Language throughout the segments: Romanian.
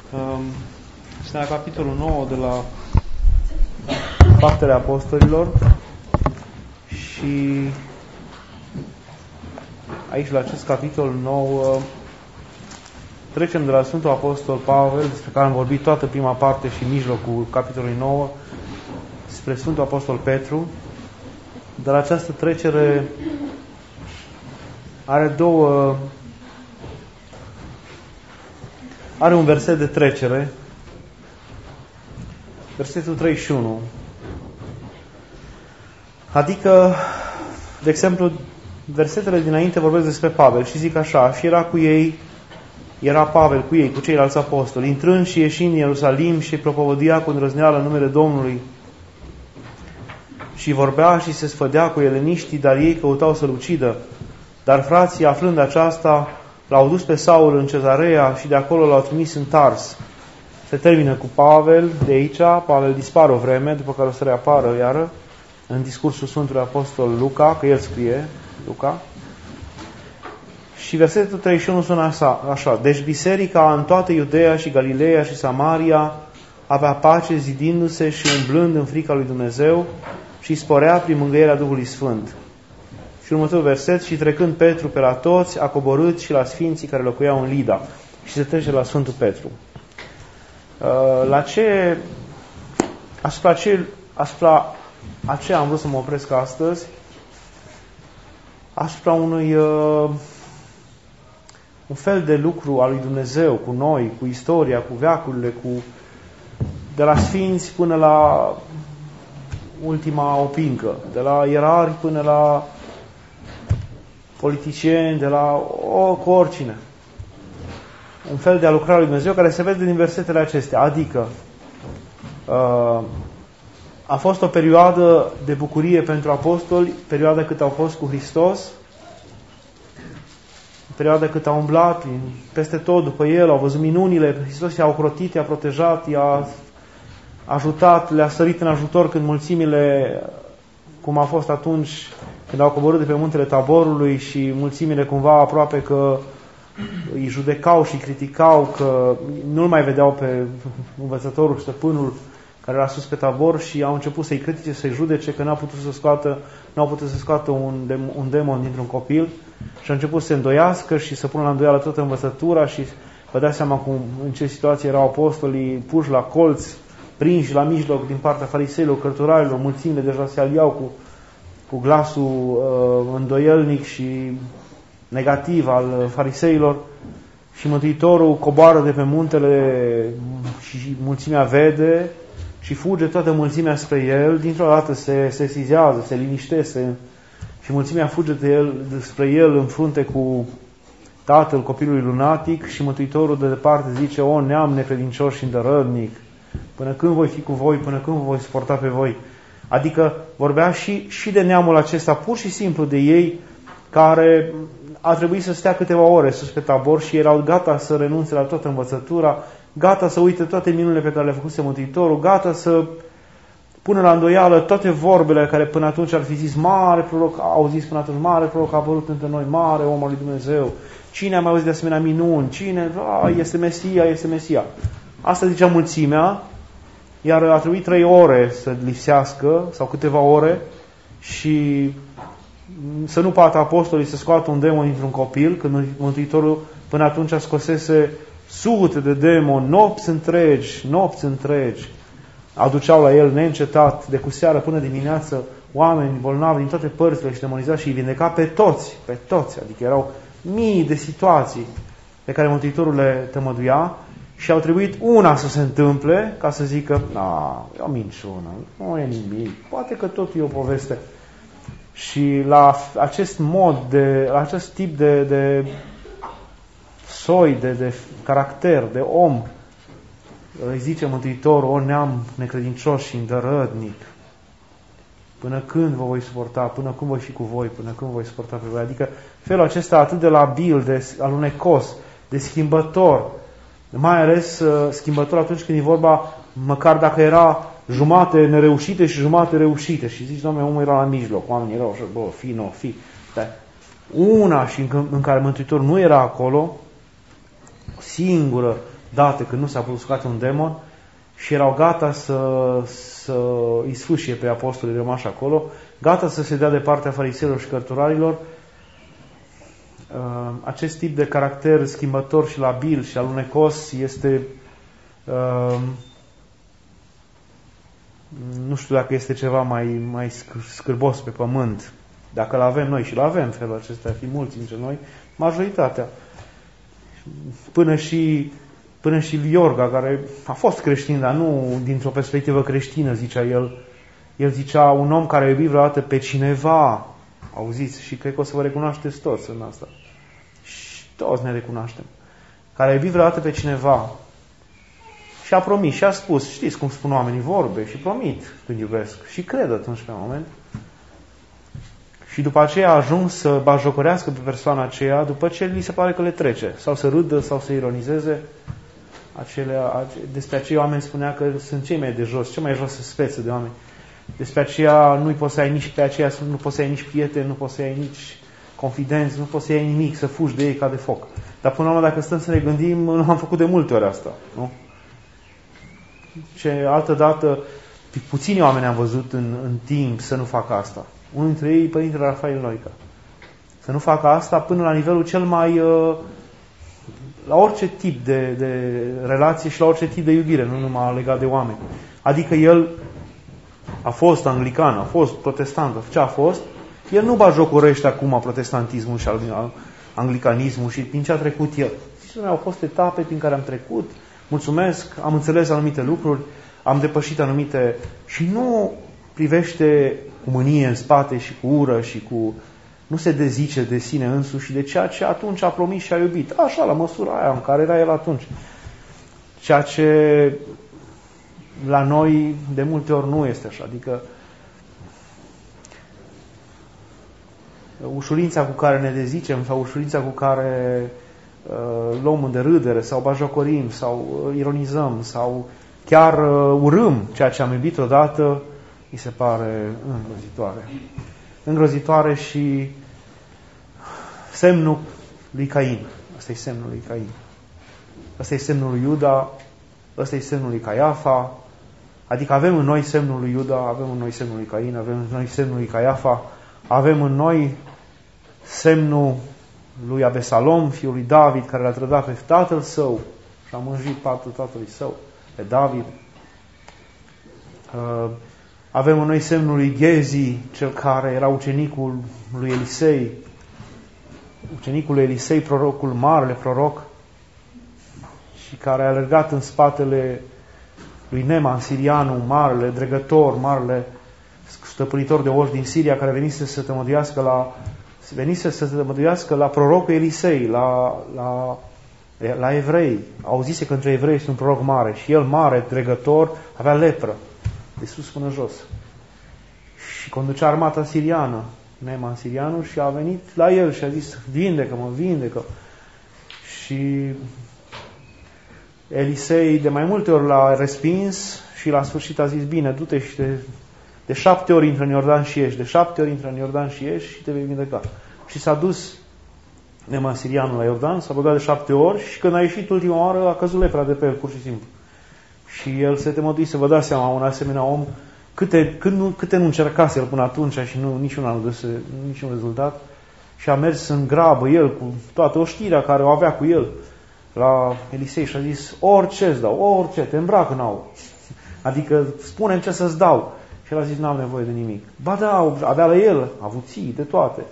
Suntem la capitolul 9 de la Faptele Apostolilor și aici, la acest capitol 9, trecem de la Sfântul Apostol Pavel, despre care am vorbit toată prima parte și mijlocul capitolului 9, spre Sfântul Apostol Petru. Dar această trecere are un verset de trecere, versetul 31. Adică, de exemplu, versetele dinainte vorbesc despre Pavel și zic așa: și era Pavel cu ei, cu ceilalți apostoli, intrând și ieșind în Ierusalim și propovăduia cu îndrăzneală în numele Domnului și vorbea și se sfădea cu eleniștii, dar ei căutau să-l ucidă. Dar frații, aflând aceasta, l-au dus pe Saul în Cezarea și de acolo l-au trimis în Tars. Se termină cu Pavel de aici. Pavel dispare o vreme, după care o să reapară iară în discursul Sfântului Apostol Luca, că el scrie, Luca. Și versetul 31 sună așa: deci biserica în toată Iudeea și Galileea și Samaria avea pace, zidindu-se și umblând în frica lui Dumnezeu și sporea prin mângâierea Duhului Sfânt. Și următorul verset: și trecând Petru pe la toți, a coborât și la sfinții care locuiau în Lida. Și se trece la Sfântul Petru. Asupra aceea am vrut să mă opresc astăzi, asupra un fel de lucru al lui Dumnezeu cu noi, cu istoria, cu veacurile, de la sfinți până la ultima opincă, de la ierarhi până la politicieni, de la cu oricine. Un fel de a lucra lui Dumnezeu care se vede din versetele acestea. Adică a fost o perioadă de bucurie pentru apostoli, perioada cât au fost cu Hristos, perioada cât au umblat peste tot după El, au văzut minunile, Hristos i-a ocrotit, i-a protejat, i-a ajutat, le-a sărit în ajutor când mulțimile, cum a fost atunci când au coborât de pe muntele Taborului și mulțimile cumva aproape că îi judecau și criticau, că nu-l mai vedeau pe învățătorul, stăpânul care era sus pe Tabor, și au început să-i critique, să-i judece că n-au putut să scoată un demon dintr-un copil, și au început să se îndoiască și să pună la îndoială toată învățătura. Și vă dați seama în ce situație erau apostolii, puși la colț, prinși la mijloc din partea fariseilor, cărturarilor, mulțimile deja se aliau cu glasul îndoielnic și negativ al fariseilor, și Mântuitorul coboară de pe muntele și mulțimea vede și fuge toată mulțimea spre El. Dintr-o dată se sesizează, se liniștește și mulțimea fuge spre El în frunte cu tatăl copilului lunatic, și Mântuitorul de departe zice: o neam necredincios și îndărătnic, până când voi fi cu voi, până când vă voi suporta pe voi? Adică vorbea și de neamul acesta, pur și simplu de ei, care a trebuit să stea câteva ore sus pe Tabor și erau gata să renunțe la toată învățătura, gata să uite toate minunile pe care le-a făcut Mântuitorul, gata să pună la îndoială toate vorbele care până atunci ar fi zis: mare proroc, au zis până atunci: mare proroc a apărut între noi, mare om al lui Dumnezeu, cine a mai auzit de asemenea minuni, cine, este Mesia, este Mesia. Asta zicea mulțimea, iar a trebuit 3 ore să lipsească, sau câteva ore, și să nu poată apostolii să scoată un demon dintr-un copil, când Mântuitorul până atunci scosese sute de demoni, nopți întregi, aduceau la El neîncetat, de cu seară până dimineață, oameni bolnavi din toate părțile și demonizați, și îi vindeca pe toți, adică erau mii de situații pe care Mântuitorul le tămăduia, și au trebuit una să se întâmple ca să zică: e o minciună, nu e nimic, poate că tot e o poveste. Și la acest mod, la acest tip de soi, de caracter, de om, îi zice Mântuitorul: o neam necredincios și îndărătnic, până când vă voi suporta, până când voi fi cu voi, până când voi suporta pe voi. Adică felul acesta atât de labil, de alunecos, de schimbător, mai ales schimbător atunci când e vorba, măcar dacă era jumate nereușite și jumate reușite, și zici: Doamne, omul era la mijloc, oamenii erau așa, fi. Dar una și în care Mântuitorul nu era acolo, singură, date când nu s-a putut un demon și erau gata să îi sfâșie pe apostolii rămași acolo, gata să se dea de partea fariseilor și cărturarilor. Acest tip de caracter schimbător și labil și alunecos este, nu știu dacă este ceva mai scârbos pe pământ. Dacă îl avem noi, și îl avem felul acesta, ar fi mulți dintre noi, majoritatea. Până și Iorga, care a fost creștin, dar nu dintr-o perspectivă creștină, zicea el. El zicea, un om care a iubit vreodată pe cineva, auziți, și cred că o să vă recunoașteți toți în asta. Și toți ne recunoaștem. Care a iubit vreodată pe cineva și a promis și a spus, știți cum spun oamenii, vorbe și promit când iubesc și cred atunci pe moment. Și după aceea a ajuns să bajocorească pe persoana aceea după ce li se pare că le trece. Sau să râdă, sau să ironizeze. Despre acei oameni spunea că sunt cei mai de jos, cea mai josă speță de oameni. Despre aceea nu poți să ai nici pe aceea, nu poți să ai nici prieteni, nu poți să ai nici confidenți, nu poți să ai nimic, să fugi de ei ca de foc. Dar până la urmă, dacă stăm să ne gândim, am făcut de multe ori asta. Nu? Ce altădată, puțini oameni am văzut în timp să nu facă asta. Unul dintre ei, Părintele Rafael Noica. Să nu facă asta până la nivelul cel mai... la orice tip de relație și la orice tip de iubire, nu numai legat de oameni. Adică el a fost anglican, a fost protestant, ce a fost, el nu bajocorește acum protestantismul și anglicanismul și prin ce a trecut el. Au fost etape prin care am trecut, mulțumesc, am înțeles anumite lucruri, am depășit anumite... Și nu privește cu mânie în spate și cu ură și cu... Nu se dezice de sine însuși și de ceea ce atunci a promis și a iubit. Așa, la măsura aia în care era el atunci. Ceea ce la noi de multe ori nu este așa. Adică ușurința cu care ne dezicem sau ușurința cu care luăm în derâdere sau bajocorim sau ironizăm sau chiar urâm ceea ce am iubit odată, mi se pare îngrozitoare. Îngrozitoare și semnul lui Cain. Asta e semnul lui Cain. Asta e semnul lui Iuda, asta e semnul lui Caiafa. Adică avem în noi semnul lui Iuda, avem în noi semnul lui Cain, avem în noi semnul lui Caiafa, avem în noi semnul lui Abesalom, fiul lui David, care l-a trădat pe tatăl său și a mânjit patul tatălui său, pe David. Avem în noi semnul lui Ghezi, cel care era ucenicul lui Elisei, ucenicul lui Elisei, prorocul, marele proroc, și care a alergat în spatele lui Neman, sirianul, marele dregător, marele stăpânitor de oși din Siria, care venise să tămăduiască la prorocul Elisei, la evrei. Auzise că între evrei este un proroc mare și el, mare, dregător, avea lepră, de sus până jos. Și conducea armata siriană, Neman sirianul, și a venit la el și a zis, vindecă-mă, vindecă. Și Elisei de mai multe ori l-a respins și la sfârșit a zis, bine, du-te și de 7 ori intră în Iordan și ieși, de 7 ori intră în Iordan și ieși și te vei vindeca. Și s-a dus Neman sirianul la Iordan, s-a băgat de 7 ori și când a ieșit ultima oară a căzut lepra de pe el, pur și simplu. Și el se temădui să vă dați seama, un asemenea om, câte nu încercase el până atunci și niciuna nu dăse niciun rezultat. Și a mers în grabă el cu toată oștirea care o avea cu el la Elisei și a zis, orice îți dau, orice, te îmbrac în aur. Adică spune-mi ce să-ți dau. Și el a zis, n-am nevoie de nimic. Ba da, avea la el avuții, de toate.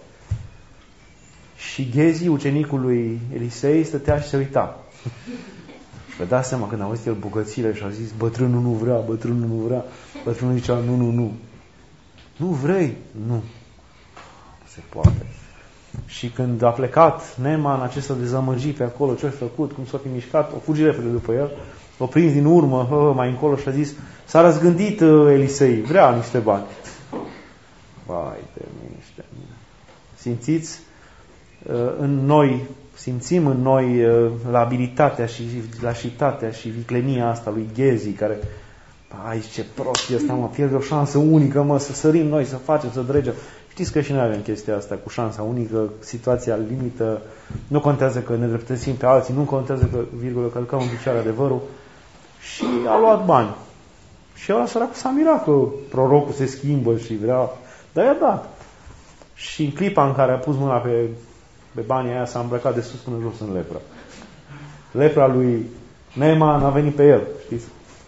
Și Ghezi, ucenicul lui Elisei, stătea și se uita. Și vă dați seama când a auzit el bogățile și a zis, bătrânul nu vrea, bătrânul nu vrea. Bătrânul zicea, nu. Nu vrei? Nu se poate. Și când a plecat Neman acesta dezamăgit pe acolo, ce-a făcut, cum s-a fi mișcat, o fugi repede după el, o prins din urmă, mai încolo și a zis, s-a răzgândit Elisei, vrea niște bani. Vai de niște. Simțiți în noi, simțim în noi labilitatea și lașitatea și viclenia asta lui Ghezi, care, aici ce prost e ăsta, mă, pierde o șansă unică, mă, să sărim noi, să facem, să dregem. Și Știți că și noi avem chestia asta cu șansa unică, situația limită, nu contează că ne dreptățim pe alții, nu contează că, virgulă, călcăm în picioare adevărul. Și a luat bani. Și ăla săracul s-a mirat că prorocul se schimbă și vrea, dar i-a dat. Și în clipa în care a pus mâna pe banii aia, s-a îmbrăcat de sus până jos în lepră. Lepra lui Neeman a venit pe el, știți?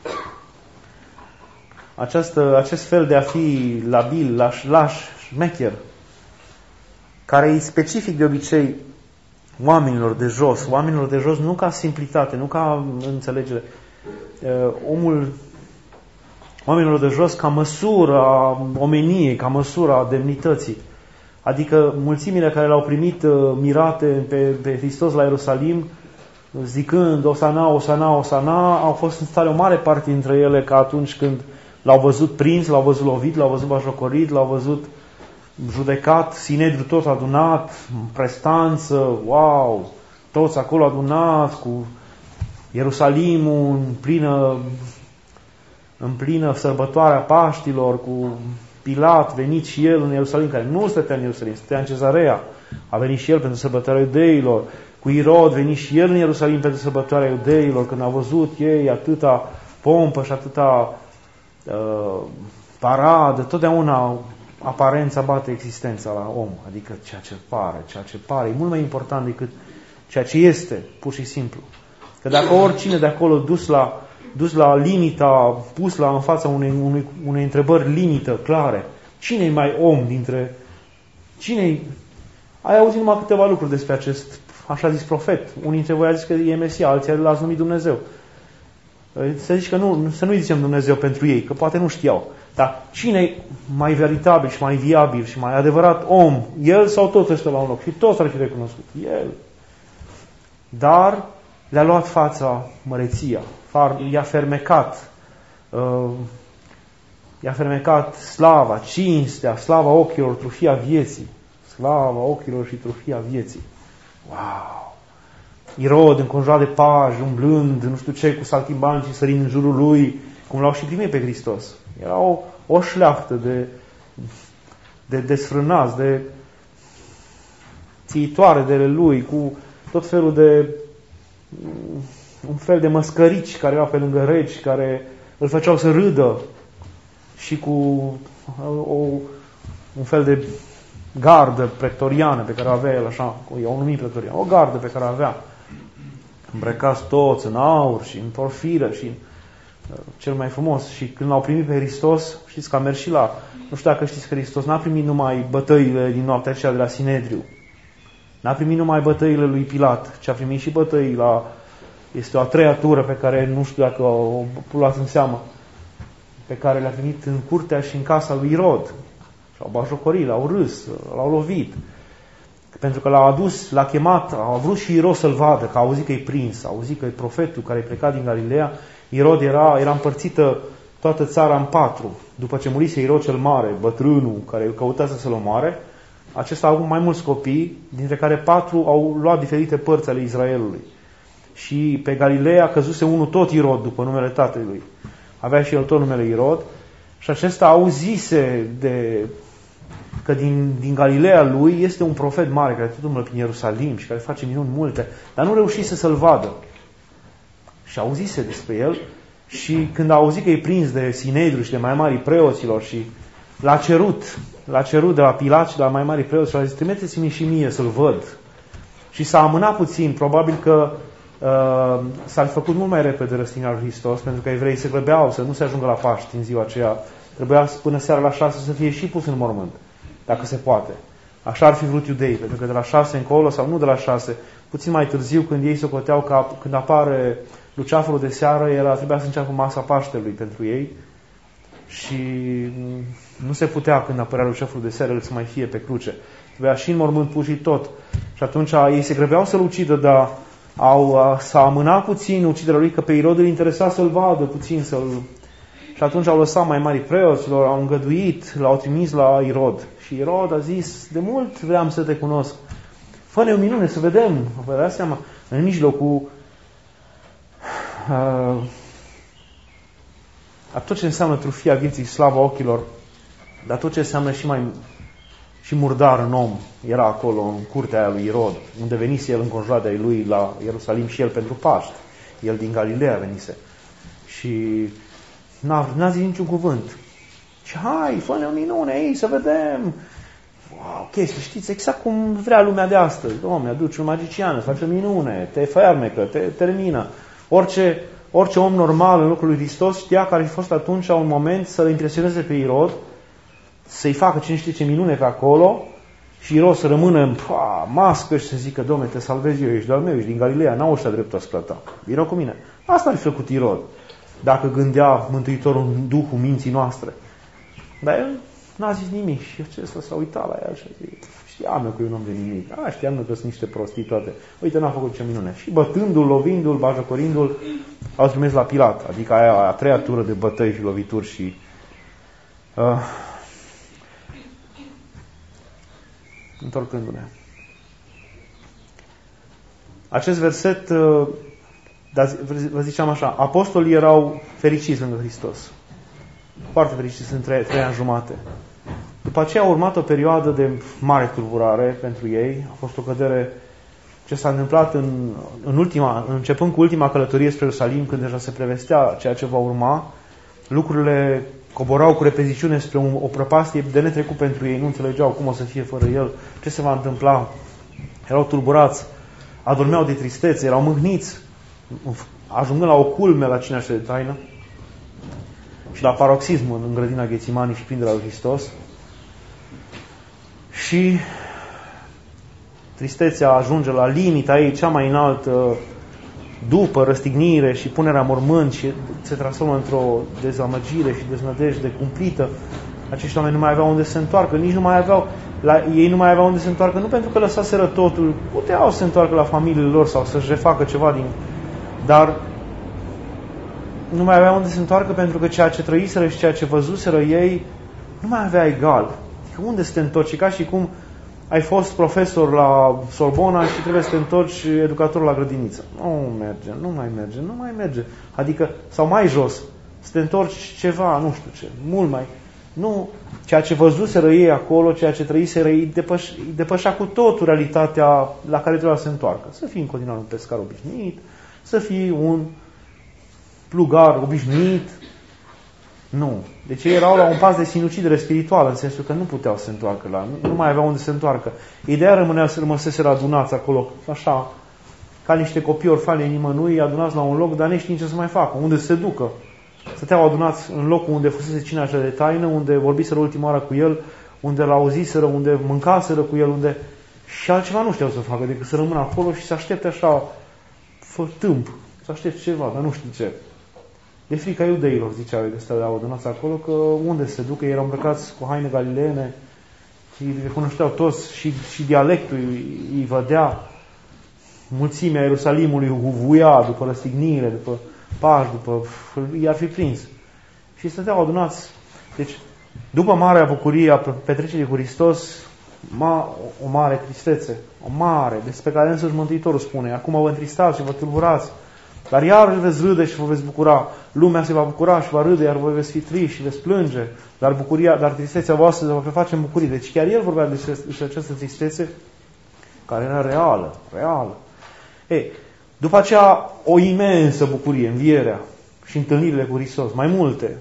Acest fel de a fi labil, laș, șmecher, care e specific de obicei oamenilor de jos. Oamenilor de jos nu ca simplitate, nu ca înțelegere. Oamenilor de jos ca măsură a omeniei, ca măsură a demnității. Adică mulțimile care l-au primit mirate pe Hristos la Ierusalim, zicând Osana, Osana, Osana, au fost în stare o mare parte dintre ele ca atunci când l-au văzut prins, l-au văzut lovit, l-au văzut bajocorit, l-au văzut judecat, Sinedriu tot adunat, prestanță, wow, toți acolo adunați cu Ierusalimul în plină sărbătoarea Paștilor, cu Pilat venit și el în Ierusalim, care nu stătea în Ierusalim, stătea în Cezarea, a venit și el pentru sărbătoarea iudeilor, cu Irod venit și el în Ierusalim pentru sărbătoarea iudeilor, când a văzut ei atâta pompă și atâta paradă, totdeauna aparența bate existența la om, adică ceea ce pare e mult mai important decât ceea ce este, pur și simplu. Că dacă oricine de acolo dus la limita, pus în fața unei întrebări limită, clare, cine e mai om dintre... Ai auzit numai câteva lucruri despre acest așa zis profet. Unii dintre voi a zis că e Mesia, alții l-ați numit Dumnezeu. Să zici că să nu-i zicem Dumnezeu pentru ei, că poate nu știau. Dar cine e mai veritabil și mai viabil și mai adevărat om? El sau toți ăștia la un loc? Și toți ar fi recunoscut. El. Dar le-a luat fața măreția. I-a fermecat slava, cinstea, slava ochilor, trufia vieții. Slava ochilor și trufia vieții. Wow! Irod înconjurat de paji, umblând, nu știu ce, cu saltimbanci și sărind în jurul lui, cum l-au și primit pe Hristos. Era o șleachtă de desfrânați, de țiitoare de lui, cu tot felul de un fel de măscărici care erau pe lângă regi, care îl făceau să râdă și cu un fel de gardă pretoriană pe care o avea el, așa, o numim pretoriană, o gardă pe care o avea, îmbrăcați toți în aur și în porfiră și cel mai frumos. Și când l-au primit pe Hristos, știți că a mers și la... Nu știu dacă știți că Hristos n-a primit numai bătăile din noaptea aceea de la Sinedriu. N-a primit numai bătăile lui Pilat, ci a primit și bătăi la... Este o a treia tură pe care nu știu dacă o luați în seamă, pe care le-a primit în curtea și în casa lui Irod. Și l-au bajocorit, l-au râs, l-au lovit. Pentru că l-a adus, l-a chemat, a vrut și Irod să-l vadă, că a auzit că e prins, a auzit că e profetul care e plecat din Galileea. Irod era împărțită toată țara în 4. După ce murise Irod cel mare, bătrânul, care căutase să-l omoare, acesta a avut mai mulți copii, dintre care 4 au luat diferite părți ale Israelului. Și pe Galileea căzuse unul tot Irod, după numele tatălui. Avea și el tot numele Irod. Și acesta auzise că din Galileea lui este un profet mare care tot umblă prin Ierusalim și care face minuni multe, dar nu reușise să-l vadă. Și auzise despre el și când a auzit că e prins de Sinedriu și de mai mari preoților și l-a cerut de la Pilat și de la mai mari preoți și a zis, trimiteți-mi și mie să-l văd. Și s-a amânat puțin, probabil că s-a făcut mult mai repede răstignirea lui Hristos, pentru că evreii se grăbeau să nu se ajungă la Paști în ziua aceea. Trebuia până seara la 6 să fie și pus în mormânt, dacă se poate. Așa ar fi vrut iudeii, pentru că de la 6 încolo, sau nu de la 6, puțin mai târziu, când ei socoteau că când apare luceafărul de seară, trebuia să înceapă masa Paștelui pentru ei și nu se putea când apărea luceafărul de seară să mai fie pe cruce. Trebuia și în mormânt pus și tot. Și atunci ei se grăbeau să-l ucidă, dar s-a amânat puțin uciderea lui, că pe Irod îl interesa să-l vadă puțin, și atunci au lăsat mai mari preoților, au îngăduit, l-au trimis la Irod. Și Irod a zis, de mult vreau să te cunosc. Fă-ne o minune să vedem. Vă dați seama, în mijlocul a tot ce înseamnă trufia vieții, slava ochilor, dar tot ce înseamnă și murdar în om era acolo în curtea aia lui Irod, unde venise el înconjurat de-ai lui la Ierusalim și el pentru Paști. El din Galileea venise. Și n-a zis niciun cuvânt. Și hai, fă-ne o minune aici, să vedem. Wow, chestii, știți, exact cum vrea lumea de astăzi. Doamne, aduci un magician, îți face o minune, te fermecă, te termină. Orice om normal în locul lui Hristos știa că ar fi fost atunci un moment să-l impresioneze pe Irod, să-i facă cine știe ce minune pe acolo și Irod să rămână în mască și să zică, Doamne, te salvezi eu, ești de-al meu, ești din Galileea, n-au ăștia dreptul asupra ta. Vino cu mine. Asta ar fi făcut Irod, dacă gândea Mântuitorul în duhul minții noastre. Dar el n-a zis nimic și acesta s-a uitat la el și a zis, știam eu că e un om de nimic, știam eu că sunt niște prostii toate. Uite, n-a făcut ce minune. Și bătându-l, lovindu-l, bajocorindu-l, au trimis la Pilat, adică aia a treia tură de bătăi și lovituri și întorcându-ne. Acest verset, vă ziceam așa, apostolii erau fericiți lângă Hristos. Foarte fericiți în 3 ani jumate. După aceea a urmat o perioadă de mare tulburare pentru ei. A fost o cădere ce s-a întâmplat începând cu ultima călătorie spre Ierusalim, când deja se prevestea ceea ce va urma. Lucrurile coborau cu repeziciune spre o prăpastie de netrecut pentru ei. Nu înțelegeau cum o să fie fără el, ce se va întâmpla. Erau tulburați, adormeau de tristețe, erau mâhniți, ajungând la o culme la cina de taină și la paroxism în grădina Ghețimani și prinderea lui Hristos. Și tristețea ajunge la limita ei cea mai înaltă după răstignire și punerea mormânt și se transformă într-o dezamăgire și deznădejde cumplită. Acești oameni nu mai aveau unde să se întoarcă, ei nu mai aveau unde să se întoarcă, nu pentru că lăsaseră totul, puteau să se întoarcă la familiile lor sau să-și refacă ceva dar nu mai aveau unde să se întoarcă pentru că ceea ce trăiseră și ceea ce văzuseră ei nu mai avea egal. Adică unde să te întorci? Ca și cum ai fost profesor la Sorbona și trebuie să te întorci educator la grădiniță. Nu mai merge. Adică, sau mai jos, să te întorci ceva, nu știu ce, mult mai... Nu, ceea ce văzuseră ei acolo, ceea ce trăiseră ei, depășea cu totul realitatea la care trebuia să se întoarcă. Să fii în continuare un pescar obișnuit, să fii un plugar obișnuit. Nu. Deci ei erau la un pas de sinucidere spirituală, în sensul că nu puteau să se întoarcă nu mai aveau unde să se întoarcă. Ideea rămăseseră adunați acolo, așa, ca niște copii orfani nimănui, adunați la un loc, dar neștiind ce să mai facă, unde să se ducă. Stăteau adunați în locul unde fusese cina de taină, unde vorbiseră ultima oară cu el, unde l-auziseră, unde mâncaseră cu el, unde... Și altceva nu știau să facă decât să rămână acolo și să aștepte așa, tâmp, să aștepte ceva, dar nu știu ce. De frica iudeilor, ziceau ei, de stăteau adunați acolo, că unde se ducă, ei erau îmbrăcați cu haine galileene, și recunoșteau toți și dialectul îi vădea. Mulțimea Ierusalimului huvuia după răstignire, după Paști, i-ar fi prins. Și stăteau adunați. Deci, după marea bucurie a petrecerii cu Hristos, o mare tristețe, o mare, despre care însuși Mântuitorul spune, acum vă întristați și vă tulburați, dar iar veți râde și vă veți bucura. Lumea se va bucura și va râde, iar voi veți fi triști și veți plânge, dar tristețea voastră se va face în bucurie. Deci chiar el vorbea despre această tristețe care era reală. Ei, după aceea, o imensă bucurie, învierea și întâlnirile cu Hristos, mai multe.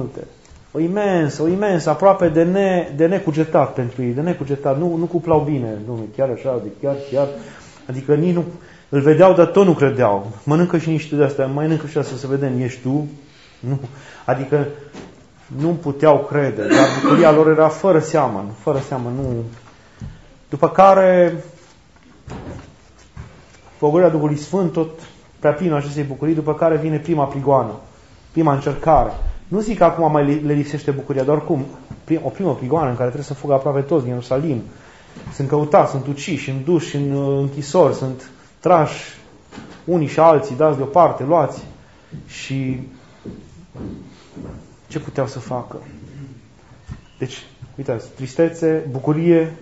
O imensă, aproape de necugetat pentru ei, de necugetat. Nu cuplau bine, Dom'le, chiar așa, chiar. Adică nici nu, îl vedeau, dar tot nu credeau. Mănâncă și niște de-astea, mănâncă și asta să vedem, ești tu? Nu. Adică nu puteau crede, dar bucuria lor era fără seamă, nu. După care pogorârea Duhului Sfânt, tot prea plină acestei bucurii, după care vine prima prigoană, prima încercare. Nu zic că acum mai le lipsește bucuria, dar oricum, o primă prigoană în care trebuie să fugă aproape toți din Ierusalim. Sunt căutați, sunt uciși, sunt duși în închisori, sunt trași unii și alții, dați deoparte, luați. Și ce puteau să facă? Deci, uitați, tristețe, bucurie,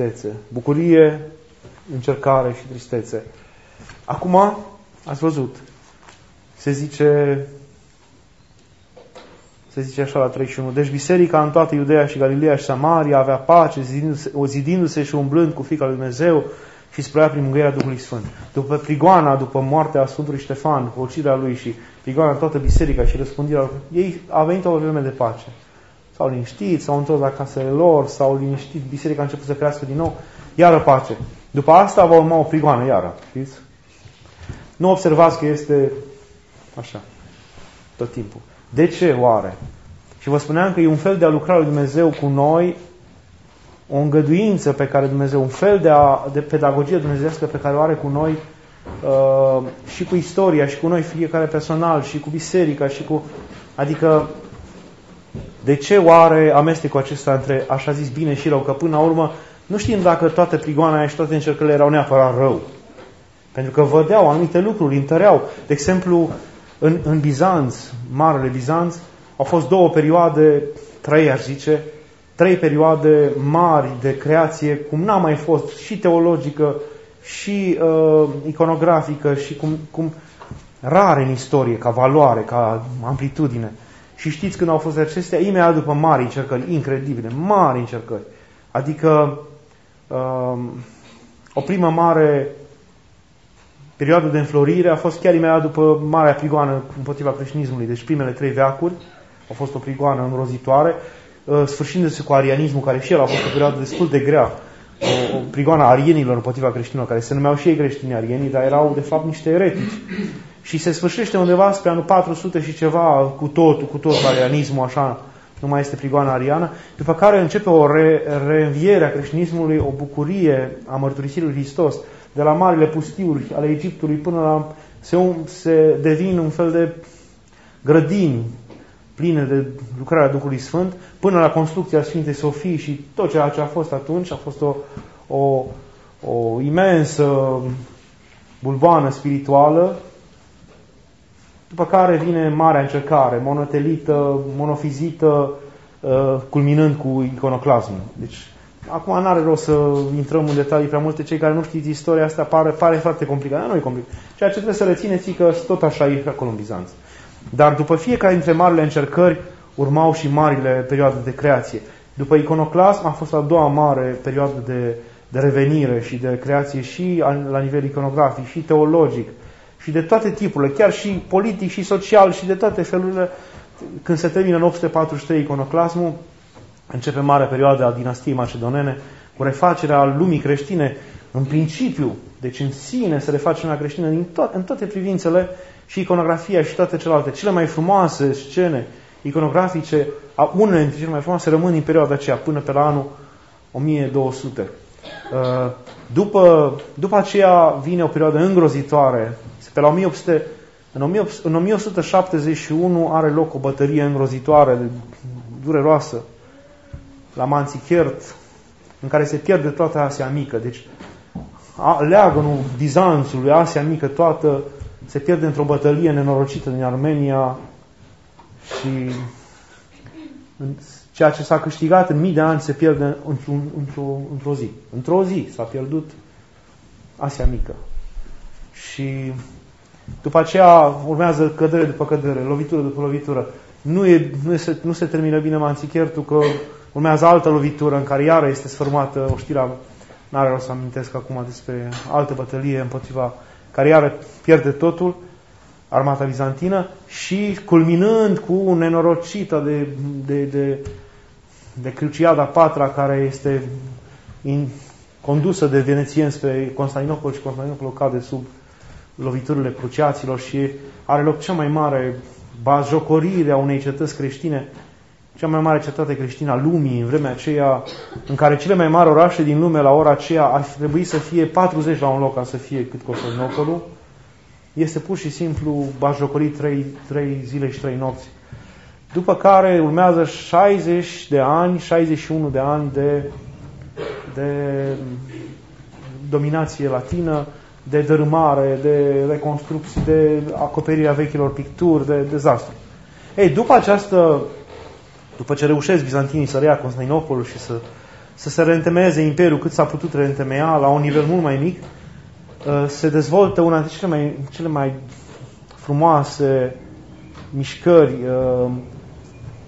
încercare și tristețe. Acum, ați văzut, se zice se zice așa la 31. Deci biserica în toată Iudeea și Galileea și Samaria avea pace, zidindu-se și umblând cu frica lui Dumnezeu și spre ea prin mângâierea Duhului Sfânt. După prigoana, după moartea Sfântului Ștefan, după uciderea lui și prigoana în toată biserica și răspândirea lor, ei a venit o vreme de pace. S-au liniștit, s-au întors la casele lor, s-au liniștit, biserica a început să crească din nou, iară pace. După asta va urma o prigoană, iară, știți? Nu observați că este așa, tot timpul. De ce oare? Și vă spuneam că e un fel de a lucra lui Dumnezeu cu noi, o îngăduință pe care Dumnezeu, un fel de pedagogie dumnezeiască pe care o are cu noi și cu istoria, și cu noi fiecare personal, și cu biserica, și cu... Adică, de ce oare amestecul acesta între așa zis bine și rău? Că până la urmă nu știm dacă toate prigoana aia și toate încercările erau neapărat rău. Pentru că vădeau anumite lucruri, întăreau. De exemplu, în Bizanț, Marele Bizanț, au fost două perioade, trei aș zice, trei perioade mari de creație, cum n-a mai fost, și teologică, și iconografică, și cum rare în istorie, ca valoare, ca amplitudine. Și știți când au fost acestea? Imediat după mari încercări, incredibile, mari încercări. Adică o primă mare perioadă de înflorire a fost chiar imediat după marea prigoană împotriva creștinismului. Deci primele 3 veacuri au fost o prigoană îngrozitoare, sfârșindu-se cu arianismul, care și el a fost o perioadă destul de grea, o prigoană arienilor împotriva creștinilor, care se numeau și ei creștini arienii, dar erau de fapt niște eretici. Și se sfârșește undeva spre anul 400 și ceva cu tot arianismul, așa, nu mai este prigoana ariană, după care începe o reînviere a creștinismului, o bucurie a mărturisirii lui Hristos, de la marile pustiuri ale Egiptului până la se devin un fel de grădini pline de lucrarea Duhului Sfânt, până la construcția Sfintei Sofii și tot ceea ce a fost atunci. A fost o imensă bulboană spirituală, după care vine marea încercare, monotelită, monofizită, culminând cu iconoclasmul. Deci, acum n-are rost să intrăm în detalii prea multe. Cei care nu știți istoria asta pare foarte complicat. Nu e complicat. Ceea ce trebuie să rețineți că tot așa e acolo în Bizanț. Dar după fiecare dintre marile încercări urmau și marile perioade de creație. După iconoclasm a fost a doua mare perioadă de revenire și de creație și la nivel iconografic, și teologic, și de toate tipurile, chiar și politic și social și de toate felurile. Când se termină în 843 iconoclasmul, începe marea perioadă a dinastiei macedonene, cu refacerea lumii creștine în principiu, deci în sine se reface lumea creștină în toate privințele, și iconografia și toate celelalte. Cele mai frumoase scene iconografice, unele dintre cele mai frumoase, rămân în perioada aceea, până pe la anul 1200. După aceea vine o perioadă îngrozitoare. Pe la 1800, în 1171 are loc o bătălie îngrozitoare, dureroasă, la Manțichert, în care se pierde toată Asia Mică. Deci leagănul Bizanțului, Asia Mică toată, se pierde într-o bătălie nenorocită din Armenia și ceea ce s-a câștigat în mii de ani se pierde într-o zi. Într-o zi s-a pierdut Asia Mică. Și după aceea urmează cădere după cădere, lovitură după lovitură. Nu se termină bine Manțichertul, că urmează altă lovitură în care iară este sfărmată oștirea. N-are rost să amintesc acum despre altă bătălie împotriva care iară pierde totul, armata bizantină, și culminând cu nenorocita de Cruciada Patra, care este condusă de venețieni spre Constantinopol, și Constantinopol cade sub loviturile cruciaților și are loc cea mai mare batjocorire a unei cetăți creștine, cea mai mare cetate creștină a lumii în vremea aceea, în care cele mai mari orașe din lume la ora aceea ar trebui să fie 40 la un loc ca să fie cât Constantinopolul. Este pur și simplu batjocorit 3 zile și 3 nopți. După care urmează 60 de ani, 61 de ani de dominație latină, de dărâmare, de reconstrucții, de acoperirea vechilor picturi, de dezastru. Ei, după ce reușesc bizantinii să reia Constantinopolul și să se reîntemeieze imperiul cât s-a putut reîntemeia la un nivel mult mai mic, se dezvoltă una dintre cele mai frumoase mișcări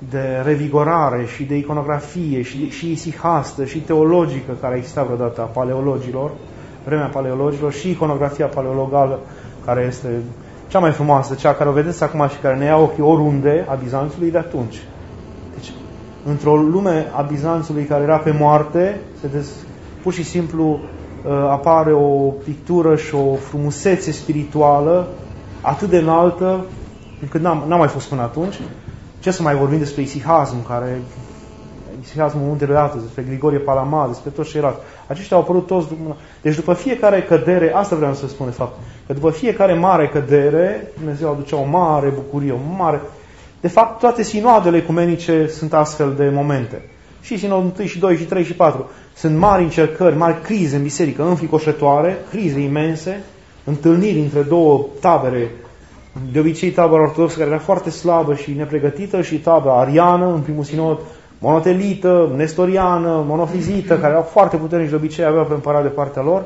de revigorare și de iconografie și isihastă și teologică care exista vreodată a paleologilor, vremea paleologilor, și iconografia paleologală care este cea mai frumoasă, cea care o vedeți acum și care ne ia ochii oriunde, a Bizanțului de atunci. Deci, într-o lume a Bizanțului care era pe moarte, pur și simplu apare o pictură și o frumusețe spirituală atât de înaltă, încât n-am mai fost până atunci. Ce să mai vorbim despre isihasmul, isihasmul Muntelui Atos, despre Grigorie Palama, despre toți ceilalți. Aceștia au apărut toți. Deci după fiecare cădere, asta vreau să spun de fapt, că după fiecare mare cădere, Dumnezeu aducea o mare bucurie, o mare... De fapt, toate sinoadele ecumenice sunt astfel de momente. Și sinodul 1, și 2, și 3, și 4. Sunt mari încercări, mari crize în biserică, înfricoșătoare, crize imense, întâlniri între două tabere, de obicei tabăra ortodoxă care era foarte slabă și nepregătită și tabăra ariană, în primul sinod, monotelită, nestoriană, monofizită, care erau foarte puternici, de obicei aveau pe împărat de partea lor.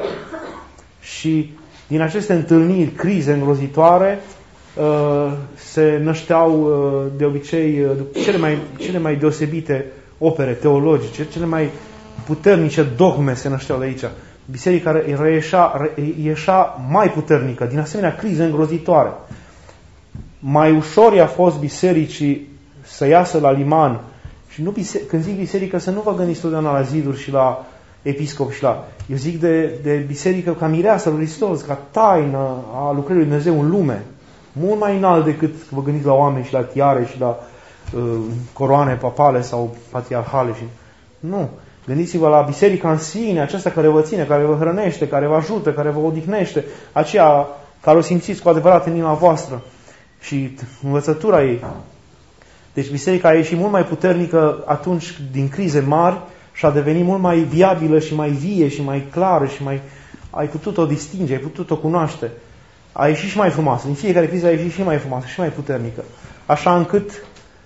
Și din aceste întâlniri, crize îngrozitoare, se nășteau de obicei cele mai deosebite opere teologice, cele mai puternice dogme se nășteau de aici. Biserica ieșea mai puternică din asemenea crize îngrozitoare. Mai ușor i-a fost bisericii să iasă la liman. Și când zic biserică, să nu vă gândiți totdeauna la ziduri și la episcop și la... Eu zic de biserică ca mireasă lui Hristos, ca taină a lucrării lui Dumnezeu în lume. Mult mai înalt decât vă gândiți la oameni și la tiare și la coroane papale sau patriarhale. Nu. Gândiți-vă la biserica în sine, aceasta care vă ține, care vă hrănește, care vă ajută, care vă odihnește, aceea care o simțiți cu adevărat în inima voastră și învățătura ei. Deci biserica a ieșit mult mai puternică atunci din crize mari și a devenit mult mai viabilă și mai vie și mai clară și mai... Ai putut-o distinge, ai putut-o cunoaște. A ieșit și mai frumoasă. Din fiecare criză a ieșit și mai frumoasă și mai puternică. Așa încât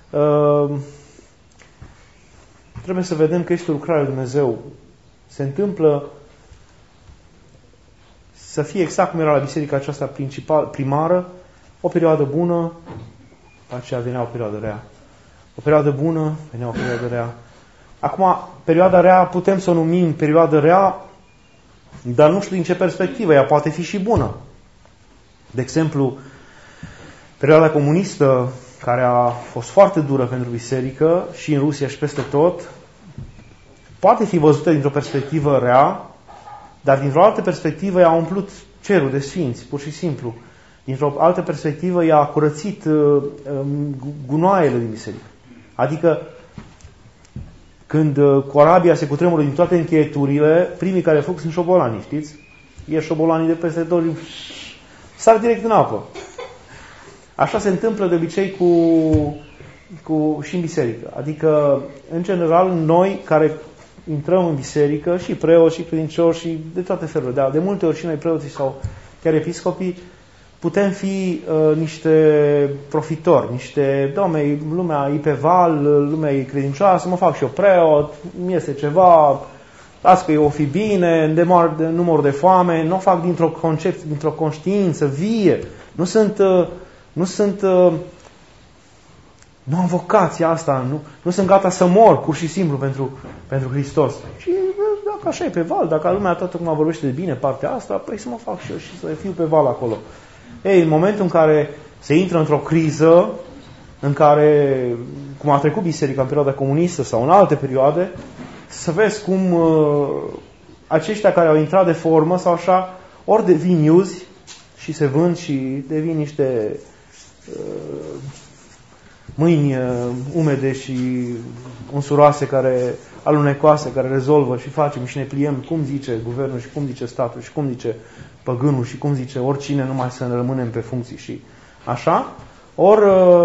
trebuie să vedem că este o lucrare lui Dumnezeu. Se întâmplă să fie exact cum era la biserica aceasta primară, o perioadă bună, aceea venea o perioadă rea. O perioadă bună, venea o perioadă rea. Acum, perioada rea putem să o numim perioadă rea, dar nu știu din ce perspectivă, ea poate fi și bună. De exemplu, perioada comunistă, care a fost foarte dură pentru biserică, și în Rusia și peste tot, poate fi văzută dintr-o perspectivă rea, dar dintr-o altă perspectivă ea a umplut cerul de sfinți, pur și simplu. Dintr-o altă perspectivă ea a curățit gunoaiele din biserică. Adică, când corabia se cutremură din toate încheieturile, primii care fug sunt șobolanii, știți? E șobolanii de peste tot, sar direct în apă. Așa se întâmplă de obicei și în biserică. Adică, în general, noi care intrăm în biserică, și preoți, și credincioși, și de toate felurile, de multe ori și noi preoții sau chiar episcopii, putem fi niște profitori, niște, dom'le, lumea e pe val, lumea e credincioasă, mă fac și eu preot, mi este ceva, las că eu o fi bine, nu mor de foame, nu o fac dintr-o concepție, dintr-o conștiință vie. Nu am vocația asta, nu sunt gata să mor, pur și simplu, pentru Hristos. Și dacă așa e pe val, dacă lumea toată cum vorbește de bine partea asta, păi să mă fac și eu și să fiu pe val acolo. Ei, în momentul în care se intră într-o criză, în care, cum a trecut biserica în perioada comunistă sau în alte perioade, să vezi cum aceștia care au intrat de formă sau așa, ori devin iuzi și se vând și devin niște mâini umede și unsuroase, alunecoase, care rezolvă și facem și ne pliem cum zice guvernul și cum zice statul și cum zice păgânul și cum zice oricine, numai să ne rămânem pe funcții și așa. Ori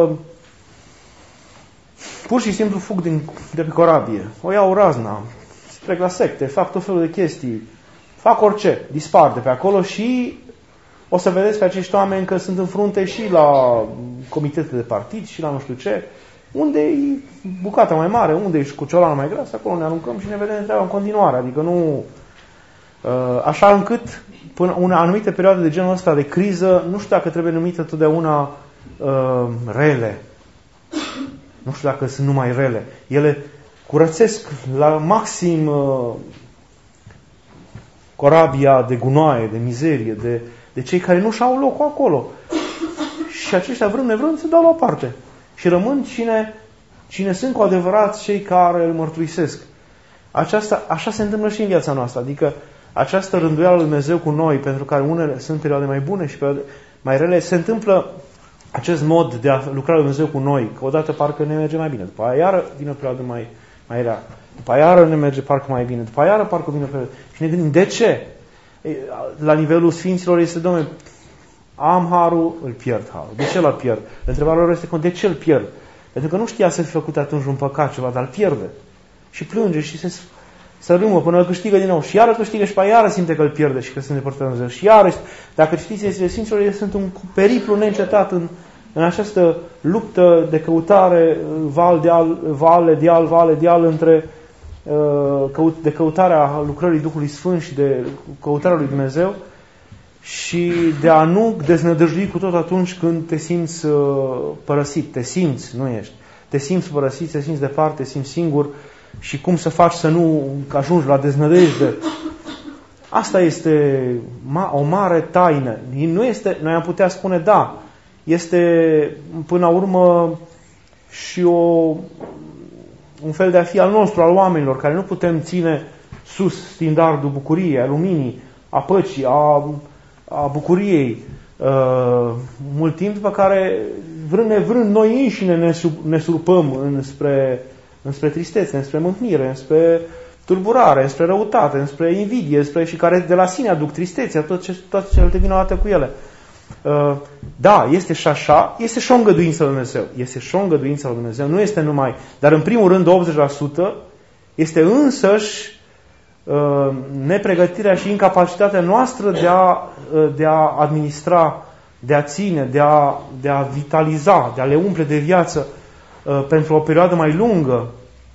pur și simplu fug de pe corabie, o iau razna, trec la secte, fac tot felul de chestii, fac orice, dispar de pe acolo și o să vedeți pe acești oameni că sunt în frunte și la comitete de partid și la nu știu ce. Unde e bucata mai mare, unde e cu ciolanul mai gras, acolo ne aruncăm și ne vedem treaba în continuare. Adică nu... Așa încât, până una anumită perioadă de genul ăsta de criză, nu știu dacă trebuie numită totdeauna rele. nu știu dacă sunt numai rele. Ele curățesc la maxim corabia de gunoaie, de mizerie, de cei care nu și-au locul acolo. Și aceștia, vrând nevrând, se dau la o parte. Și rămân cine sunt cu adevărat cei care îl mărturisesc. Așa se întâmplă și în viața noastră. Adică această rânduială lui Dumnezeu cu noi, pentru care unele sunt perioade mai bune și perioade mai rele, se întâmplă acest mod de a lucra lui Dumnezeu cu noi, că odată parcă ne merge mai bine, după aia iară vine o perioadă mai rea, după aia iară ne merge parcă mai bine, după aia iară parcă vine o perioadă. Și ne gândim, de ce? La nivelul Sfinților este, Doamne, am harul, îl pierd harul. De ce l-l pierd? Întrebarea lor este, de ce îl pierd? Pentru că nu știa să fi făcut atunci un păcat ceva, dar îl pierde. Și plânge și se râmă până îl câștigă din nou. Și iară câștigă și pe iară simte că îl pierde și că se îndepărtă de Dumnezeu. Și iară, dacă citiți Viețile Sfinților, ele sunt un periplu neîncetat în această luptă de căutare, vale, deal, între de căutarea lucrării Duhului Sfânt și de căutarea lui Dumnezeu și de a nu deznădăjdui cu tot atunci când te simți părăsit, te simți, nu ești. Te simți părăsit, te simți departe, te simți singur și cum să faci să nu ajungi la deznădejde. Asta este o mare taină. Nu este, noi am putea spune, da, este până la urmă și un fel de a fi al nostru, al oamenilor, care nu putem ține sus standardul bucuriei, a luminii, a păcii, a bucuriei, mult timp, după care, vrând nevrând, noi înșine ne surpăm înspre tristețe, înspre mâhnire, înspre tulburare, înspre răutate, înspre invidie, și care de la sine aduc tristețea, toate celelalte vin odată cu ele. Da, este și așa, este și o îngăduință lui Dumnezeu. Este și o îngăduință lui Dumnezeu, nu este numai, dar în primul rând 80% este însăși nepregătirea și incapacitatea noastră de a administra, de a ține, de a vitaliza, de a le umple de viață pentru o perioadă mai lungă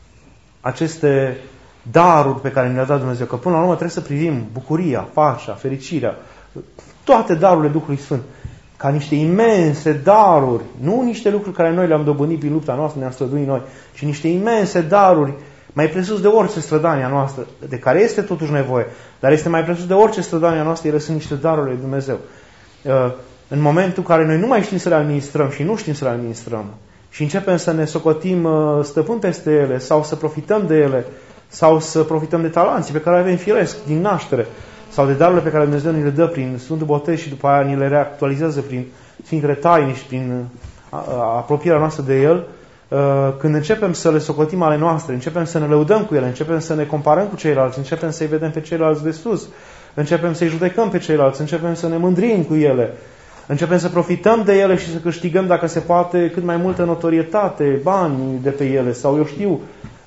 aceste daruri pe care ne le-a dat Dumnezeu. Că până la urmă trebuie să privim bucuria, pacea, fericirea, toate darurile Duhului Sfânt ca niște imense daruri, nu niște lucruri care noi le-am dobândit prin lupta noastră, ne-am străduit noi, ci niște imense daruri, mai presus de orice strădania noastră, de care este totuși nevoie, dar este mai presus de orice strădania noastră, ele sunt niște daruri lui Dumnezeu. În momentul în care noi nu mai știm să le administrăm și nu știm să le administrăm și începem să ne socotim stăpân peste ele sau să profităm de ele sau să profităm de talanții pe care le avem firesc din naștere sau de darurile pe care Dumnezeu ni le dă prin Sfântul Botez și după aia ni le reactualizează prin Sfintele Taini și prin apropierea noastră de El, când începem să le socotim ale noastre, începem să ne lăudăm cu ele, începem să ne comparăm cu ceilalți, începem să-i vedem pe ceilalți de sus, începem să-i judecăm pe ceilalți, începem să ne mândrim cu ele, începem să profităm de ele și să câștigăm, dacă se poate, cât mai multă notorietate, bani de pe ele sau, eu știu,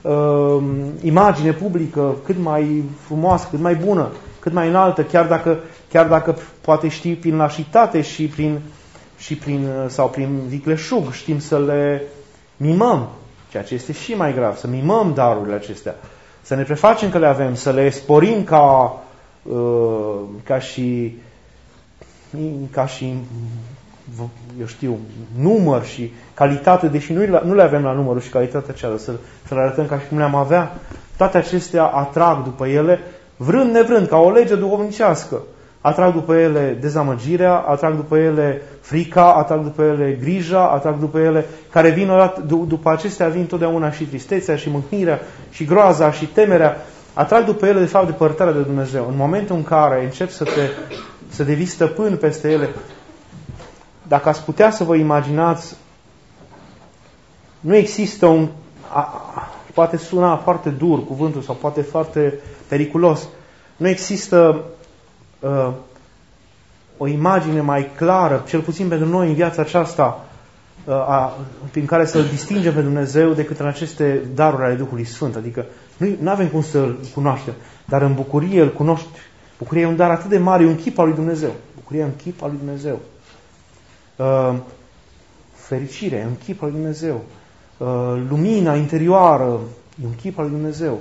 imagine publică cât mai frumoasă, cât mai bună, cât mai înaltă, chiar dacă poate știi prin lașitate și prin vicleșug știm să le mimăm, ceea ce este și mai grav, să mimăm darurile acestea, să ne prefacem că le avem, să le sporim ca și eu știu, număr și calitate, deși nu le avem la numărul și calitatea aceea, să le arătăm ca și cum le-am avea. Toate acestea atrag după ele, vrând nevrând, ca o lege duhovnicească. Atrag după ele dezamăgirea, atrag după ele frica, atrag după ele grija, atrag după ele, care vin după acestea vin totdeauna și tristețea, și mâhnirea, și groaza, și temerea. Atrag după ele, de fapt, depărtarea de Dumnezeu. În momentul în care începi să devii stăpân peste ele, dacă ați putea să vă imaginați, nu există poate suna foarte dur cuvântul sau poate foarte periculos, nu există o imagine mai clară, cel puțin pentru noi în viața aceasta, prin care să-L distingem pe Dumnezeu decât în aceste daruri ale Duhului Sfânt. Adică nu avem cum să-L cunoaștem, dar în bucurie Îl cunoști. Bucuria e un dar atât de mare, e un chip al lui Dumnezeu. Bucuria e un chip al lui Dumnezeu. Fericirea e un chip al lui Dumnezeu. Lumina interioară e un chip al lui Dumnezeu.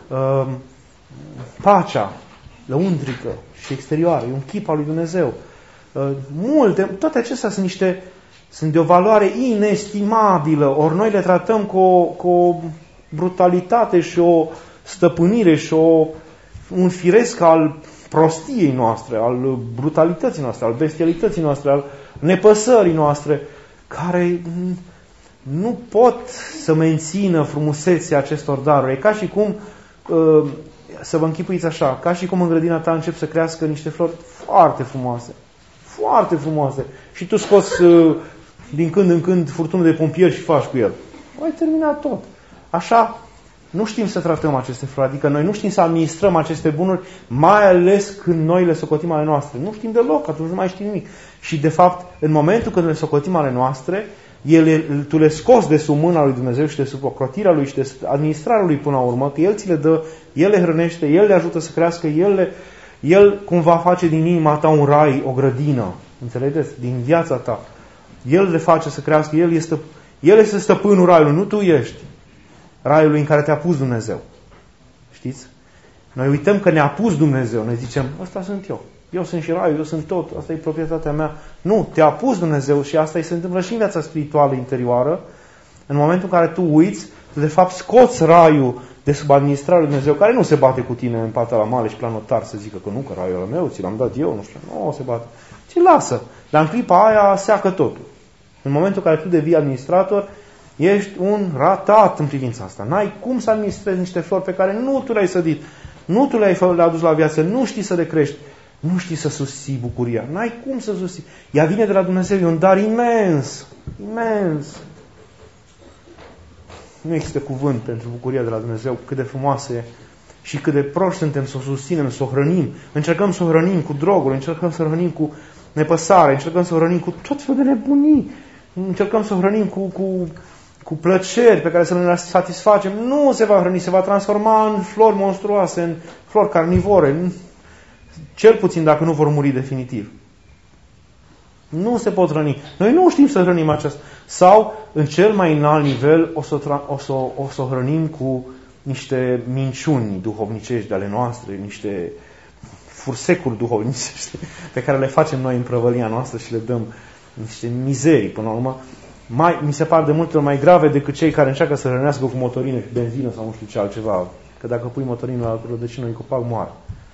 Pacea lăuntrică și exterioară e un chip al lui Dumnezeu. Toate acestea sunt sunt de o valoare inestimabilă, ori noi le tratăm cu o brutalitate și o stăpânire și un firesc al prostiei noastre, al brutalității noastre, al bestialității noastre, al nepăsării noastre, care nu pot să mențină frumusețea acestor daruri. E ca și cum, să vă închipuiți așa, ca și cum în grădina ta încep să crească niște flori foarte frumoase. Foarte frumoase. Și tu scoți din când în când furtunul de pompieri și faci cu el. Ai terminat tot. Așa, nu știm să tratăm aceste flori, adică noi nu știm să administrăm aceste bunuri, mai ales când noi le socotim ale noastre. Nu știm deloc, atunci nu mai știm nimic. Și de fapt, în momentul când le socotim ale noastre, tu le scoți de sub mâna lui Dumnezeu și de sub ocrotirea lui și de sub administrarea lui până la urmă, că El ți le dă, El le hrănește, El le ajută să crească, El cumva face din inima ta un rai, o grădină. Înțelegeți? Din viața ta. El le face să crească, El este stăpânul raiului, nu tu ești. Raiului în care te-a pus Dumnezeu. Știți? Noi uităm că ne-a pus Dumnezeu. Noi zicem, ăsta sunt eu. Eu sunt și raiul, eu sunt tot. Asta e proprietatea mea. Nu, te-a pus Dumnezeu și asta se întâmplă și în viața spirituală interioară. În momentul în care tu uiți, tu de fapt scoți raiul de sub administrarea lui Dumnezeu, care nu se bate cu tine în pata la male și la notar să zică că nu, că raiul meu, ți l-am dat eu, nu știu, nu se bate. Ci lasă. Dar în clipa aia seacă totul. În momentul în care tu devii administrator, ești un ratat în privința asta. N-ai cum să administrezi niște flori pe care nu tu le-ai sădit, nu tu le-ai adus la viață, nu știi să le crești, nu știi să susții bucuria. N-ai cum să susții. Ea vine de la Dumnezeu, e un dar imens. Imens. Nu există cuvânt pentru bucuria de la Dumnezeu, cât de frumoasă e și cât de proști suntem să o susținem, să o hrănim. Încercăm să o hrănim cu droguri, încercăm să o hrănim cu nepăsare, încercăm să o hrănim cu tot felul de nebunii. Încercăm să o hrănim cu plăceri pe care să le satisfacem. Nu se va hrăni, se va transforma în flori monstruoase, în flori carnivore. Cel puțin dacă nu vor muri definitiv. Nu se pot hrăni. Noi nu știm să hrănim aceasta. Sau, în cel mai înalt nivel, o să o hrănim cu niște minciuni duhovnicești de ale noastre, niște fursecuri duhovnicești pe care le facem noi în prăvălia noastră și le dăm niște mizerii, până la urmă. Mi se par de multe ori mai grave decât cei care încearcă să hrănească cu motorină, cu benzină sau nu știu ce altceva. Că dacă pui motorină la rădăcină, unui copac moare.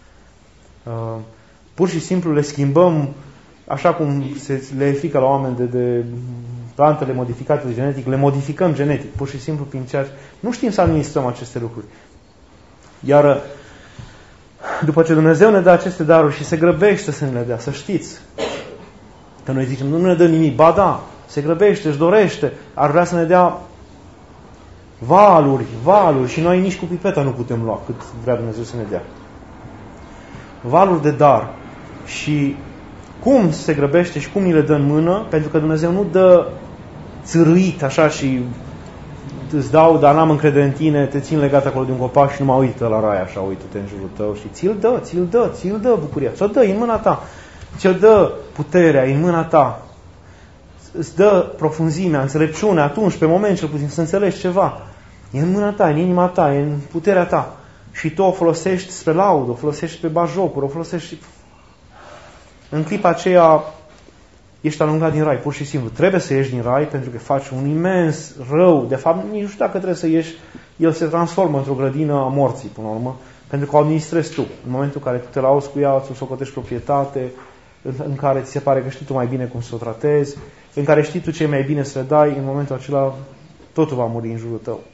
Pur și simplu le schimbăm așa cum le e frică la oameni de plantele modificate de genetic, le modificăm genetic, pur și simplu prin ceea ce... Nu știm să administrăm aceste lucruri. Iar după ce Dumnezeu ne dă aceste daruri și se grăbește să ne le dea, să știți că noi zicem, nu ne dă nimic, ba da, se grăbește, își dorește, ar vrea să ne dea valuri și noi nici cu pipeta nu putem lua cât vrea Dumnezeu să ne dea. Valuri de dar. Și cum se grăbește și cum ni le dă în mână, pentru că Dumnezeu nu dă țârâit așa și îți dau, dar n-am încredere în tine, te țin legat acolo de un copac și nu mă uită la rai așa, uită-te în jurul tău și ți-l dă bucuria, ți-o dă în mâna ta, ți-o dă puterea în mâna ta, îți dă profunzimea, înțelepciunea, atunci, pe moment cel puțin, să înțelegi ceva. E în mâna ta, în inima ta, e în puterea ta. Și tu o folosești spre laudă, o folosești pe bajocuri, o folosești... În clipa aceea ești alungat din rai, pur și simplu. Trebuie să ieși din rai pentru că faci un imens rău. De fapt, nici nu știu dacă trebuie să ieși, el se transformă într-o grădină a morții, până la urmă, pentru că o administrezi tu. În momentul în care tu te lauzi cu ea, îți o socotești proprietate, în care ți se pare că știi tu mai bine cum să o tratezi, în care știi tu ce e mai bine să le dai, în momentul acela totul va muri în jurul tău.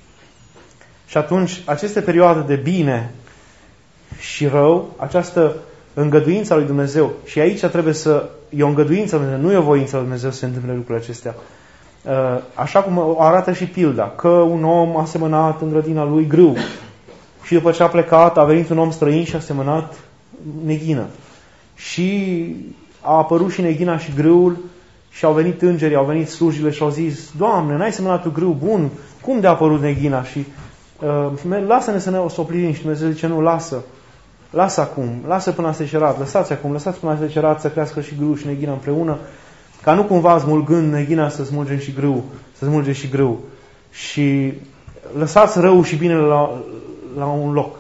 Și atunci, aceste perioade de bine și rău, această îngăduință a lui Dumnezeu, și aici trebuie să, e o îngăduință a lui Dumnezeu, nu e o voință a lui Dumnezeu să se întâmple lucrurile acestea. Așa cum o arată și pilda, că un om a semănat în grădina lui grâu și după ce a plecat a venit un om străin și a semănat neghină. Și a apărut și neghina și grâul și au venit îngerii, au venit slujile și au zis: Doamne, n-ai semănat tu grâu bun? Cum de a apărut neghina? Și lasă-ne să ne o soplivim. Și Dumnezeu zice: nu, lasă acum, lasă până se cerat, lăsați până se cerat să crească și grâu și neghina împreună, ca nu cumva smulgând neghina să smulgem și grâu, Și lăsați răul și binele la un loc.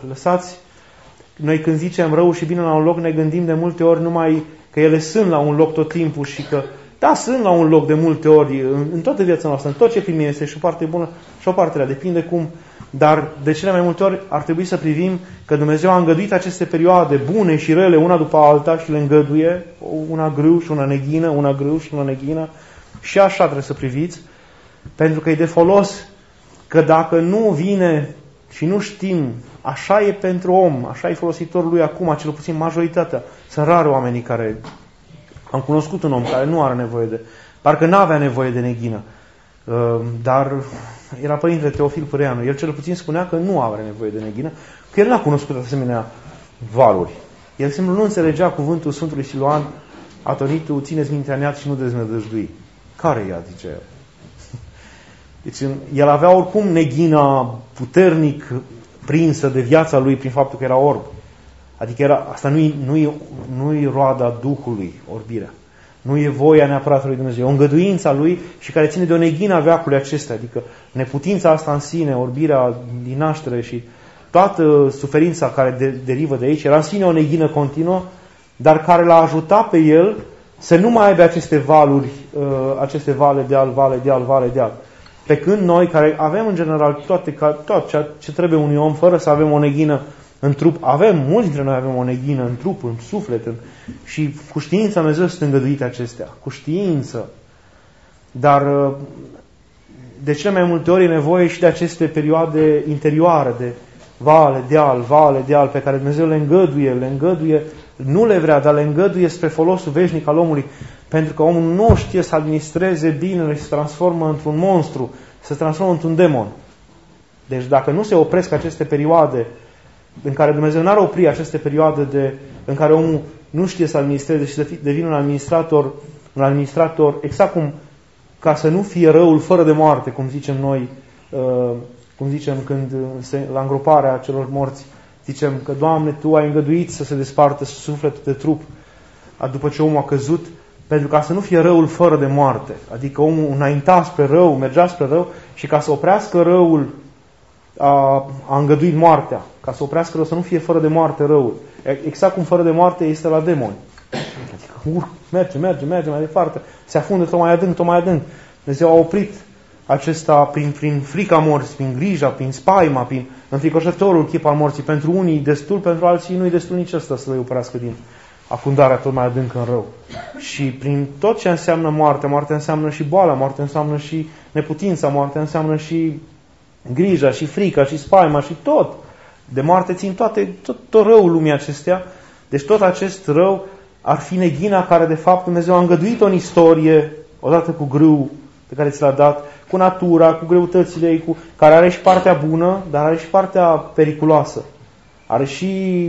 Noi când zicem răul și binele la un loc, ne gândim de multe ori numai că ele sunt la un loc tot timpul și că Da, sunt la un loc de multe ori, în toată viața noastră, în tot ce primim este și o parte bună și o parte rea, depinde cum. Dar de cele mai multe ori ar trebui să privim că Dumnezeu a îngăduit aceste perioade bune și rele, una după alta, și le îngăduie, una grâu și una neghină, una grâu și una neghină. Și așa trebuie să priviți, pentru că e de folos că dacă nu vine și nu știm, așa e pentru om, așa e folositorul lui acum, cel puțin majoritatea. Sunt rare oamenii care... Am cunoscut un om care nu are nevoie de... Parcă n-avea nevoie de neghină. Dar era părintele Teofil Păreanu. El cel puțin spunea că nu are nevoie de neghină, că el n-a cunoscut asemenea valuri. El simplu nu înțelegea cuvântul Sfântului Siluan, atonitul, țineți mintea neat și nu deznădăjdui. Care ea, zice el? Deci el avea oricum neghina puternic prinsă de viața lui prin faptul că era orb. Adică asta nu-i roada Duhului, orbirea. Nu e voia neapărat lui Dumnezeu. E o îngăduință a lui și care ține de o neghină a veacului acesta. Adică neputința asta în sine, orbirea din naștere și toată suferința care derivă de aici, era în sine o neghină continuă, dar care l-a ajutat pe el să nu mai aibă aceste valuri, aceste vale deal, vale deal, vale deal. Pe când noi, care avem în general tot ce trebuie unui om, fără să avem o neghină în trup, mulți dintre noi avem o neghină în trup, în suflet, și cu știința Dumnezeu sunt îngăduite acestea, cu știință. Dar de cele mai multe ori e nevoie și de aceste perioade interioare, de vale deal, pe care Dumnezeu le îngăduie, nu le vrea, dar le îngăduie spre folosul veșnic al omului, pentru că omul nu știe să administreze binele și se transformă într-un monstru, se transformă într-un demon. Deci dacă nu se opresc aceste perioade în care Dumnezeu n-ar opri aceste perioade în care omul nu știe să administreze și să devină un administrator exact cum, ca să nu fie răul fără de moarte, cum zicem noi, cum zicem când la îngroparea celor morți, zicem că, Doamne, Tu ai îngăduit să se despartă sufletul de trup după ce omul a căzut, pentru ca să nu fie răul fără de moarte. Adică omul înainta spre rău, mergea spre rău și ca să oprească răul a îngăduit moartea. Ca să oprească rău, să nu fie fără de moarte răul. Exact cum fără de moarte este la demoni. Adică merge mai departe, se afundă tot mai adânc. Dumnezeu a oprit acesta prin frica morții, prin grija, prin spaima, prin înfricoșătorul chip al morții. Pentru unii destul, pentru alții nu-i destul nici ăsta să le oprească din afundarea tot mai adâncă în rău. Și prin tot ce înseamnă moarte, moartea înseamnă și boala, moartea înseamnă și neputința, moartea înseamnă și grija, și frica, și spaima, și tot. De moarte țin tot răul lumii acestea. Deci tot acest rău ar fi neghina care de fapt Dumnezeu a îngăduit-o în istorie, odată cu grâu pe care ți l-a dat, cu natura, cu greutățile ei, care are și partea bună, dar are și partea periculoasă. Are și...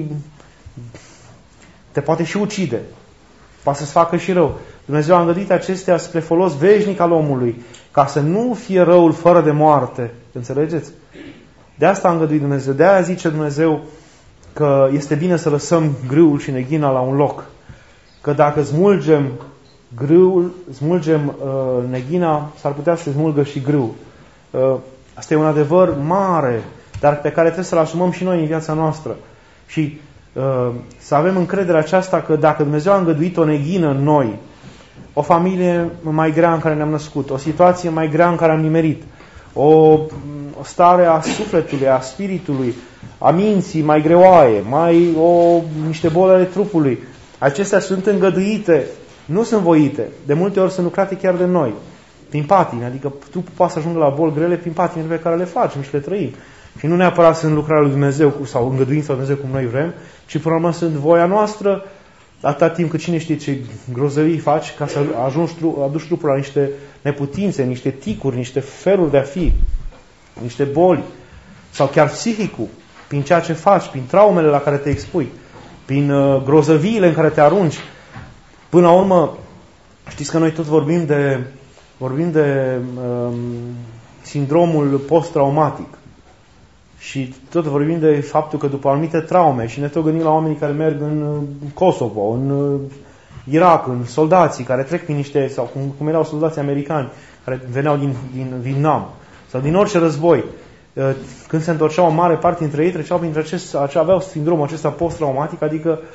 te poate și ucide. Poate să-ți facă și rău. Dumnezeu a îngăduit acestea spre folos veșnic al omului, ca să nu fie răul fără de moarte. Înțelegeți? De asta a îngăduit Dumnezeu. De aia zice Dumnezeu că este bine să lăsăm grâul și neghina la un loc. Că dacă smulgem grâul, smulgem neghina, s-ar putea să se smulgă și grâul. Asta e un adevăr mare, dar pe care trebuie să-l asumăm și noi în viața noastră. Și să avem încrederea aceasta că dacă Dumnezeu a îngăduit o neghină în noi, o familie mai grea în care ne-am născut, o situație mai grea în care am nimerit, o stare a sufletului, a spiritului, a minții mai greoaie, niște boli ale trupului, acestea sunt îngăduite, nu sunt voite. De multe ori sunt lucrate chiar de noi, prin patini, adică trupul poate să ajungă la boli grele prin patinile pe care le facem și le trăim. Și nu neapărat sunt lucrarea lui Dumnezeu sau îngăduința lui Dumnezeu cum noi vrem, ci până la urmă sunt voia noastră, atâta timp cât cine știe ce grozăvii faci ca să aduci trupul la niște neputințe, niște ticuri, niște feluri de a fi, niște boli, sau chiar psihicul, prin ceea ce faci, prin traumele la care te expui, prin grozăviile în care te arunci. Până la urmă, știți că noi tot vorbim de sindromul post-traumatic. Și tot vorbim de faptul că după anumite traume, și ne tot gândim la oamenii care merg în Kosovo, în Irak, în soldații care trec prin niște, sau cum erau soldații americani, care veneau din Vietnam, sau din orice război. Când se întorceau, o mare parte dintre ei treceau printre aveau sindromul acesta post-traumatic, adică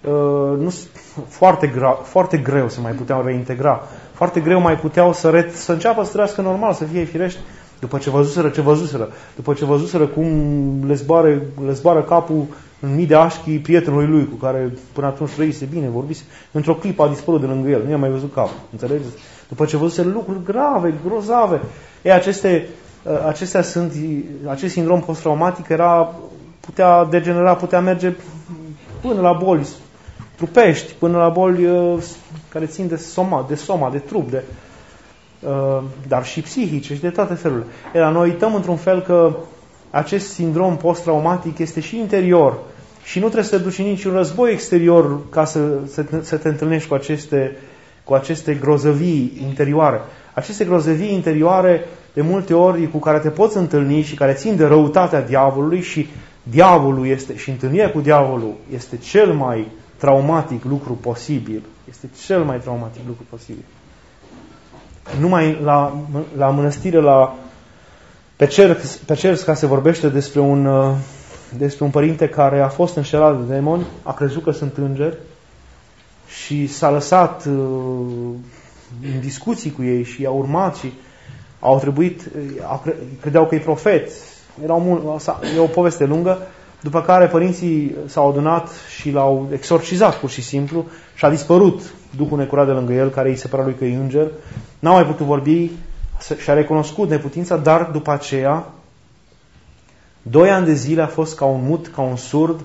foarte greu se mai puteau reintegra. Foarte greu mai puteau să înceapă să trăiască normal, să fie firești, după ce văzuseră. După ce văzuseră cum le zboară capul în mii de așchi prietenului lui, cu care până atunci trăise bine, vorbise. Într-o clipă a dispărut de lângă el, nu i-a mai văzut capul. Înțelegeți? După ce văzuseră lucruri grave, grozave. Acest sindrom post-traumatic putea degenera, putea merge până la boli trupești, până la boli care țin de trup, dar și psihice și de toate felurile. Dar noi uităm într-un fel că acest sindrom post-traumatic este și interior și nu trebuie să te duci în niciun război exterior ca să te întâlnești cu aceste grozăvii interioare. Aceste grozăvii interioare de multe ori cu care te poți întâlni și care țin de răutatea diavolului și diavolul și întâlnirea cu diavolul este cel mai traumatic lucru posibil. Este cel mai traumatic lucru posibil. Numai la mănăstire, pe Cerska se vorbește despre un părinte care a fost înșelat de demoni, a crezut că sunt îngeri și s-a lăsat în discuții cu ei și i-a urmat și credeau că e profet. E o poveste lungă, după care părinții s-au adunat și l-au exorcizat pur și simplu și a dispărut Duhul necurat de lângă el, care îi se părea lui că e înger. N-a mai putut vorbi și a recunoscut neputința, dar după aceea 2 ani de zile a fost ca un mut, ca un surd.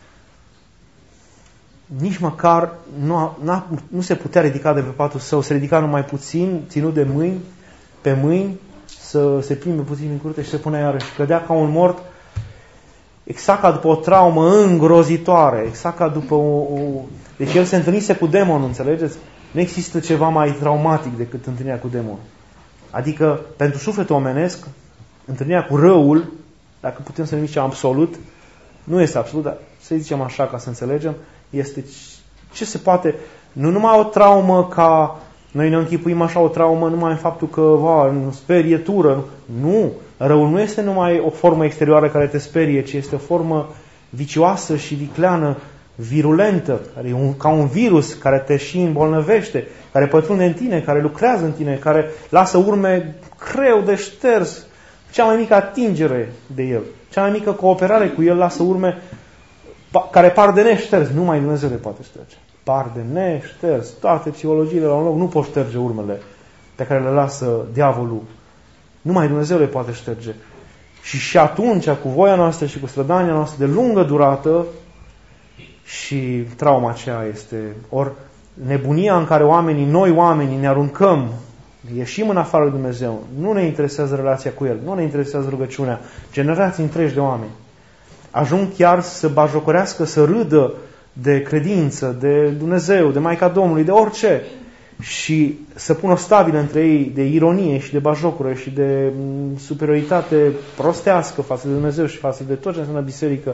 Nici măcar nu se putea ridica de pe patul său, se ridica numai puțin, ținut de pe mâini, să se plimbe puțin în curte și se punea iarăși. Cădea ca un mort, exact ca după o traumă îngrozitoare, exact ca după Deci el se întâlnise cu demonul, înțelegeți? Nu există ceva mai traumatic decât întâlnirea cu demonul. Adică, pentru sufletul omenesc, întâlnirea cu răul, dacă putem să numim absolut, nu este absolut, dar să zicem așa ca să înțelegem, este ce se poate, nu numai o traumă ca noi ne închipuim așa o traumă numai în faptul că sperietură. Nu, răul nu este numai o formă exterioară care te sperie, ci este o formă vicioasă și vicleană, virulentă, care e ca un virus care te și îmbolnăvește, care pătrunde în tine, care lucrează în tine, care lasă urme greu de șters. Cea mai mică atingere de el, cea mai mică cooperare cu el lasă urme care par de neșters. Numai Dumnezeu le poate șterge. Par de neșters. Toate psihologiile la un loc nu pot șterge urmele pe care le lasă diavolul. Numai Dumnezeu le poate șterge. Și atunci, cu voia noastră și cu strădania noastră de lungă durată, și trauma aceea este. Ori nebunia în care noi oamenii ne aruncăm, ieșim în afară de Dumnezeu, nu ne interesează relația cu El, nu ne interesează rugăciunea, generații întregi de oameni ajung chiar să bajocorească, să râdă de credință, de Dumnezeu, de Maica Domnului, de orice, și să pună o stabilă între ei de ironie și de bajocură și de superioritate prostească față de Dumnezeu și față de tot ce înseamnă biserică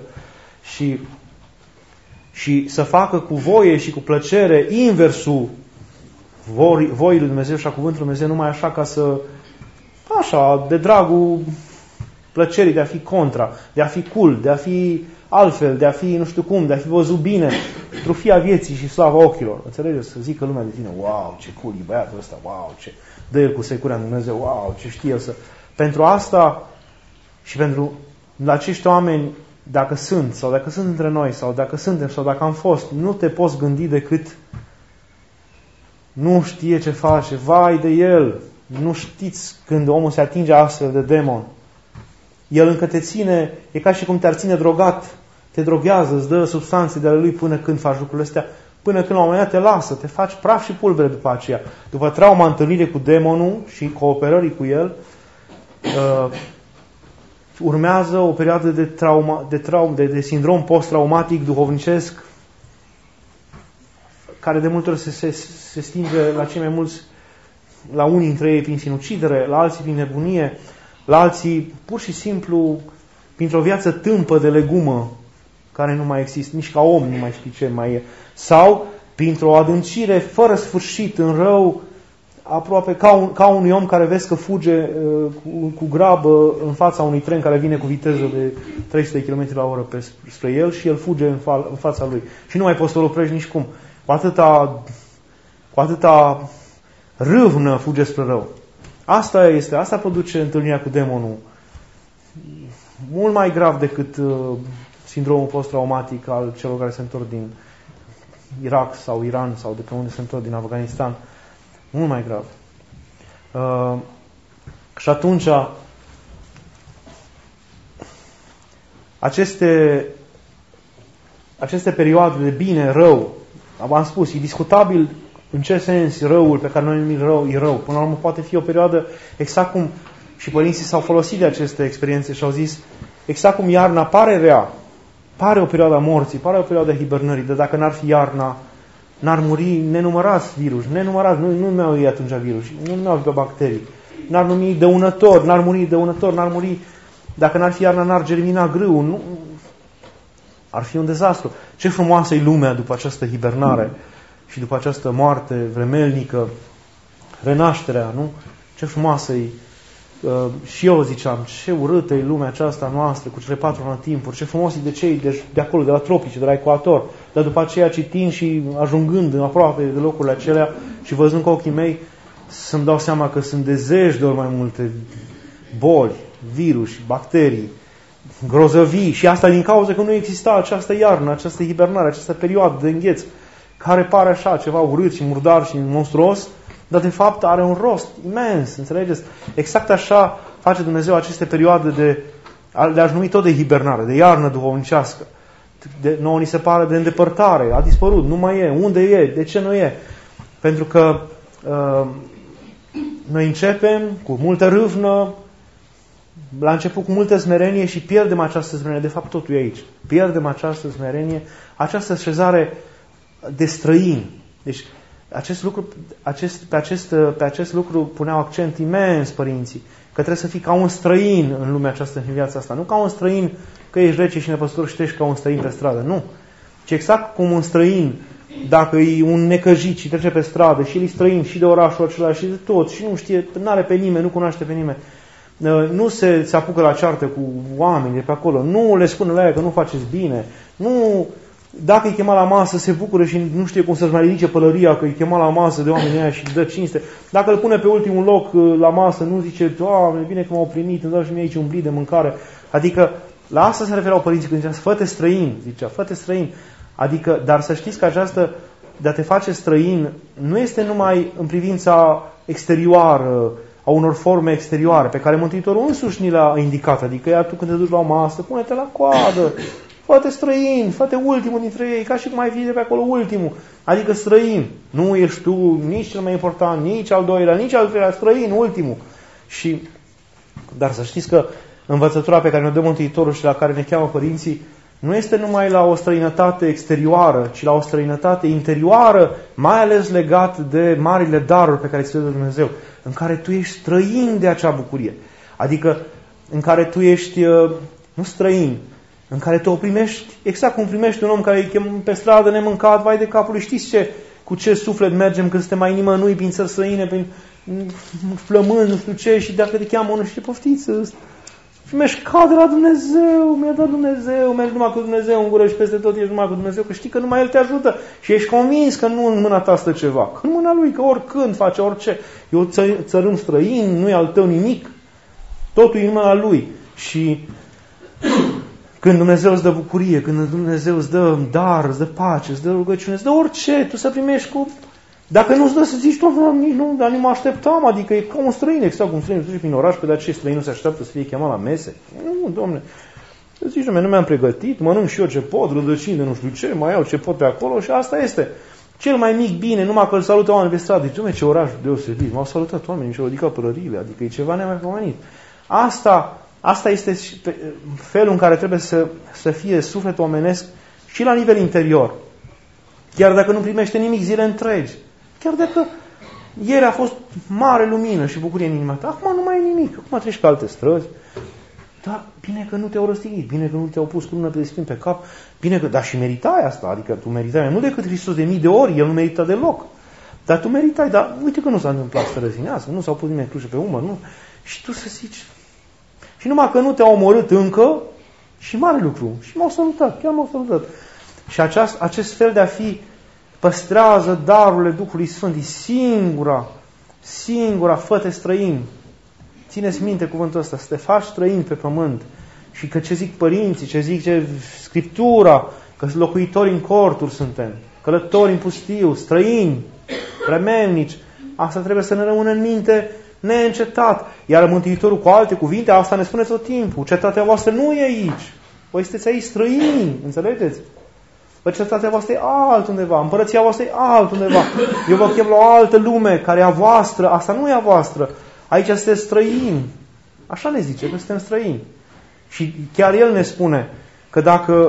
și să facă cu voie și cu plăcere inversul voii lui Dumnezeu și a cuvântului Dumnezeu, numai așa ca să, așa, de dragul plăcerii de a fi contra, de a fi cool, de a fi altfel, de a fi nu știu cum, de a fi văzut bine, trufia vieții și slava ochilor. Înțelegeți? Să zică lumea de tine, wow, ce cool e băiatul ăsta, wow, ce dă el cu securea în Dumnezeu, wow, ce știe el să... Pentru asta și pentru acești oameni, dacă sunt, sau dacă sunt între noi, sau dacă suntem, sau dacă am fost, nu te poți gândi decât nu știe ce face, vai de el, nu știți când omul se atinge astfel de demon. El încă te ține, e ca și cum te-ar ține drogat, te droghează, îți dă substanțe de ale lui până când faci lucrurile astea, până când la un moment dat te lasă, te faci praf și pulbere după aceea. După trauma întâlnirii cu demonul și cooperării cu el, urmează o perioadă de sindrom post-traumatic duhovnicesc, care de multe ori se stinge la cei mai mulți, la unii dintre ei prin sinucidere, la alții prin nebunie, la alții pur și simplu printr-o viață tâmpă de legumă care nu mai există, nici ca om nu mai știi ce mai e, sau printr-o adâncire fără sfârșit în rău aproape ca unui om care vezi că fuge cu grabă în fața unui tren care vine cu viteză de 300 km la oră spre el și el fuge în fața lui. Și nu mai poți să-l oprești nici cum. Cu atâta râvnă fuge spre rău. Asta produce întâlnirea cu demonul. Mult mai grav decât sindromul post-traumatic al celor care se întorc din Irak sau Iran sau de pe unde se întorc din Afganistan. Mult mai grav. Și atunci aceste perioade de bine, rău, am spus, e discutabil în ce sens răul pe care noi numim rău e rău. Până la urmă poate fi o perioadă exact cum și părinții s-au folosit de aceste experiențe și au zis exact cum iarna pare rea, pare o perioadă a morții, pare o perioadă a hibernării, dar dacă n-ar fi iarna, n-ar muri nenumărați virus, nu numeau ei atunci virus, nu numeau pe bacterii, n-ar numi dăunător, n-ar muri, dacă n-ar fi iarna, n-ar germina grâul, nu, ar fi un dezastru. Ce frumoasă e lumea după această hibernare și după această moarte vremelnică, renașterea, nu? Ce frumoasă e. Și eu ziceam, ce urâtă e lumea aceasta noastră cu cele 4 anotimpuri, ce frumos e de cei de acolo, de la tropice, de la ecuator, dar după aceea citind și ajungând aproape de locurile acelea și văzând cu ochii mei, să-mi dau seama că sunt de zeci de ori mai multe boli, virus, bacterii, grozăvii și asta din cauza că nu exista această iarnă, această hibernare, această perioadă de îngheț, care pare așa ceva urât și murdar și monstruos, dar de fapt are un rost imens, înțelegeți? Exact așa face Dumnezeu aceste perioade le-aș numi tot de hibernare, de iarnă duhovnicească. Nouă ni se pare de îndepărtare, a dispărut, nu mai e, unde e, de ce nu e? Pentru că noi începem cu multă râvnă, la început cu multă smerenie și pierdem această smerenie, de fapt totul e aici. Pierdem această smerenie, această așezare de străin. Deci pe acest lucru puneau accent imens părinții, că trebuie să fii ca un străin în lumea aceasta, în viața asta. Nu ca un străin că ești rece și nepăsător și treci ca un străin pe stradă. Nu. Ci exact cum un străin, dacă e un necăjit și trece pe stradă și el e străin și de orașul acela și de tot și nu știe, nu are pe nimeni, nu cunoaște pe nimeni, nu se apucă la ceartă cu oameni de pe acolo, nu le spune la ea că nu faceți bine, nu... Dacă îi chema la masă, se bucură și nu știe cum să-și mai ridice pălăria, că îi chema la masă de oamenii aia și dă cinste. Dacă îl pune pe ultimul loc la masă, nu zice, Doamne, bine că m-au primit, îmi dau și mie aici un blit de mâncare. Adică, la asta se referau părinții când zicea, fă-te străin, zicea, fă-te străin. Adică, dar să știți că această, de a te face străin, nu este numai în privința exterioară, a unor forme exterioare, pe care Mântuitorul însuși ni le-a indicat. Adică, iar tu când te duci la o masă, pune-te la coadă, fă-te străin, fă-te ultimul dintre ei, ca și cum ai fi de pe acolo ultimul. Adică străin. Nu ești tu nici cel mai important, nici al doilea, nici al treilea, străin, ultimul. Dar să știți că învățătura pe care ne-o dă Mântuitorul și la care ne cheamă părinții, nu este numai la o străinătate exterioară, ci la o străinătate interioară, mai ales legat de marile daruri pe care ți le dă Dumnezeu, în care tu ești străin de acea bucurie. Adică în care tu ești, nu străin, în care te o primești, exact cum primești un om care îi chem pe stradă nemâncat, vai de capul, știți cu ce suflet mergem când suntem mai nimănui prin țări străine, prin flămâni, nu știu ce, și dacă te cheamă unul și te poftiți, primești ca de la Dumnezeu, mi-a dat Dumnezeu, mergi numai cu Dumnezeu în gură și peste tot ești numai cu Dumnezeu, că știi că numai El te ajută și ești convins că nu în mâna ta stă ceva, că în mâna Lui, că oricând face orice. E un țărâm străin, nu e al tău nimic, totul e în mâna Lui. Și când Dumnezeu îți dă bucurie, când Dumnezeu îți dă dar, îți dă pace, îți dă rugăciune, îți dă orice, tu să primești cu... Dacă nu-ți dă să zici, dar nu mă așteptam, adică e ca un străin, exact cum străin, duci prin oraș, pe de aceea străinul se așteaptă să fie chemat la mese. Nu, Dom'le, zici, nu mi-am pregătit, mănânc și eu ce pot, rădăcini de nu știu ce, mai iau ce pot pe acolo și asta este. Cel mai mic bine, numai că îl salută oameni pe stradă, zici, ce oraș deosebit, m-au salutat oamenii și au ridicat pălăriile, adică e ceva nemaipomenit. Asta este felul în care trebuie să fie sufletul omenesc și la nivel interior. Chiar dacă nu primește nimic zile întregi. Chiar dacă ieri a fost mare lumină și bucurie în inima ta, acum nu mai e nimic. Acum treci pe alte străzi. Dar bine că nu te-au răstignit, bine că nu te-au pus cu mână pe spin pe cap, bine că, dar și meritai asta, adică tu meritai nu decât Hristos de mii de ori, El nu merită deloc. Dar tu meritai, dar uite că nu s-a întâmplat să răzinească, nu s-au pus nimeni cruce pe umăr, nu. Și tu să zici, și numai că nu te-au omorât încă, și mare lucru, și m-au salutat, chiar m-au salutat. Și acest fel de a fi păstrează darurile Duhului Sfânt, e singura, fă-te străin. Țineți minte cuvântul ăsta, să te faci străin pe pământ. Și că ce zic părinții, ce zice Scriptura, că locuitori în corturi suntem, călători în pustiu, străini, vremelnici. Asta trebuie să ne rămână în minte neîncetat. Iar Mântuitorul, cu alte cuvinte, asta ne spune tot timpul. Cetatea voastră nu e aici. Voi sunteți aici străini, înțelegeți? Cetatea voastră e altundeva, împărăția voastră e altundeva. Eu vă chem la o altă lume care e a voastră, asta nu e a voastră. Aici sunteți străini. Așa ne zice, că suntem străini. Și chiar El ne spune că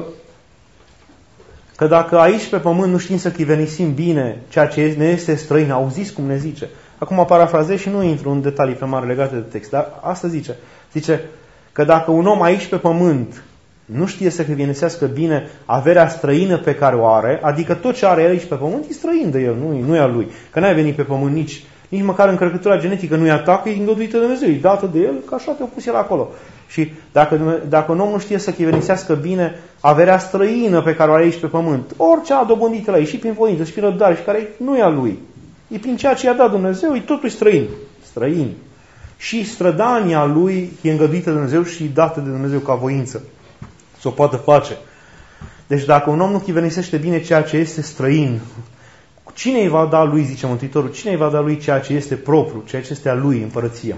dacă aici pe pământ nu știm să chivenisim bine ceea ce ne este străin, auziți cum ne zice. Acum parafrazez și nu intru în detalii pe mare legate de text, dar asta zice. Zice că dacă un om aici pe pământ nu știe să chivenisească bine averea străină pe care o are, adică tot ce are aici pe pământ e străin de el, nu e a lui. Că n-ai venit pe pământ nici măcar încărcătura genetică nu e a ta, că e îngăduită de Dumnezeu, e dată de El, că așa te-a pus El acolo. Și dacă un om nu știe să chivenisească bine averea străină pe care o are aici pe pământ, orice a dobândit la ei, și prin voință, și prin răbdare, și care nu e a lui, e prin ceea ce i-a dat Dumnezeu, e totul străin. Și strădania lui e îngăduită de Dumnezeu și e dată de Dumnezeu ca voință să o poată face. Deci dacă un om nu chivenisește bine ceea ce este străin, cine îi va da lui, zice Mântuitorul, cine îi va da lui ceea ce este propriu, ceea ce este a lui, împărăția?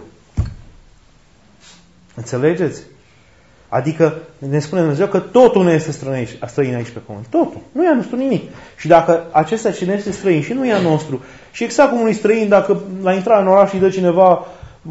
Înțelegeți? Adică ne spune Dumnezeu că totul nu este străin aici pe pământ. Totul. Nu e a nostru nimic. Și dacă acesta ce ne este străin și nu e a nostru, și exact cum unui străin, dacă la intrare în oraș îi dă cineva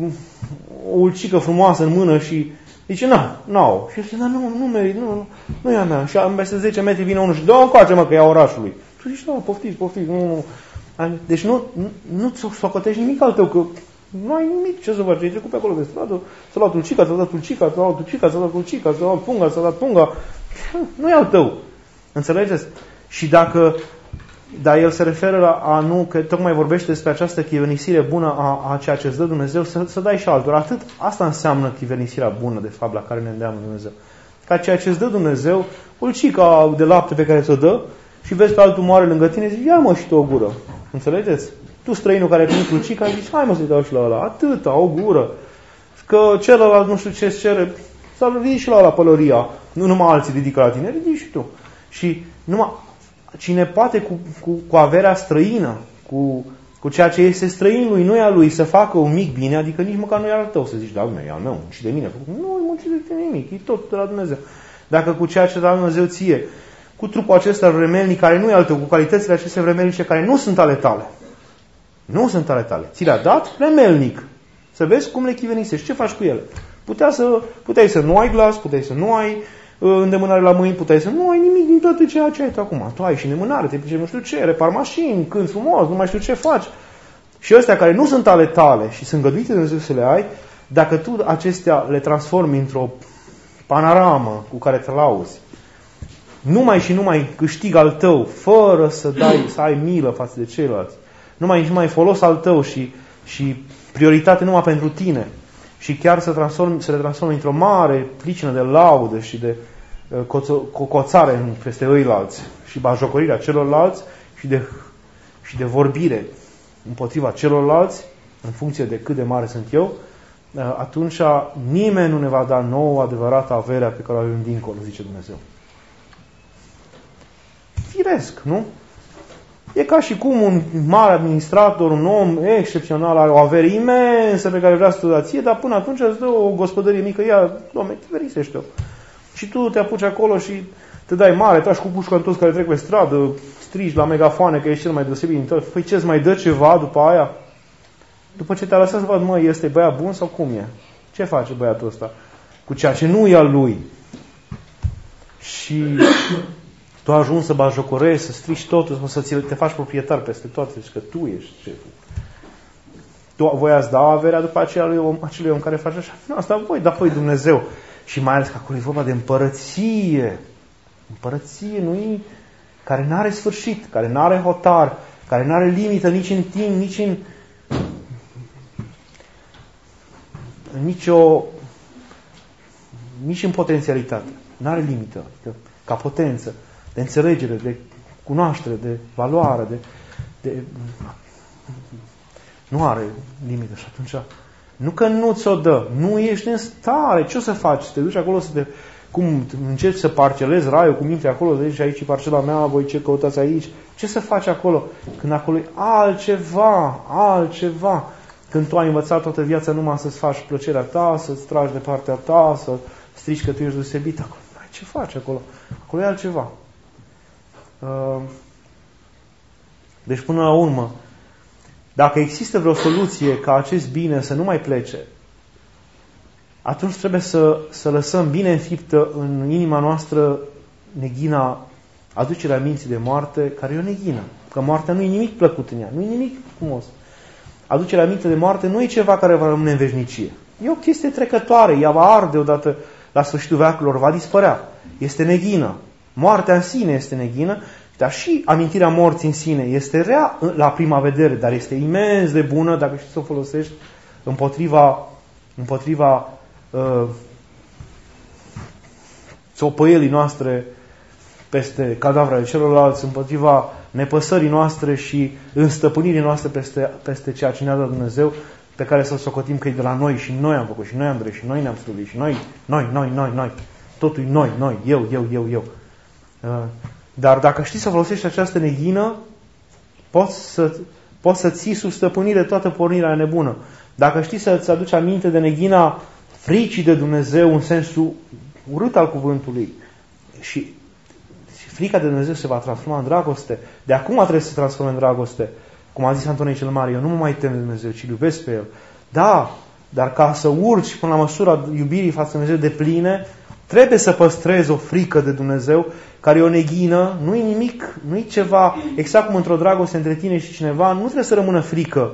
o ulcică frumoasă în mână și zice, n-au. Și zice, nu merit, nu e a mea. Și peste 10 metri vine unul și dă-o încoace, mă, că e a orașului. Tu zici, poftiți, nu. Deci nu-ți socotești nimic al tău, că nu ai nimic ce să faci. Ai trecut pe acolo pe stradă, s-a luat ulcica, s-a dat ulcica, s-a luat ulcica, s-a dat ulcica, s-a luat punga, s-a dat punga. Nu e al tău. Înțelegeți? Și dar el se referă la că tocmai vorbește despre această chivenisire bună a ceea ce îți dă Dumnezeu, să dai și altora. Asta înseamnă chivenisirea bună, de fapt, la care ne îndeamnă Dumnezeu. Ca ceea ce îți dă Dumnezeu, ulcica de lapte pe care ți-o dă, și vezi pe altul moare lângă tine, zici, ia mă și tu o gură. Înțelegeți? Tu, străinul care ai primit ulcica, zici, hai mă să-i dau și la ăla. Atâta, o gură. Că celălalt nu știu ce-ți cere, să ridici și la ăla pălăria. Nu numai alții ridică la tine, ridici și tu. Și numai cine poate cu averea străină, cu ceea ce este străin lui, nu e a lui, să facă un mic bine, adică nici măcar nu e al tău, să zici, da, e al meu, și de mine. Nu e muncit de tine nimic, e tot de la Dumnezeu. Dacă cu ceea ce dă Dumnezeu ție, cu trupul acesta vremelnic care nu e al tău, cu calitățile acestea vremelnice care nu sunt ale tale. Nu sunt ale tale. Ți le-a dat vremelnic. Să vezi cum le chivenisești. Ce faci cu ele? Puteai să nu ai glas, puteai să nu ai îndemânare la mâini, puteai să nu ai nimic din toate ceea ce ai tu acum. Tu ai și îndemânare, te pricepi nu știu ce, repar mașini, cânti frumos, nu mai știu ce faci. Și astea care nu sunt ale tale și sunt găduite de Dumnezeu să le ai, dacă tu acestea le transformi într-o panoramă cu care te lauzi, numai câștig al tău, fără să ai milă față de ceilalți, numai folos al tău și prioritate numai pentru tine, și chiar să le transformi într-o mare pricină de laudă și de cocoțare peste ăilalți și bajocorirea celorlalți și de vorbire împotriva celorlalți, în funcție de cât de mare sunt eu, atunci nimeni nu ne va da nouă adevărata averea pe care o avem dincolo, zice Dumnezeu. Firesc, nu? E ca și cum un mare administrator, un om excepțional, are o avere imensă pe care vrea să o dea ție, dar până atunci îți dă o gospodărie mică, ia, Doamne, verisește-o. Și tu te apuci acolo și te dai mare, tragi cu pușca în toți care trec pe stradă, strigi la megafoane că ești cel mai deosebit. Păi ce-ți mai dă ceva după aia? După ce te-a lăsat să văd, măi, este băiat bun sau cum e? Ce face băiatul ăsta? Cu ceea ce nu e al lui. Și tu ajungi să bajocorezi, să strici totul, să te faci proprietar peste toate, și că tu ești șeful. Tu voiați da averea după acelui om care face așa? Nu, asta voi, dar voi Dumnezeu. Și mai ales că acolo e vorba de împărăție. Împărăție, nu-i care n-are sfârșit, care n-are hotar, care nu are limită nici în timp, nici în potențialitate. Nu are limită. Adică, ca potență, de înțelegere, de cunoaștere, de valoare, nu are limită. Și atunci, nu că nu ți-o dă, nu ești în stare. Ce o să faci? Te duci acolo cum încerci să parcelezi raiul, cum intri acolo, zici aici e parcela mea, voi ce căutați aici? Ce să faci acolo? Când acolo e altceva. Când tu ai învățat toată viața numai să-ți faci plăcerea ta, să-ți tragi de partea ta, să strici că tu ești deosebit, acolo ce faci acolo? Acolo e altceva. Deci până la urmă, dacă există vreo soluție ca acest bine să nu mai plece, atunci trebuie să lăsăm bine înfiptă în inima noastră neghina, aducerea minții de moarte, care e o neghină. Că moartea nu e nimic plăcut în ea, nu e nimic frumos. Aducerea minte de moarte nu e ceva care va rămâne în veșnicie. E o chestie trecătoare, ea va arde odată la sfârșitul veacurilor, va dispărea. Este neghină. Moartea în sine este neghină, dar și amintirea morții în sine este rea la prima vedere, dar este imens de bună dacă știi să o folosești împotriva țopăielii noastre peste cadavrele celorlalți, împotriva nepăsării noastre și înstăpânirii noastre peste ceea ce ne-a dat Dumnezeu, pe care să-l socotim că e de la noi și noi am făcut, și noi am drept, și noi ne-am slujit, și noi. Totul e noi, eu. Dar dacă știi să folosești această neghină, poți să ții sub stăpânire toată pornirea nebună. Dacă știi să-ți aduci aminte de neghina fricii de Dumnezeu în sensul urât al cuvântului și frica de Dumnezeu se va transforma în dragoste. De acum trebuie să se transforme în dragoste. Cum a zis Antonie cel Mare, eu nu mă mai tem de Dumnezeu, ci iubesc pe El. Da, dar ca să urci până la măsura iubirii față de Dumnezeu de pline, trebuie să păstrezi o frică de Dumnezeu, care e o neghină, nu e nimic, nu e ceva, exact cum într-o dragoste între tine și cineva, nu trebuie să rămână frică.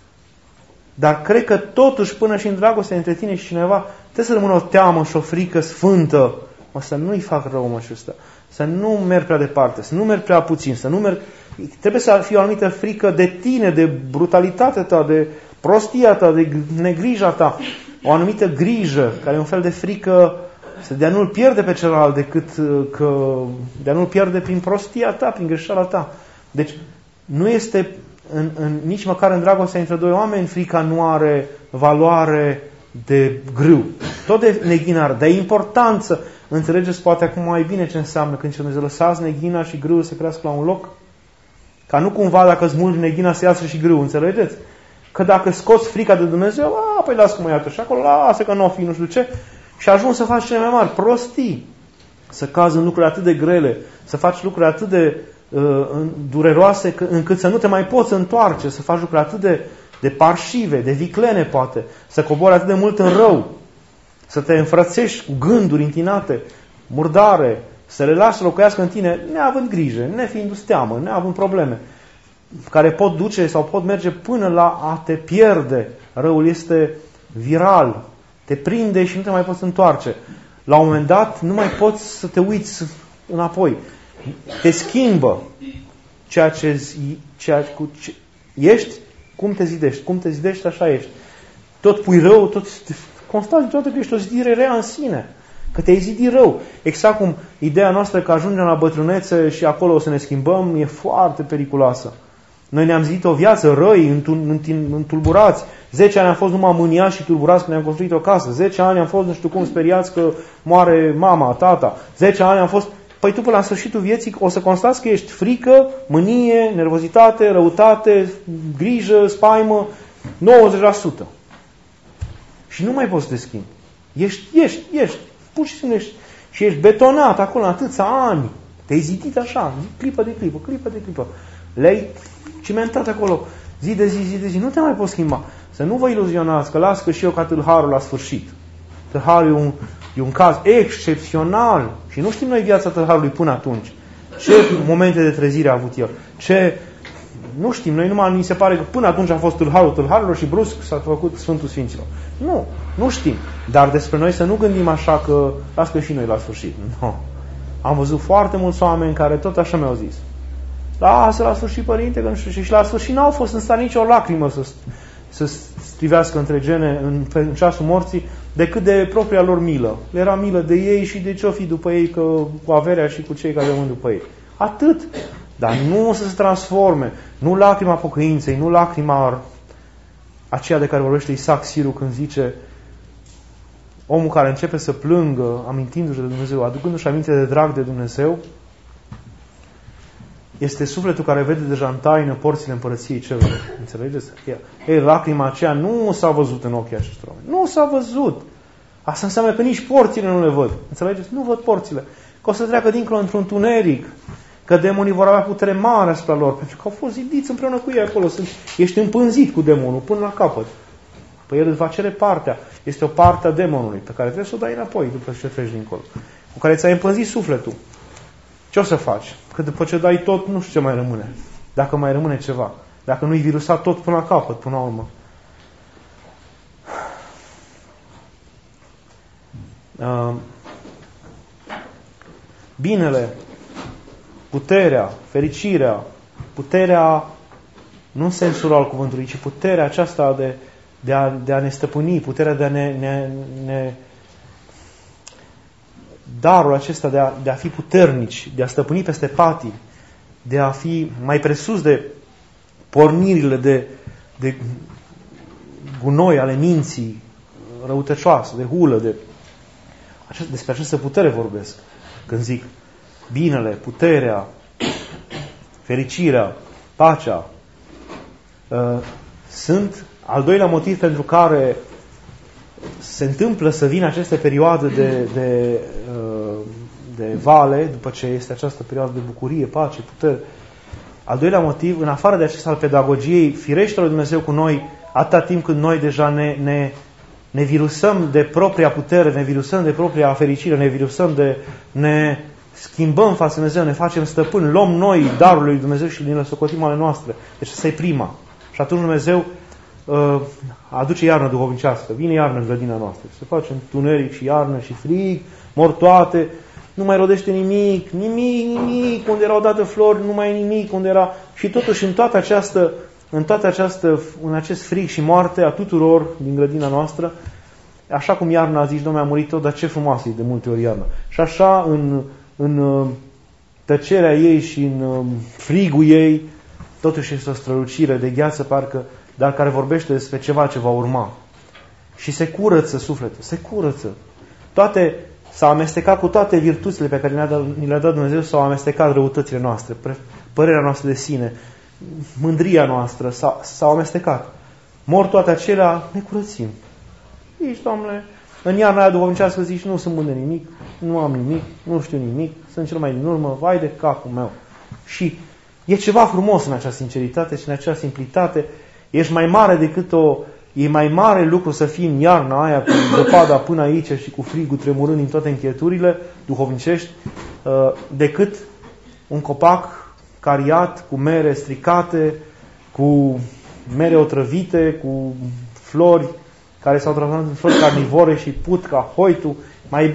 Dar cred că totuși până și în dragoste între tine și cineva, trebuie să rămână o teamă și o frică sfântă. O să nu-i fac rău omul acesta. Să nu merg prea departe, să nu merg prea puțin, să nu merg... Trebuie să fie o anumită frică de tine, de brutalitatea ta, de prostia ta, de negrija ta. O anumită grijă, care e un fel de frică de a nu-l pierde pe celălalt, decât că de a nu-l pierde prin prostia ta, prin greșeala ta. Deci nu este nici măcar în dragostea între doi oameni, frica nu are valoare de grâu. Tot de neghinare, de importanță. Înțelegeți poate acum mai bine ce înseamnă când Dumnezeu lăsați neghina și grâul să crească la un loc? Ca nu cumva dacă smulgi neghina să iasă și grâul, înțelegeți? Că dacă scoți frica de Dumnezeu, păi las cum o iată și acolo, lasă că nu o fi, nu știu ce, și ajungi să faci cele mai mari prostii, să cazi în lucruri atât de grele, să faci lucruri atât de dureroase încât să nu te mai poți întoarce, să faci lucruri atât de parșive, de viclene poate, să cobori atât de mult în rău, să te înfrățești cu gânduri întinate, murdare, să le lași să locuiască în tine, neavând grijă, nefiindu-ți teamă, neavând probleme, care pot duce sau pot merge până la a te pierde. Răul este viral, te prinde și nu te mai poți întoarce. La un moment dat nu mai poți să te uiți înapoi. Te schimbă ceea ce ești, cum te zidești. Cum te zidești, așa ești. Tot pui rău, tot constați toată că ești o zidire rea în sine. Că te-ai zidit rău. Exact cum ideea noastră că ajungem la bătrânețe și acolo o să ne schimbăm e foarte periculoasă. Noi ne-am zidit o viață răi, întulburați. 10 ani am fost numai mâniați și tulburați când ne-am construit o casă. 10 ani am fost nu știu cum speriați că moare mama, tata. 10 ani am fost... Păi tu până la sfârșitul vieții o să constați că ești frică, mânie, nervozitate, răutate, grijă, spaimă, 90%. Și nu mai poți să te schimbi. Ești. Pur și simplu ești. Și ești betonat acolo atâția ani. Te-ai zidit așa, clipă de clipă. Le-ai cimentat acolo, zi de zi. Nu te mai poți schimba. Să nu vă iluzionați că las că și eu ca tâlharul la sfârșit. Tâlharul e un caz excepțional. Și nu știm noi viața tâlharului până atunci. Ce momente de trezire a avut el. Nu știm, noi numai ni se pare că până atunci a fost tâlharul tâlharilor și brusc s-a făcut Sfântul Sfinților. Nu știm. Dar despre noi să nu gândim așa că las că și noi la sfârșit. Nu. Am văzut foarte mulți oameni care tot așa mi-au zis. lasă la sfârșit, părinte, că nu știu. Și la sfârșit n-au fost în stare nicio lacrimă să strivească între gene în ceasul morții, decât de propria lor milă. Le era milă de ei și de ce-o fi după ei, că cu averea și cu cei care rămân după ei. Atât. Dar nu să se transforme. Nu lacrima pocăinței, nu lacrima aceea de care vorbește Isaac Siru când zice omul care începe să plângă amintindu-și de Dumnezeu, aducându-și aminte de drag de Dumnezeu, este sufletul care vede deja în taină porțile împărăției cerurilor. Înțelegeți? Lacrima aceea nu s-a văzut în ochii acestor oameni. Nu s-a văzut. Asta înseamnă că nici porțile nu le văd. Înțelegeți? Nu văd porțile. Că o să treacă dincolo într-un tuneric. Că demonii vor avea putere mare asupra lor. Pentru că au fost zidiți împreună cu ei acolo. Ești împânzit cu demonul până la capăt. Păi el îți va cere partea. Este o parte a demonului pe care trebuie să o dai înapoi după ce treci dincolo. Cu care ți-ai împânzit sufletul. Ce o să faci? Că după ce dai tot, nu știu ce mai rămâne. Dacă mai rămâne ceva. Dacă nu-i virusat tot până la capăt, până la urmă. Binele, puterea, fericirea, puterea, nu în sensul al cuvântului, ci puterea aceasta de a ne stăpâni, puterea de a ne darul acesta de a fi puternici, de a stăpâni peste patii, de a fi mai presus de pornirile de gunoi ale minții răutăcioase, de hulă, despre această putere vorbesc. Când zic binele, puterea, fericirea, pacea, sunt al doilea motiv pentru care se întâmplă să vină aceste perioade de vale, după ce este această perioadă de bucurie, pace, putere. Al doilea motiv, în afară de acesta al pedagogiei, firește lui Dumnezeu cu noi, atâta timp când noi deja ne virusăm de propria putere, ne virusăm de propria fericire, ne schimbăm față de Dumnezeu, ne facem stăpâni, luăm noi darul lui Dumnezeu și ne socotim ale noastre. Deci asta e prima. Și atunci Dumnezeu aduce iarnă duhovnicească. Vine iarnă în grădina noastră. Se face întuneric și iarnă și frig, mor toate, nu mai rodește nimic, unde erau date flori, nu mai e nimic, unde era... Și totuși în acest frig și moarte a tuturor din grădina noastră, așa cum iarna a zis, Domnul, a murit tot, dar ce frumoasă e de multe ori iarna. Și așa în tăcerea ei și în frigul ei, totuși este o strălucire de gheață, parcă, dar care vorbește despre ceva ce va urma. Și se curăță sufletul, se curăță. S-au amestecat cu toate virtuțile pe care ni le-a dat Dumnezeu, s-au amestecat răutățile noastre, părerea noastră de sine, mândria noastră, s-au amestecat. Mor toate acelea, ne curățim. Zici, Doamne, în iarna aia duhovnicească zici, nu sunt bun de nimic, nu am nimic, nu știu nimic, sunt cel mai din urmă, vai de capul meu. Și e ceva frumos în acea sinceritate și în acea simplitate. E mai mare lucru să fii în iarna aia cu zăpada până aici și cu frigul tremurând în toate încheieturile duhovnicești, decât un copac cariat, cu mere stricate, cu mere otrăvite, cu flori care s-au transformat în flori carnivore și put ca hoitul. Mai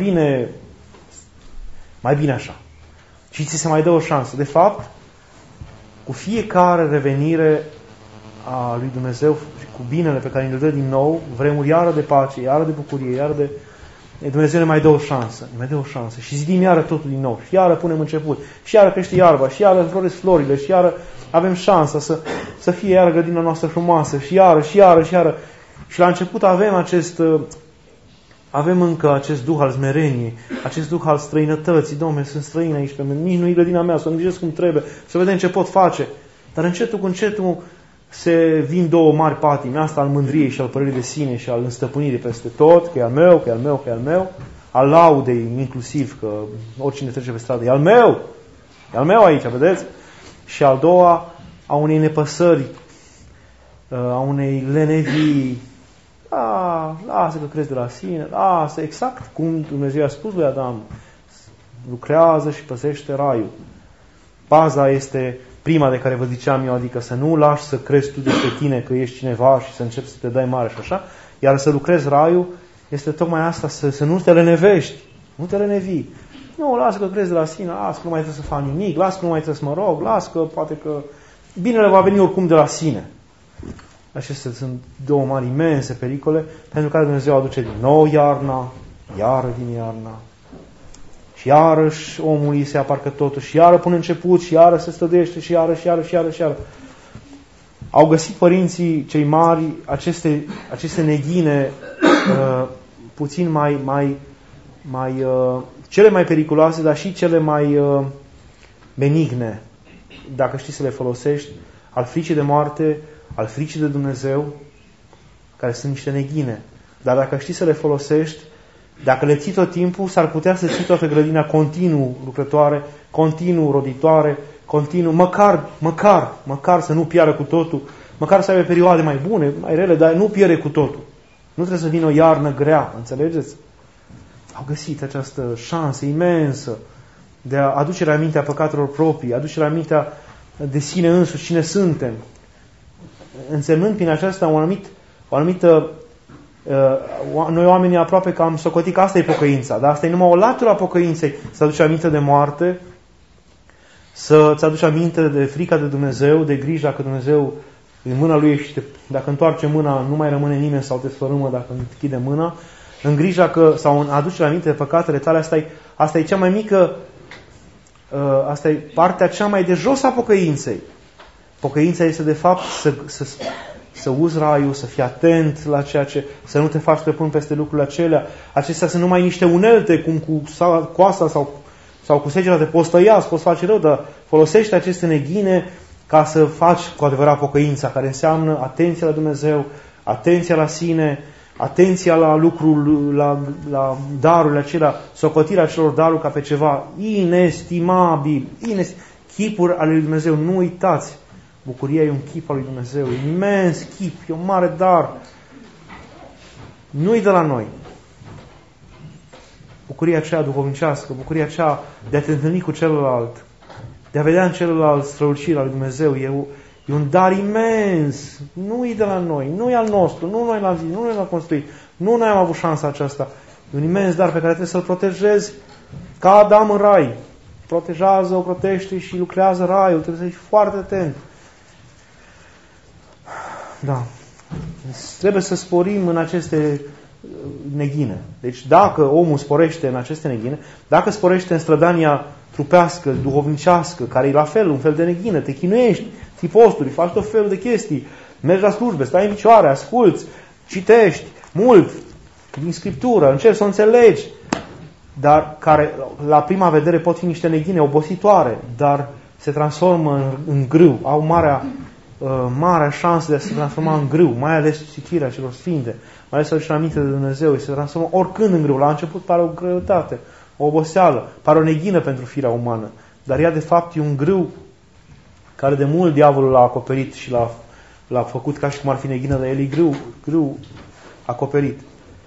bine așa. Și ți se mai dă o șansă. De fapt, cu fiecare revenire a lui Dumnezeu și cu binele pe care îl dă din nou, vremuri iară de pace, iară de bucurie, iară de... Dumnezeu ne mai dă o șansă. Ne mai dă o șansă. Și zidim iară totul din nou. Și iară punem început. Și iară crește iarba. Și iară înfloresc florile. Și iară avem șansa să fie iară grădina noastră frumoasă. Și iară. Și la început avem încă acest duh al smereniei, acest duh al străinătății. Dom'le, sunt străini aici pe mine, nici nu e grădina mea, să o îngrijesc cum trebuie, să vedem ce pot face. Dar încetul cu încetul se vin două mari patimi, asta al mândriei și al părerii de sine și al înstăpânirii peste tot, că e al meu, că e al meu, că e al meu, al laudei inclusiv, că oricine trece pe stradă, e al meu aici, vedeți? Și al doua, a unei nepăsări, a unei lenevii. Lasă că crezi de la sine, lasă, exact cum Dumnezeu a spus lui Adam, lucrează și păzește raiul. Baza este prima de care vă ziceam eu, adică să nu lași să crezi tu despre tine că ești cineva și să începi să te dai mare și așa, iar să lucrezi raiul este tocmai asta, să nu te lenevești, nu te lenevi. Nu, lasă că crezi de la sine, lasă că nu mai trebuie să fac nimic, lasă că nu mai trebuie să mă rog, lasă că poate că binele va veni oricum de la sine. Acestea sunt două mari imense pericole pentru care Dumnezeu aduce din nou iarna, iară din iarna. Și iarăși omul îi se aparcă totul și iară până început și iară se stădește și iară. Au găsit părinții cei mari aceste neghine puțin mai cele mai periculoase, dar și cele mai benigne, dacă știi să le folosești, al fricii de moarte, al fricii de Dumnezeu, care sunt niște neghine. Dar dacă știi să le folosești, dacă le ții tot timpul, s-ar putea să ții toată grădina continuu lucrătoare, continuu roditoare, continuu, măcar să nu piară cu totul, măcar să aibă perioade mai bune, mai rele, dar nu pierde cu totul. Nu trebuie să vină o iarnă grea, înțelegeți? Au găsit această șansă imensă de a aducerea amintea păcatelor proprii, aducerea amintea de sine însuși, cine suntem. Însemnând prin aceasta o anumită noi oamenii aproape că am socotit că asta e pocăința, dar asta e numai o latură a pocăinței, să aduci aminte de moarte, să-ți aduci aminte de frica de Dumnezeu, de grija că Dumnezeu în mâna Lui și dacă întoarce mâna nu mai rămâne nimeni sau te sfărâmă dacă închide mâna, în grija că, sau în aducerea aminte de păcatele tale, asta e cea mai mică, asta e partea cea mai de jos a pocăinței. Pocăința este de fapt să uzi raiul, să fii atent la ceea ce, să nu te faci stăpân peste lucrurile acelea. Acestea sunt numai niște unelte, cum cu coasa sau cu segera te poți tăia, poți face rău, dar folosește aceste neghine ca să faci cu adevărat pocăința, care înseamnă atenția la Dumnezeu, atenția la sine, atenția la lucrul, la darurile acelea, socotirea acelor daruri ca pe ceva inestimabil, chipuri ale lui Dumnezeu. Nu uitați, bucuria e un chip al lui Dumnezeu, e un imens chip, e un mare dar. Nu-i de la noi. Bucuria aceea duhovnicească, bucuria aceea de a te întâlni cu celălalt, de a vedea în celălalt strălucirea lui Dumnezeu, e un dar imens. Nu-i de la noi, nu e al nostru, nu noi l-am zis, nu noi l-am construit, nu noi am avut șansa aceasta. E un imens dar pe care trebuie să-l protejezi ca Adam în rai. Protejează, o protește și lucrează raiul, trebuie să fii foarte atent. Da. Trebuie să sporim în aceste neghine. Deci dacă omul sporește în aceste neghine, dacă sporește în strădania trupească, duhovnicească, care e la fel, un fel de neghină, te chinuiești, ții posturi, faci tot felul de chestii, mergi la slujbe, stai în picioare, asculți, citești mult din Scriptură, încerci să o înțelegi, dar care la prima vedere pot fi niște neghine obositoare, dar se transformă în grâu, au marea șansă de a se transforma în grâu, mai ales citirea celor sfinte, mai ales aducerea aminte de Dumnezeu, se transformă oricând în grâu. La început pare o greutate, o oboseală, pare o neghină pentru firea umană, dar ea de fapt e un grâu care de mult diavolul l-a acoperit și l-a făcut ca și cum ar fi neghină, dar el e grâu acoperit.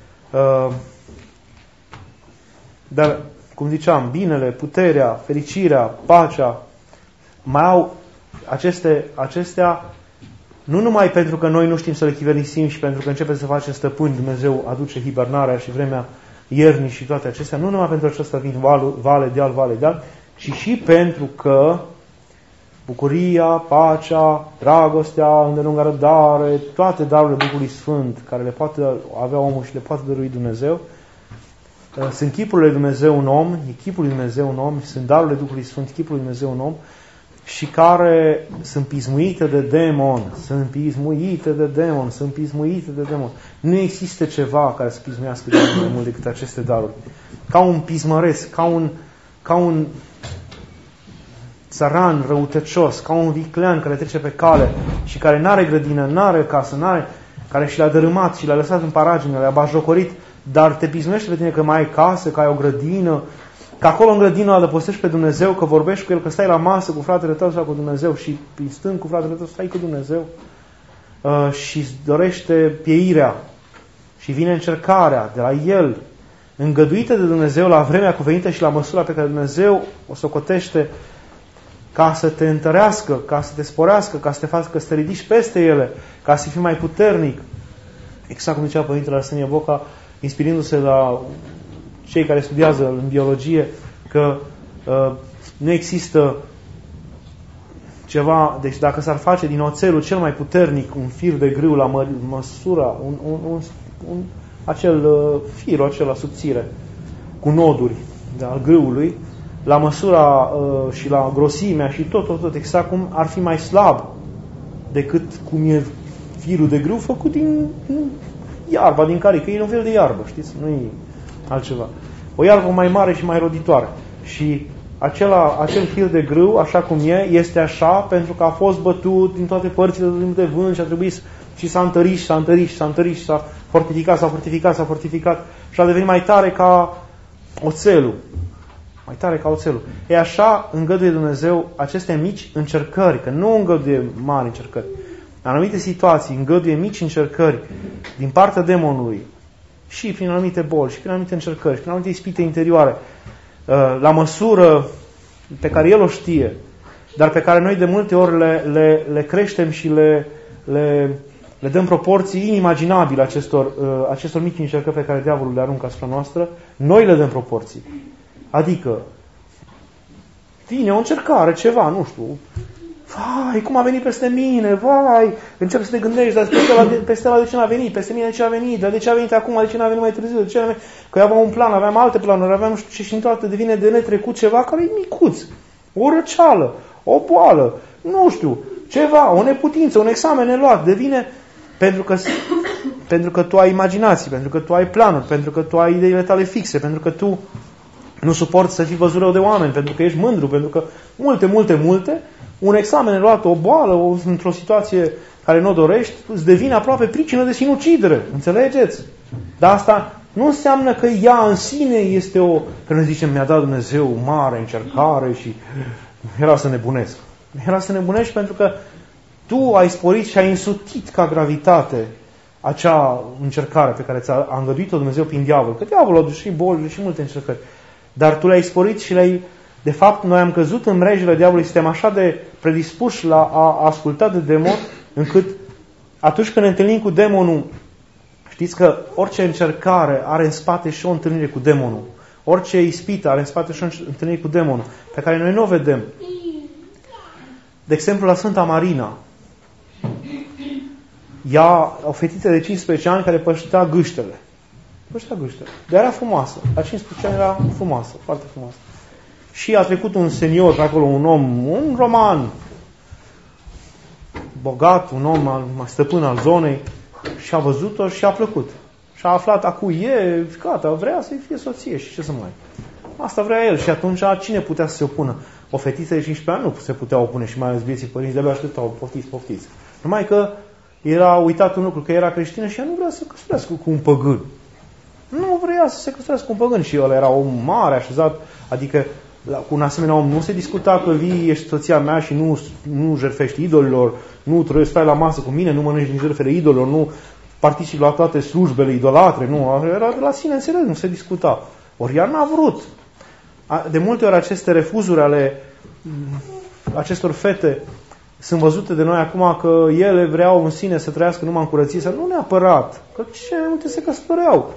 Dar, cum ziceam, binele, puterea, fericirea, pacea, mai au acestea nu numai pentru că noi nu știm să le chiverisim și pentru că începem să facem stăpâni, Dumnezeu aduce hibernarea și vremea iernii și toate acestea, nu numai pentru acesta vin vale deal, ci și pentru că bucuria, pacea, dragostea, îndelungă răbdare, toate darurile Duhului Sfânt care le poate avea omul și le poate dărui Dumnezeu, sunt chipurile lui Dumnezeu un om, e chipul lui Dumnezeu un om, sunt darurile Duhului Sfânt, chipul lui Dumnezeu un om, și care sunt pismuite de demon, sunt pismuite de demon. Nu există ceva care să pismuiască de mai mult decât aceste daruri. Ca un pismăreț, ca un țăran răutăcios, ca un viclean care trece pe cale și care n-are grădină, n-are casă, care și l-a dărâmat și l-a lăsat în paragină, le-a bajocorit, dar te pismuiește pe tine că mai ai casă, că ai o grădină, că acolo în grădină adăpostești pe Dumnezeu, că vorbești cu El, că stai la masă cu fratele tău sau cu Dumnezeu și stând cu fratele tău stai cu Dumnezeu și îți dorește pieirea și vine încercarea de la El, îngăduită de Dumnezeu la vremea cuvenită și la măsura pe care Dumnezeu o socotește ca să te întărească, ca să te sporească, ca să te facă să te ridici peste ele, ca să fii mai puternic. Exact cum zicea Părintele Arsenie Boca, inspirindu-se la cei care studiază în biologie, că nu există ceva, deci dacă s-ar face din oțelul cel mai puternic un fir de grâu la măsura, acel firul acela subțire, cu noduri al grâului, la măsura și la grosimea și tot exact cum ar fi mai slab decât cum e firul de grâu făcut din iarba, din carică. E un fel de iarbă, știți? Nu e altceva. O iarbă mai mare și mai roditoare. Și acel fir de grâu, așa cum este așa pentru că a fost bătut din toate părțile de vânt și a trebuit și s-a întărit și s-a fortificat și a devenit mai tare ca oțelul. Mai tare ca oțelul. E așa îngăduie Dumnezeu aceste mici încercări, că nu îngăduie mari încercări. În anumite situații îngăduie mici încercări din partea demonului și prin anumite boli, și prin anumite încercări, și prin anumite ispite interioare, la măsură pe care El o știe, dar pe care noi de multe ori le creștem și le dăm proporții inimaginabile acestor mici încercări pe care diavolul le aruncă asupra noastră. Noi le dăm proporții. Adică vine o încercare, ceva, nu știu, vai, cum a venit peste mine, vai, începi să te gândești, dar peste ăla de ce n-a venit, peste mine de ce a venit, dar de ce a venit acum, de ce n-a venit mai târziu, de ce a venit, că eu aveam un plan, aveam alte planuri, aveam nu știu ce și toate devine de netrecut ceva care e micuț, o răceală, o boală, nu știu, ceva, o neputință, un examen neluat, devine pentru că tu ai imaginații, pentru că tu ai planuri, pentru că tu ai ideile tale fixe, pentru că tu nu suporți să fii văzut rău de oameni, pentru că ești mândru, pentru că multe, un examen luat, o boală, într-o situație care nu o dorești, îți devine aproape pricină de sinucidere. Înțelegeți? Dar asta nu înseamnă că ea în sine este că ne zicem, mi-a dat Dumnezeu mare încercare și era să nebunesc. Era să nebunești pentru că tu ai sporit și ai însutit ca gravitate acea încercare pe care ți-a îngăduit-o Dumnezeu prin diavol. Că diavolul a dus și boli și multe încercări. Dar tu le-ai sporit și de fapt, noi am căzut în mrejele diavolului, suntem așa de predispuși la a asculta de demon, încât atunci când ne întâlnim cu demonul, știți că orice încercare are în spate și o întâlnire cu demonul. Orice ispită are în spate și o întâlnire cu demonul, pe care noi nu o vedem. De exemplu, la Sfânta Marina, ea, o fetiță de 15 ani care păștea gâștele. Dar era frumoasă. La 15 ani era frumoasă, foarte frumoasă. Și a trecut un senior pe acolo, un om, un roman, bogat, un om stăpân al zonei, și a văzut-o și a plăcut. Și a aflat, acu e, gata, vrea să-i fie soție și ce să mai. Asta vrea el. Și atunci cine putea să se opună? O fetiță de 15 ani nu se putea opune și mai ales vieții părinți de-abia așteptau, poftiți. Numai că era uitat un lucru, că era creștină și ea nu vrea să se căsătorească cu un păgân. Nu vrea să se căsătorească cu un păgân și el era om mare, așezat, adică cu un asemenea om nu se discuta că vii, ești soția mea și nu jertfești idolilor, nu trebuie să stai la masă cu mine, nu mănânci din jertfele idolilor, nu participi la toate slujbele idolatre, nu, era de la sine înțeles, nu se discuta. Ori ea n-a vrut. De multe ori aceste refuzuri ale acestor fete sunt văzute de noi acum că ele vreau în sine să trăiască numai în curăție, sau nu neapărat, că ce multe se căsătoreau.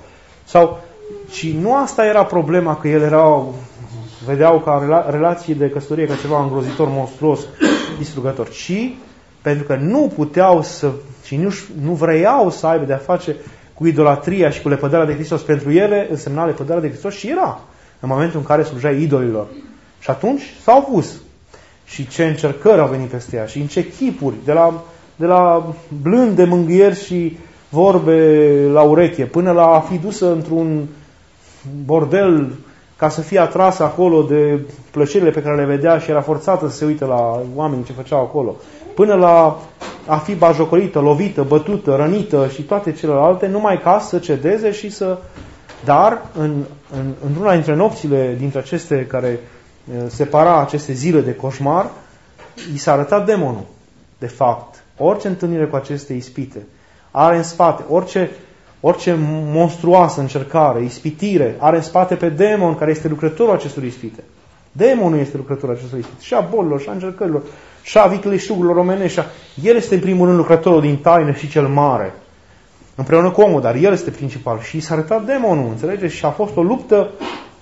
Și nu asta era problema, că ele vedeau ca relații de căsătorie ca ceva îngrozitor, monstruos, distrugător, ci pentru că nu puteau și nu vreau să aibă de-a face cu idolatria și cu lepădarea de Hristos. Pentru ele însemna lepădarea de Hristos și era în momentul în care slujea idolilor. Și atunci s-au pus. Și ce încercări au venit peste ea și în ce chipuri, de la blânde mângâieri și vorbe la ureche, până la a fi dusă într-un bordel ca să fie atrasă acolo de plăcerile pe care le vedea și era forțată să se uite la oamenii ce făceau acolo, până la a fi bajocorită, lovită, bătută, rănită și toate celelalte, numai ca să cedeze și să... Dar, într-una dintre nopțile, dintre aceste care separa aceste zile de coșmar, i s-a arătat demonul. De fapt, orice întâlnire cu aceste ispite are în spate, orice monstruoasă încercare, ispitire, are în spate pe demon care este lucrătorul acestor ispite. Demonul este lucrătorul acestor ispite. Și a bolilor, și a încercărilor, și a vicleșugurilor omenești. El este în primul rând lucrătorul din taină și cel mare. Împreună cu omul, dar el este principal. Și s-a arătat demonul, înțelegeți? Și a fost o luptă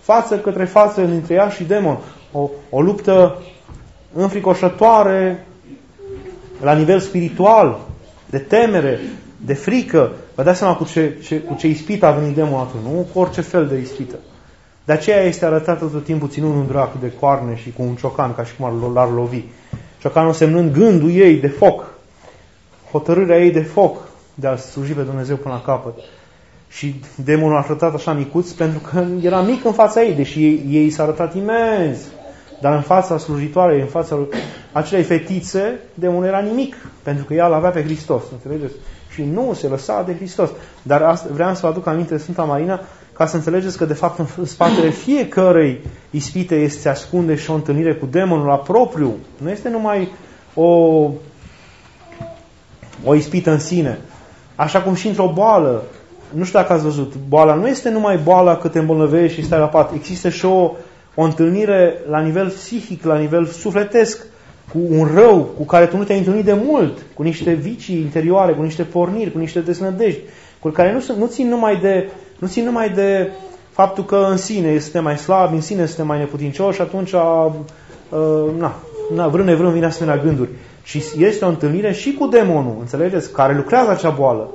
față către față dintre ea și demon. O luptă înfricoșătoare la nivel spiritual, de temere, de frică. Vă dați seama cu ce ispită a venit demonul atunci, nu cu orice fel de ispită. De aceea este arătat tot timpul ținând un drac de coarne și cu un ciocan, ca și cum l-ar lovi. Ciocanul semnând gândul ei de foc, hotărârea ei de foc de a sluji pe Dumnezeu până la capăt. Și demonul a arătat așa micuț pentru că era mic în fața ei, deși ei s-a arătat imens. Dar în fața slujitoarei, în fața acelei fetițe, demonul era nimic, pentru că ea l-avea pe Hristos, înțelegeți? Și nu se lăsa de Hristos. Dar vreau să vă aduc aminte de Sfânta Marina, ca să înțelegeți că de fapt în spatele fiecărei ispite se ascunde și o întâlnire cu demonul la propriu. Nu este numai o ispită în sine. Așa cum și într-o boală. Nu știu dacă ați văzut, boala nu este numai boala că te îmbolnăvești și stai la pat. Există și o întâlnire la nivel psihic, la nivel sufletesc, cu un rău cu care tu nu te-ai întâlnit de mult, cu niște vicii interioare, cu niște porniri, cu niște desnădejdi, cu care nu țin numai de faptul că în sine suntem mai slabi, în sine suntem mai neputincioși și atunci vrând nevrând vine asemenea gânduri. Și este o întâlnire și cu demonul, înțelegeți? Care lucrează acea boală.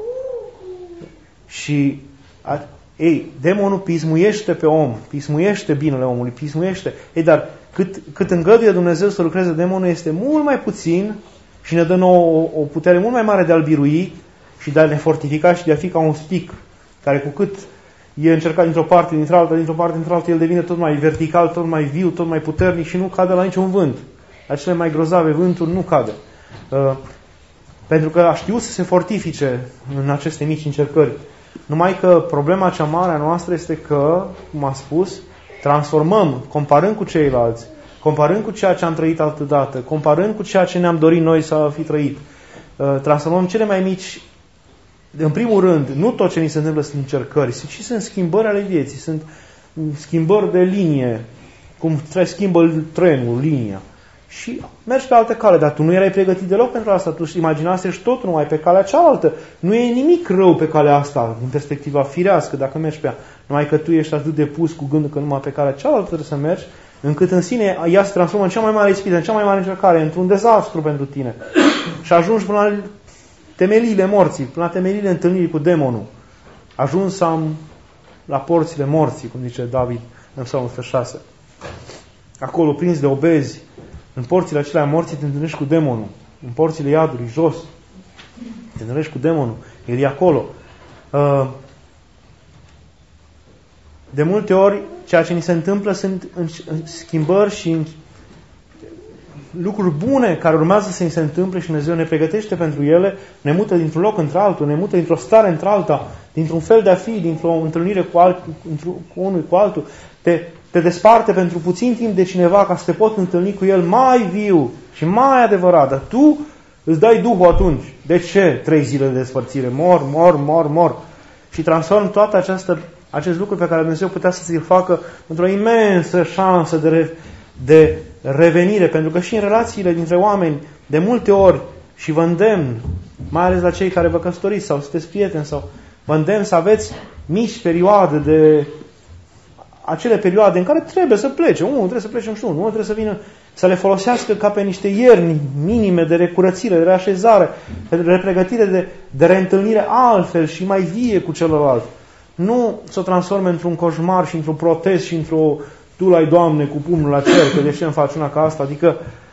Și demonul pismuiește pe om, pismuiește binele omului, pismuiește. Dar cât îngăduie Dumnezeu să lucreze demonul este mult mai puțin și ne dă nouă o putere mult mai mare de a-l birui și de a ne fortifica și de a fi ca un spic, care cu cât e încercat dintr-o parte, dintr-alta, el devine tot mai vertical, tot mai viu, tot mai puternic și nu cade la niciun vânt. La cele mai grozave vânturi nu cade. Pentru că a știut să se fortifice în aceste mici încercări. Numai că problema cea mare a noastră este că, cum am spus, transformăm, comparând cu ceilalți, comparând cu ceea ce am trăit altădată, comparând cu ceea ce ne-am dorit noi să fi trăit, transformăm cele mai mici, în primul rând, nu tot ce ni se întâmplă sunt încercări, ci sunt schimbări ale vieții, sunt schimbări de linie, cum schimbă trenul, linia. Și mergi pe altă cale, dar tu nu erai pregătit deloc pentru asta, tu imaginasești tot numai pe calea cealaltă. Nu e nimic rău pe calea asta, din perspectiva firească, dacă mergi pe ea. Numai că tu ești atât de pus cu gândul că numai pe calea cealaltă trebuie să mergi, încât în sine ea se transformă în cea mai mare ispită, în cea mai mare încercare, într-un dezastru pentru tine. Și ajungi până la temeliile morții, până la temeliile întâlnirii cu demonul. Ajuns la porțile morții, cum zice David în Psalmul 106. Acolo, prins de obezi, în porțile acelea morții te întâlnești cu demonul. În porțile iadului, jos, te întâlnești cu demonul. El e acolo. De multe ori, ceea ce ni se întâmplă sunt schimbări și lucruri bune care urmează să ni se întâmple și Dumnezeu ne pregătește pentru ele, ne mută dintr-un loc într-altul, ne mută dintr-o stare într-alta, dintr-un fel de a fi, dintr-o întâlnire cu unul cu altul. Te desparte pentru puțin timp de cineva ca să te poți întâlni cu el mai viu și mai adevărat. Dar tu îți dai Duhul atunci. De ce 3 zile de despărțire? Mor. Și transform toată acest lucru pe care Dumnezeu putea să ți-l facă într-o imensă șansă de revenire. Pentru că și în relațiile dintre oameni, de multe ori, și vă îndemn, mai ales la cei care vă căsătoriți sau sunteți prieteni, sau vă îndemn să aveți mici perioade acele perioade în care trebuie să plece. Unul trebuie să plece, nu știu, unul trebuie să vină să le folosească ca pe niște ierni minime de recurățire, de reașezare, de repregătire, de reîntâlnire altfel și mai vie cu celălalt. Nu să o transforme într-un coșmar și într-un protest și tu l-ai, Doamne, cu pumnul la cer, că de ce îmi faci una ca asta? Adică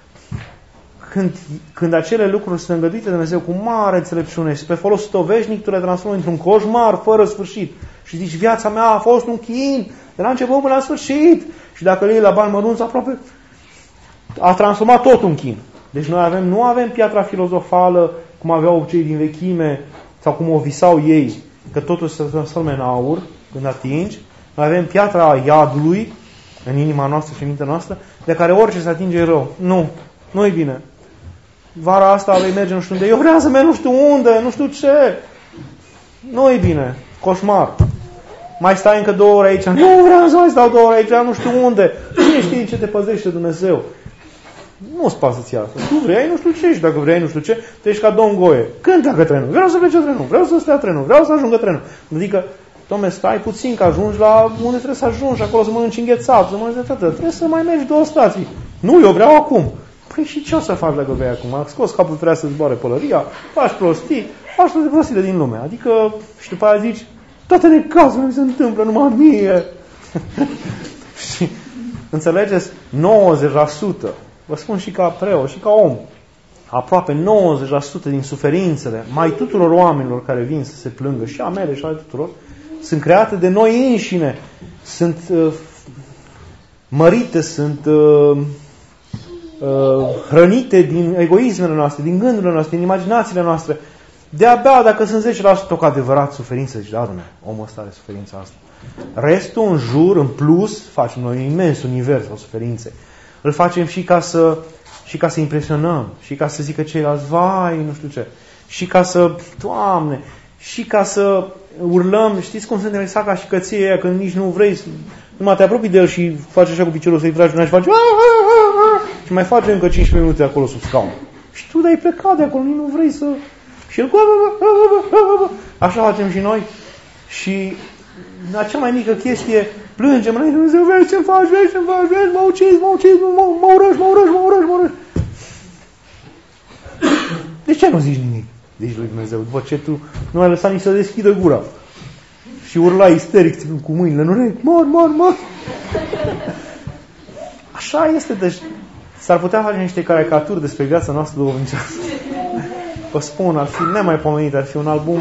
când acele lucruri sunt îngăduite de Dumnezeu cu mare înțelepciune și pe folosul tău veșnic, tu le transformi într-un coșmar fără sfârșit. Și zici, viața mea a fost un chin de la început până la sfârșit. Și dacă le iei la bani mărunți, aproape a transformat tot un chin. Deci noi nu avem piatra filozofală, cum aveau cei din vechime, sau cum o visau ei, că totul se transforme în aur când atingi. Noi avem piatra iadului în inima noastră și în mintea noastră, de care orice se atinge e rău. Nu e bine. Vara asta vei merge nu știu unde. Eu vreau să merg nu știu unde, nu știu ce. Nu e bine. Coșmar. Mai stai încă 2 ore aici. Nu vreau să mai stau 2 ore aici, nu știu unde. Cine știe ce te păzește Dumnezeu? Nu-ți pasă ție asta. Tu vrei nu știu ce și dacă vrei nu știu ce, tu ești ca Don Goe. Când pleacă trenul? Vreau să plece trenul, vreau să stea trenul, vreau să ajungă trenul. Adică Dom'le, stai puțin că ajungi la unde trebuie să ajungi, acolo să mănânci înghețat, să mănânci de tătă. Trebuie să mai mergi 2 stații. Nu, eu vreau acum. Păi și ce o să faci dacă vrei acum? Am scos capul, trebuia să zboare pălăria, faci prostii, faci toate prostiile din lume. Adică, și după aia zici, toate necazurile mi se întâmplă numai mie. Și, înțelegeți, 90%, vă spun și ca preot, și ca om, aproape 90% din suferințele mai tuturor oamenilor care vin să se plângă, și a mele și ale tuturor, sunt create de noi înșine, sunt mărite, sunt hrănite din egoismele noastre, din gândurile noastre, din imaginațiile noastre. De-abia dacă sunt 10% cu adevărat suferință, zici, da, Dumnezeu, omul ăsta are suferința asta. Restul în jur, în plus, facem noi un imens univers al suferințe. Îl facem și ca să impresionăm, și ca să zică ceilalți, vai, nu știu ce, și ca să, Doamne, și ca să urlăm, știți cum suntem exact ca și cății aia, când nici nu vrei, numai te apropii de el și faci așa cu piciorul să-i tragi și faci și mai face încă 15 minute acolo sub scaun. Și tu dai plecat de acolo, nici nu vrei să... Și el așa facem și noi. Și la cea mai mică chestie plângem înainte, Dumnezeu, vezi ce-mi faci, vezi ce-mi faci, vezi, mă ucizi, mă urăși. De ce nu zici nimic? Zici lui Dumnezeu, după ce tu nu ai lăsat nici să deschidă gura. Și urla isteric cu mâinile în urechi, mor. Așa este, deci s-ar putea face niște caricaturi despre viața noastră duhovnicească. Vă spun, ar fi nemaipomenit, ar fi un album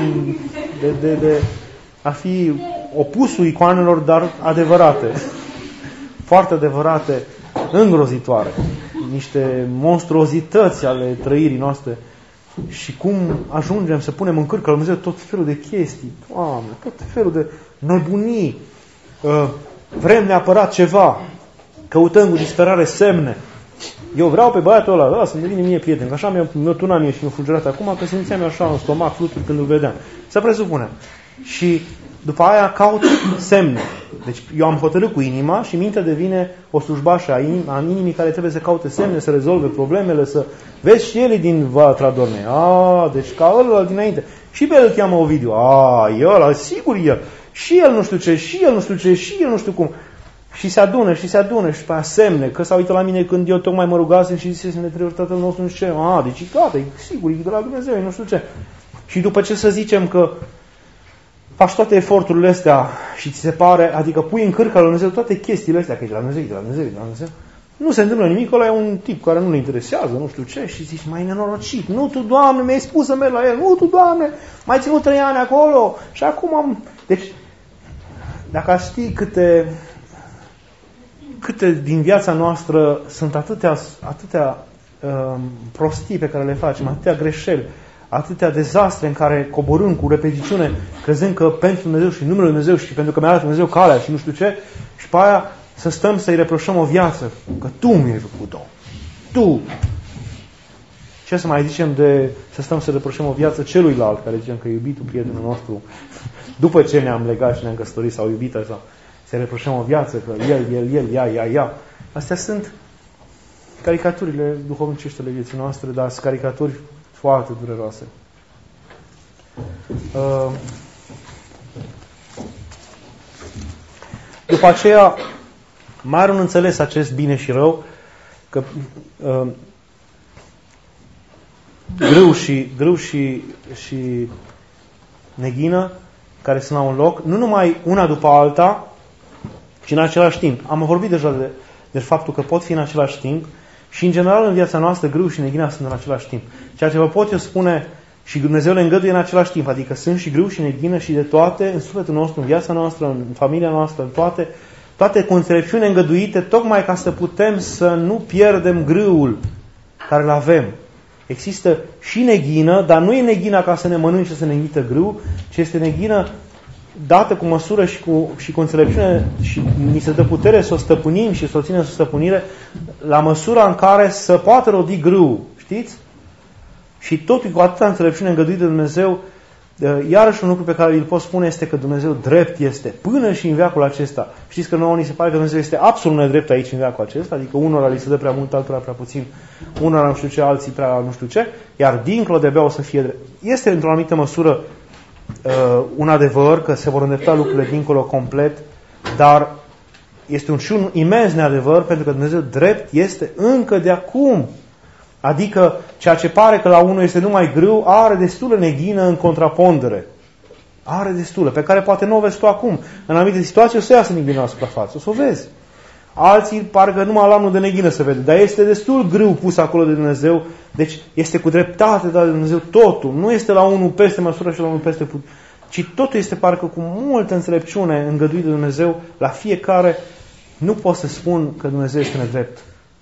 ar fi opusul icoanelor, dar adevărate. Foarte adevărate, îngrozitoare. Niște monstruozități ale trăirii noastre. Și cum ajungem să punem în cârcă la Dumnezeu tot felul de chestii. Doamne, tot felul de nebunii. Vrem neapărat ceva. Căutăm cu disperare semne. Eu vreau pe băiatul ăla să-mi devine mie prieten, că așa mi-o tuna mie și mi-o fulgerat acum, că simțeam eu așa în stomac fluturi când îl vedeam. Să presupunem. Și după aia caut semne. Deci eu am hotărât cu inima și mintea devine o slujbașă a inimii care trebuie să caute semne, să rezolve problemele, să vezi și ele din Vatra Dornei. Deci ca ăla dinainte. Și pe el îl cheamă Ovidiu. E ăla, sigur el. Și el nu știu ce, și el nu știu ce, și el nu știu cum. Și se adună și pe aia semne, că s-a uitat la mine când eu tocmai mă rugasem și zisesem de 3 ori Tatăl nostru, nu știu ce. Deci gata, e sigur, e de la Dumnezeu, nu știu ce. Și după ce să zicem că faci toate eforturile astea și ți se pare, adică pui în cârca lui Dumnezeu toate chestiile astea, că e de la Dumnezeu, nu se întâmplă nimic, ăla e un tip care nu-l interesează, nu știu ce, și zici, mai nenorocit, nu tu, Doamne, mi-ai spus să merg la el, nu tu, Doamne, mai ținut 3 ani acolo și acum am... Deci, dacă aș ști câte din viața noastră sunt atâtea prostii pe care le facem, atâtea greșeli, atâtea dezastre în care coborâm cu repetițiune, crezând că pentru Dumnezeu și numele Dumnezeu și pentru că mi-a dat Dumnezeu calea și nu știu ce, și pe aia să stăm să-i reproșăm o viață, că tu mi-ai făcut-o. Tu! Ce să mai zicem de să stăm să reproșăm o viață celuilalt, care zicem că e iubitul prietenul nostru, după ce ne-am legat și ne-am căsătorit sau iubită, sau să reproșăm o viață, că el, ea. Astea sunt caricaturile duhovnicești ale vieții noastre, dar sunt caricaturi foarte dureroase. După aceea, mai are un înțeles acest bine și rău, că grâu și neghină, care sunt la un loc, nu numai una după alta, ci în același timp. Am vorbit deja de faptul că pot fi în același timp și, în general, în viața noastră, grâu și neghina sunt în același timp. Ceea ce vă pot eu spune și Dumnezeu le îngăduie în același timp, adică sunt și grâu și neghină și de toate, în sufletul nostru, în viața noastră, în familia noastră, în toate cu înțelepciune îngăduite, tocmai ca să putem să nu pierdem grâul care îl avem. Există și neghină, dar nu e neghina ca să ne mănânce, să ne invită grâu, ci este neghină dată cu măsură și cu înțelepciune și ni se dă putere să o stăpânim și să o ținem sub stăpânire la măsura în care să poată rodi grâu. Știți? Și totul cu atâta înțelepciune îngăduit de Dumnezeu, iarăși un lucru pe care îl pot spune este că Dumnezeu drept este până și în veacul acesta. Știți că nouă ni se pare că Dumnezeu este absolut nedrept aici în veacul acesta, adică unora li se dă prea mult, altora prea puțin, unora nu știu ce, alții prea nu știu ce, iar dincolo de abia o să fie drept. Este într-o anumită măsură un adevăr, că se vor îndrepta lucrurile dincolo complet, dar este și un imens neadevăr, pentru că Dumnezeu drept este încă de acum. Adică ceea ce pare că la unul este numai grâu, are destulă neghină în contrapondere. Are destulă, pe care poate nu o vezi tu acum. În anumite situații o să iasă neghină la suprafață, o să o vezi. Alții parcă numai la unul de neghină se vede, dar este destul grâu pus acolo de Dumnezeu, deci este cu dreptate dat de Dumnezeu totul. Nu este la unul peste măsură și la unul peste putere, ci totul este parcă cu multă înțelepciune îngăduit de Dumnezeu la fiecare. Nu pot să spun că Dumnezeu este nedrept.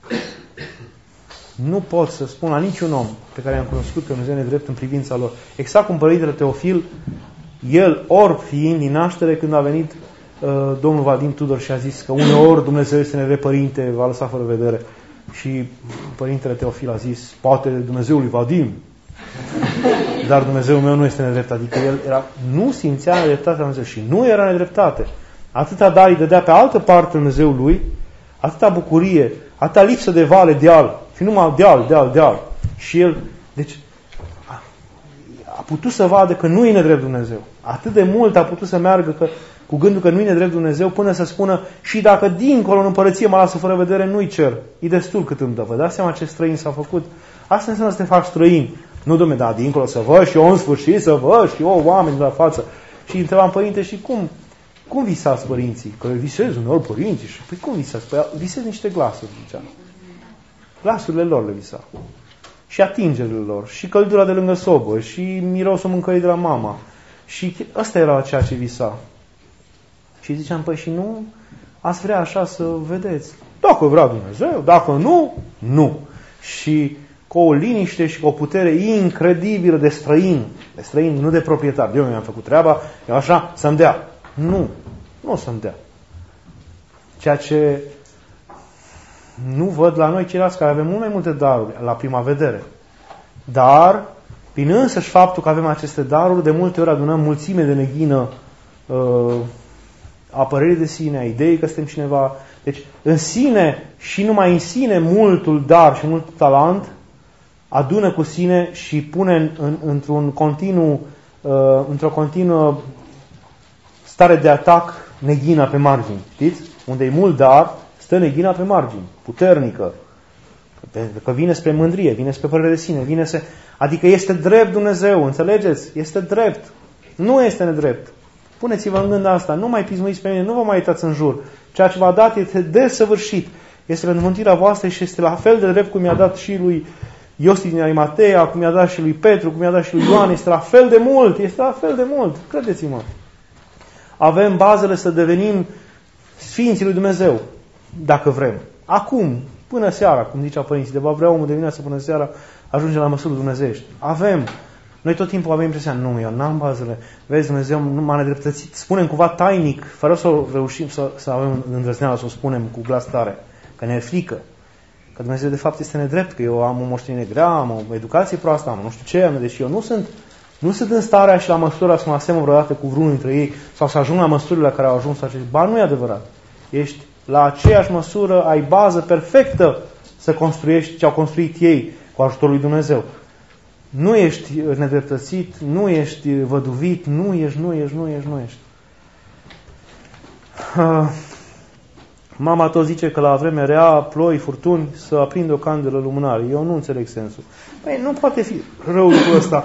Nu pot să spun la niciun om pe care i-am cunoscut că Dumnezeu e nedrept în privința lor. Exact cum Părintele Teofil, el orb fiind din naștere, când a venit domnul Vadim Tudor și a zis că uneori Dumnezeu este nedrept, Părinte, va lăsa fără vedere. Și Părintele Teofil a zis, poate Dumnezeul lui Vadim, dar Dumnezeul meu nu este nedrept. Adică el nu simțea nedreptatea Dumnezeu și nu era nedreptate. Atâta dar îi dădea pe altă parte Dumnezeul lui, atâta bucurie, atâta lipsă de vale, deal, și numai deal. Și el, deci, a putut să vadă că nu e nedrept Dumnezeu. Atât de mult a putut să meargă cu gândul că nu e nedrept Dumnezeu, până să spună, și dacă dincolo în împărăție mă lasă fără vedere, nu-i cer. E destul cât îmi dă. Vă dați seama ce străin s-a făcut? Asta înseamnă să te faci străin. Nu, dom'le, da, dincolo să văd și eu în sfârșit să văd și eu oameni la față. Și întrebam, Părinte, și cum visați părinții? Că visez uneori părinții. Și păi cum visați? Păi visez niște glasuri, zicea. Glasurile lor le visa. Și atingerile lor. Și căldura de lângă sobă. Și mirosul mâncării de la mama. Și ăsta era ceea ce visa. Și ziceam, păi și nu ați vrea așa să vedeți? Dacă vrea Dumnezeu, dacă nu, nu. Și cu o liniște și cu o putere incredibilă de străin. De străin, nu de proprietar. Eu mi-am făcut treaba, eu așa, să-mi dea. Nu o să-mi dea. Ceea ce nu văd la noi ceilalți, care avem mult mai multe daruri la prima vedere. Dar, prin însăși faptul că avem aceste daruri, de multe ori adunăm mulțime de neghină a părerii de sine, a ideii că suntem cineva. Deci, în sine și numai în sine, multul dar și mult talent adună cu sine și pune într-o continuă stare de atac neghina pe margini. Știți? Unde e mult dar, stă neghina pe margini, puternică. Că vine spre mândrie, vine spre părere de sine, adică este drept Dumnezeu, înțelegeți? Este drept. Nu este nedrept. Puneți-vă în gând asta, nu mai pismuiți pe mine, nu vă mai uitați în jur. Ceea ce v-a dat este desăvârșit. Este pentru mântuirea voastră și este la fel de drept cum i-a dat și lui Iosif din Arimatea, cum i-a dat și lui Petru, cum i-a dat și lui Ioan. Este la fel de mult, credeți-mă. Avem bazele să devenim Sfinții lui Dumnezeu, dacă vrem. Acum, până seara, cum zicea părinții, de vrea omul de dimineață până seara, ajunge la măsură dumnezeiești. Avem. Noi tot timpul avem impresia, nu, eu n-am bazele. Vezi, Dumnezeu nu m-a nedreptățit. Spunem cumva tainic, fără să reușim să avem îndrăzneala să o spunem cu glas tare, că ne e frică. Că Dumnezeu de fapt este nedrept, că eu am o moștenire grea, am o educație proastă, am nu știu ce, deși eu nu sunt în starea și la măsura să mă asemăn vreodată cu vreunul dintre ei sau să ajung la măsurile la care au ajuns acești. Ba, nu e adevărat. Ești la aceeași măsură, ai bază perfectă să construiești ce au construit ei cu ajutorul lui Dumnezeu. Nu ești nedreptățit, nu ești văduvit, nu ești. Mama tot zice că la vreme rea, ploi, furtuni, să aprinde o candelă lumânare. Eu nu înțeleg sensul. Păi nu poate fi rău lucrul ăsta.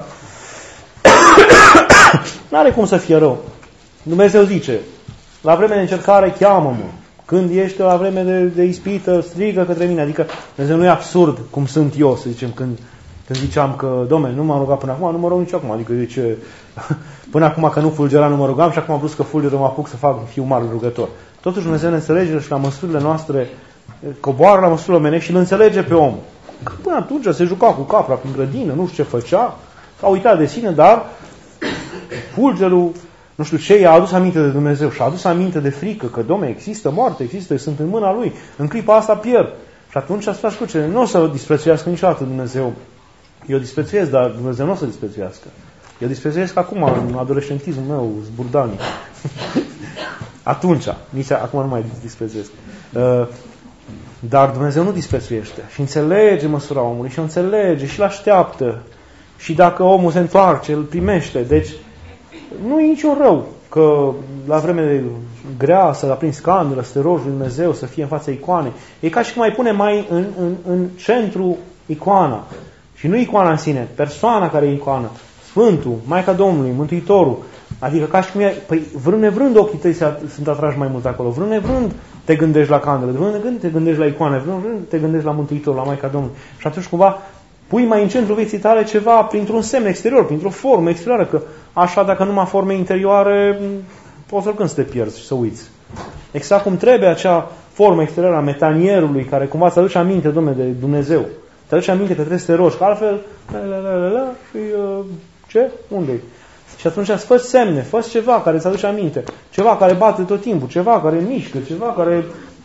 N-are cum să fie rău. Dumnezeu zice, la vreme de încercare cheamă-mă. Când ești la vreme de ispită, strigă către mine. Adică Dumnezeu nu e absurd cum sunt eu, să zicem, când ziceam că, Doamne, nu m-am rugat până acum, nu mă rog nici acum. Adică zice, până acum că nu fulgera, nu mă rugam și acum am vrut că fulgeră, mă apuc să fac fiu mare rugător. Totuși Dumnezeu ne înțelege și la măsurile noastre, coboară la măsurile omenești și îl înțelege pe om. Că până atunci se juca cu capra prin grădină, nu știu ce făcea, a uitat de sine, dar fulgerul, nu știu ce, i-a adus aminte de Dumnezeu și a adus aminte de frică, că, Doamne, există moarte, există, sunt în mâna Lui, în clipa asta pierd. Și atunci asta ascultă, nu o să disprețuiască niciodată Dumnezeu. Eu disprețuiesc, dar Dumnezeu nu o să disprețuiască. Eu disprețuiesc acum, în adolescentismul meu, zburdanic. Atunci, nici acum nu mai disprețuiesc. Dar Dumnezeu nu disprețuiește și înțelege măsura omului și o înțelege și îl așteaptă. Și dacă omul se întoarce, îl primește. Deci, nu e niciun rău că la vreme grea să aprinzi candelă, să te rogi lui Dumnezeu, să fie în fața icoanei. E ca și cum ai pune mai în centru icoana. Și nu icoana în sine, persoana care e icoană. Sfântul, Maica Domnului, Mântuitorul. Adică ca și cum păi vrând nevrând ochii tăi sunt atrași mai mult acolo. Vrând nevrând te gândești la candelă, vrând nevrând te gândești la icoane, vrând nevrând te gândești la Mântuitorul, la Maica Domnului. Și atunci cumva pui mai în centru vieții tale ceva printr-un semn exterior, printr-o formă exterioară, că așa dacă numai forme interioare poți oricând să te pierzi și să uiți. Exact cum trebuie acea formă exterioară a metanierului care cumva îți aduce aminte, Dom'le, de Dumnezeu. Te aduce aminte că trebuie să te rogi, că altfel și ce? Unde-i? Și atunci fă semne, fă ceva care îți aduce aminte, ceva care bate tot timpul, ceva care mișcă, ceva care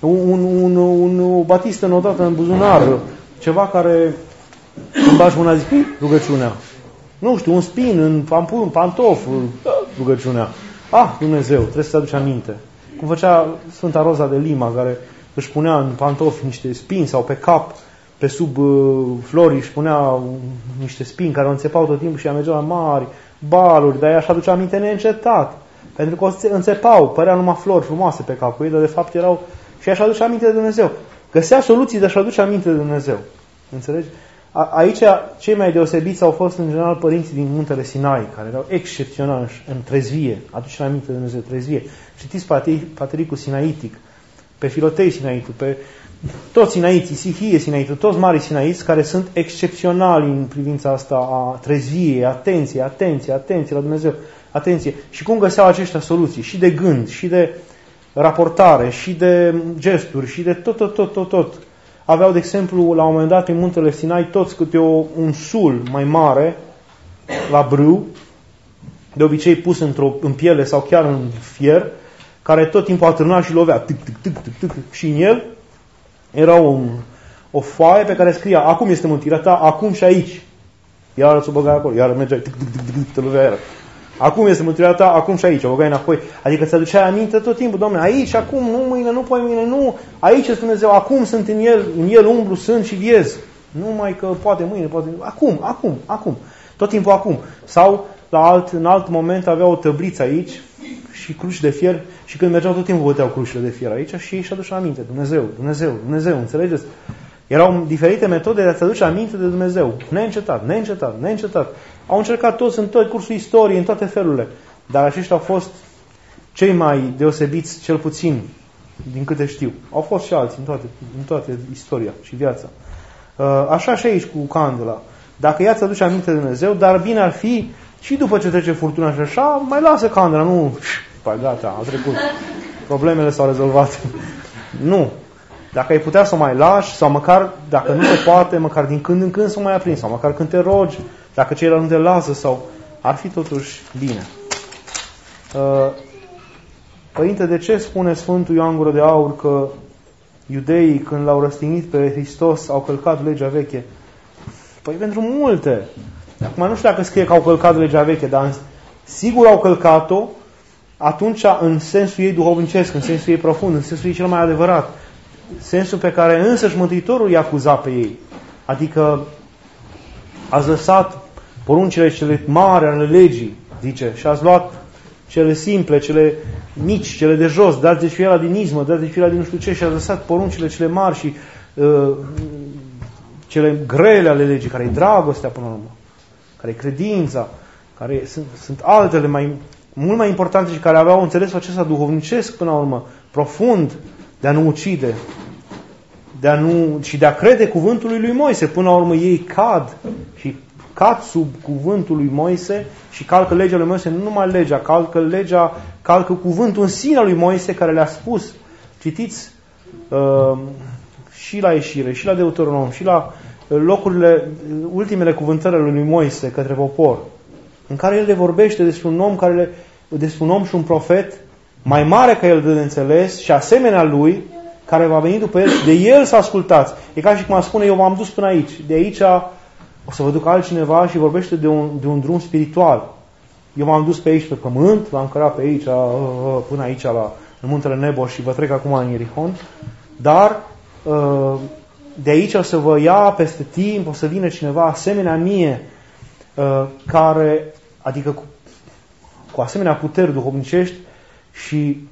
un batistă înodată în buzunar, ceva care îmi bagi mâna, zic, rugăciunea. Nu știu, un spin în pantof, rugăciunea. Dumnezeu, trebuie să-ți aduci aminte. Cum făcea Sfânta Roza de Lima, care își punea în pantofi niște spini sau pe cap, pe sub flori își punea niște spini care o înțepau tot timpul și ea mergea la mari baluri, dar ea își aducea aminte neîncetat. Pentru că o înțepau, părea numai flori frumoase pe capul ei, dar de fapt erau... Și ea își aduce aminte de Dumnezeu. Găsea soluții de a-și aduce aminte de Dumnezeu. Înțelegi? Aici cei mai deosebiți au fost în general părinții din muntele Sinai, care erau excepționali în trezvie, aducerea aminte de Dumnezeu, trezvie. Citiți Patricul Sinaitic, pe Filotei Sinaitul, pe toți Sinaiții, Sihie Sinaitul, toți mari Sinaiți care sunt excepționali în privința asta a trezviei, atenție la Dumnezeu, atenție. Și cum găseau aceștia soluții? Și de gând, și de raportare, și de gesturi, și de tot. Aveau, de exemplu, la un moment dat în muntele Sinai toți câte un sul mai mare la brâu, de obicei pus în piele sau chiar în fier, care tot timpul atârna și lovea. Și în el era o foaie pe care scria: acum este mântuirea ta, acum și aici. Iar ți-o băgai acolo, iar mergeai, te lovea iară. Acum este mântuirea ta, acum și aici, o băgai înapoi. Adică ți aduceai aminte tot timpul, Doamne, aici, acum, nu mâine, nu poimâine, nu. Aici este Dumnezeu, acum sunt în el umblu, sunt și viez. Nu mai că poate mâine, poate... Acum. Tot timpul acum. Sau în alt moment avea o tăbliță aici și cruci de fier și când mergeau tot timpul băteau crucile de fier aici și își aduce aminte. Dumnezeu, înțelegeți? Erau diferite metode de a-ți aduce aminte de Dumnezeu. Neîncetat. Au încercat toți în tot cursul istoriei, în toate felurile. Dar aceștia au fost cei mai deosebiți, cel puțin, din câte știu. Au fost și alții în toată istoria și viața. Așa și aici cu candela. Dacă ea ți aduce aminte de Dumnezeu, dar bine ar fi și după ce trece furtuna și așa, mai lasă candela, nu, gata, a trecut. Problemele s-au rezolvat. Nu. Dacă ai putea să o mai lași, sau măcar, dacă nu se poate, măcar din când în când să o mai aprinzi, sau măcar când te rogi, dacă ceilalți nu te lasă, sau ar fi totuși bine. Părinte, de ce spune Sfântul Ioan Gură de Aur că iudeii, când l-au răstignit pe Hristos, au călcat legea veche? Păi pentru multe. Acum nu știu dacă scrie că au călcat legea veche, dar sigur au călcat-o atunci în sensul ei duhovnicesc, în sensul ei profund, în sensul ei cel mai adevărat. Sensul pe care însăși Mântuitorul i-a acuzat pe ei. Adică ați lăsat poruncile cele mari ale legii, zice, și ați luat cele simple, cele mici, cele de jos, dați de fiera din izmă, dați de fiera din nu știu ce, și ați lăsat poruncile cele mari și cele grele ale legii, care e dragostea până la urmă, care e credința, care sunt altele mult mai importante și care aveau înțelesul acesta duhovnicesc până la urmă, profund, de a nu ucide, și de a crede cuvântul lui Moise. Până la urmă ei cad sub cuvântul lui Moise și calcă legea lui Moise, nu numai legea, calcă cuvântul în sine lui Moise care le-a spus. Citiți și la Ieșire, și la Deuteronom, și la ultimele cuvântări ale lui Moise către popor, în care el le vorbește despre un om și un profet mai mare ca el de înțeles și asemenea lui, care va veni după el, de el să ascultați. E ca și cum a spune, eu m-am dus până aici, de aici o să vă duc altcineva și vorbește de un drum spiritual. Eu m-am dus pe aici pe pământ, l-am cărat pe aici, până aici în muntele Nebo și vă trec acum în Ierihon, dar de aici o să vă ia peste timp, o să vină cineva asemenea mie, care, adică cu asemenea puteri duhovnicești și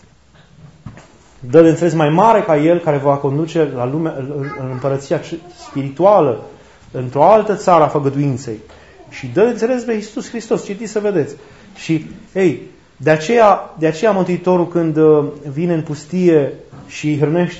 dă de înțeles mai mare ca El, care va conduce la lumea, în împărăția spirituală, într-o altă țară a făgăduinței. Și dă de înțeles pe Iisus Hristos. Citiți să vedeți. Și, de aceea Mântuitorul, când vine în pustie și hrănește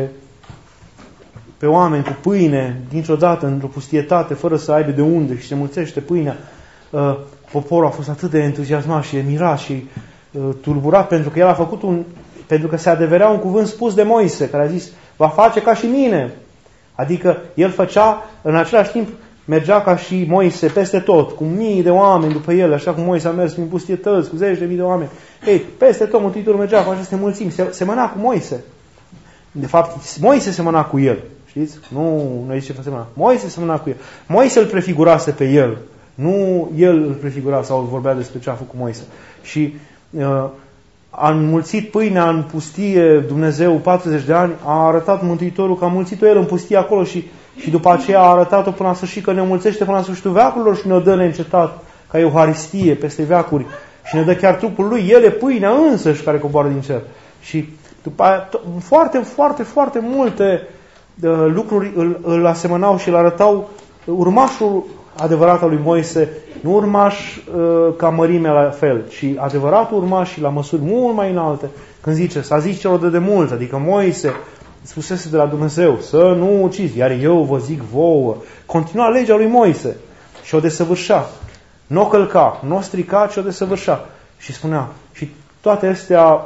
pe oameni cu pâine, dintr-o dată, într-o pustietate, fără să aibă de unde, și se mulțește pâinea, poporul a fost atât de entuziasmat și mirat și tulburat, pentru că el a făcut pentru că se adeverea un cuvânt spus de Moise, care a zis, va face ca și mine. Adică el făcea, în același timp, mergea ca și Moise peste tot, cu mii de oameni după el, așa cum Moise a mers prin pustietăți, cu zeci de mii de oameni. Peste tot Mântuitorul mergea cu aceste mulțimi, semăna cu Moise. De fapt, Moise semăna cu el. Știți? Nu noi zicem semăna. Moise semăna cu el. Moise îl prefigurase pe el. Nu el îl prefigura sau vorbea despre ce a făcut Moise. Și a înmulțit pâinea în pustie Dumnezeu 40 de ani, a arătat Mântuitorul că a mulțit-o el în pustie acolo și după aceea a arătat-o până la sfârșit că ne mulțește până la sfârșitul veacurilor și ne-o dă neîncetat ca Euharistie peste veacuri și ne dă chiar trupul lui. El e pâinea însăși care coboară din cer. Și după aia, foarte multe lucruri îl asemănau și îl arătau urmașul adevărat al lui Moise, nu urmaș ca mărime la fel, ci adevăratul urmaș și la măsuri mult mai înalte. Când zice, s-a zis celor de demult, adică Moise spusese de la Dumnezeu, să nu ucizi, iar eu vă zic vouă. Continua legea lui Moise și o desăvârșea. Nu o călca, nu o strica, ci o desăvârșea. Și spunea, și toate astea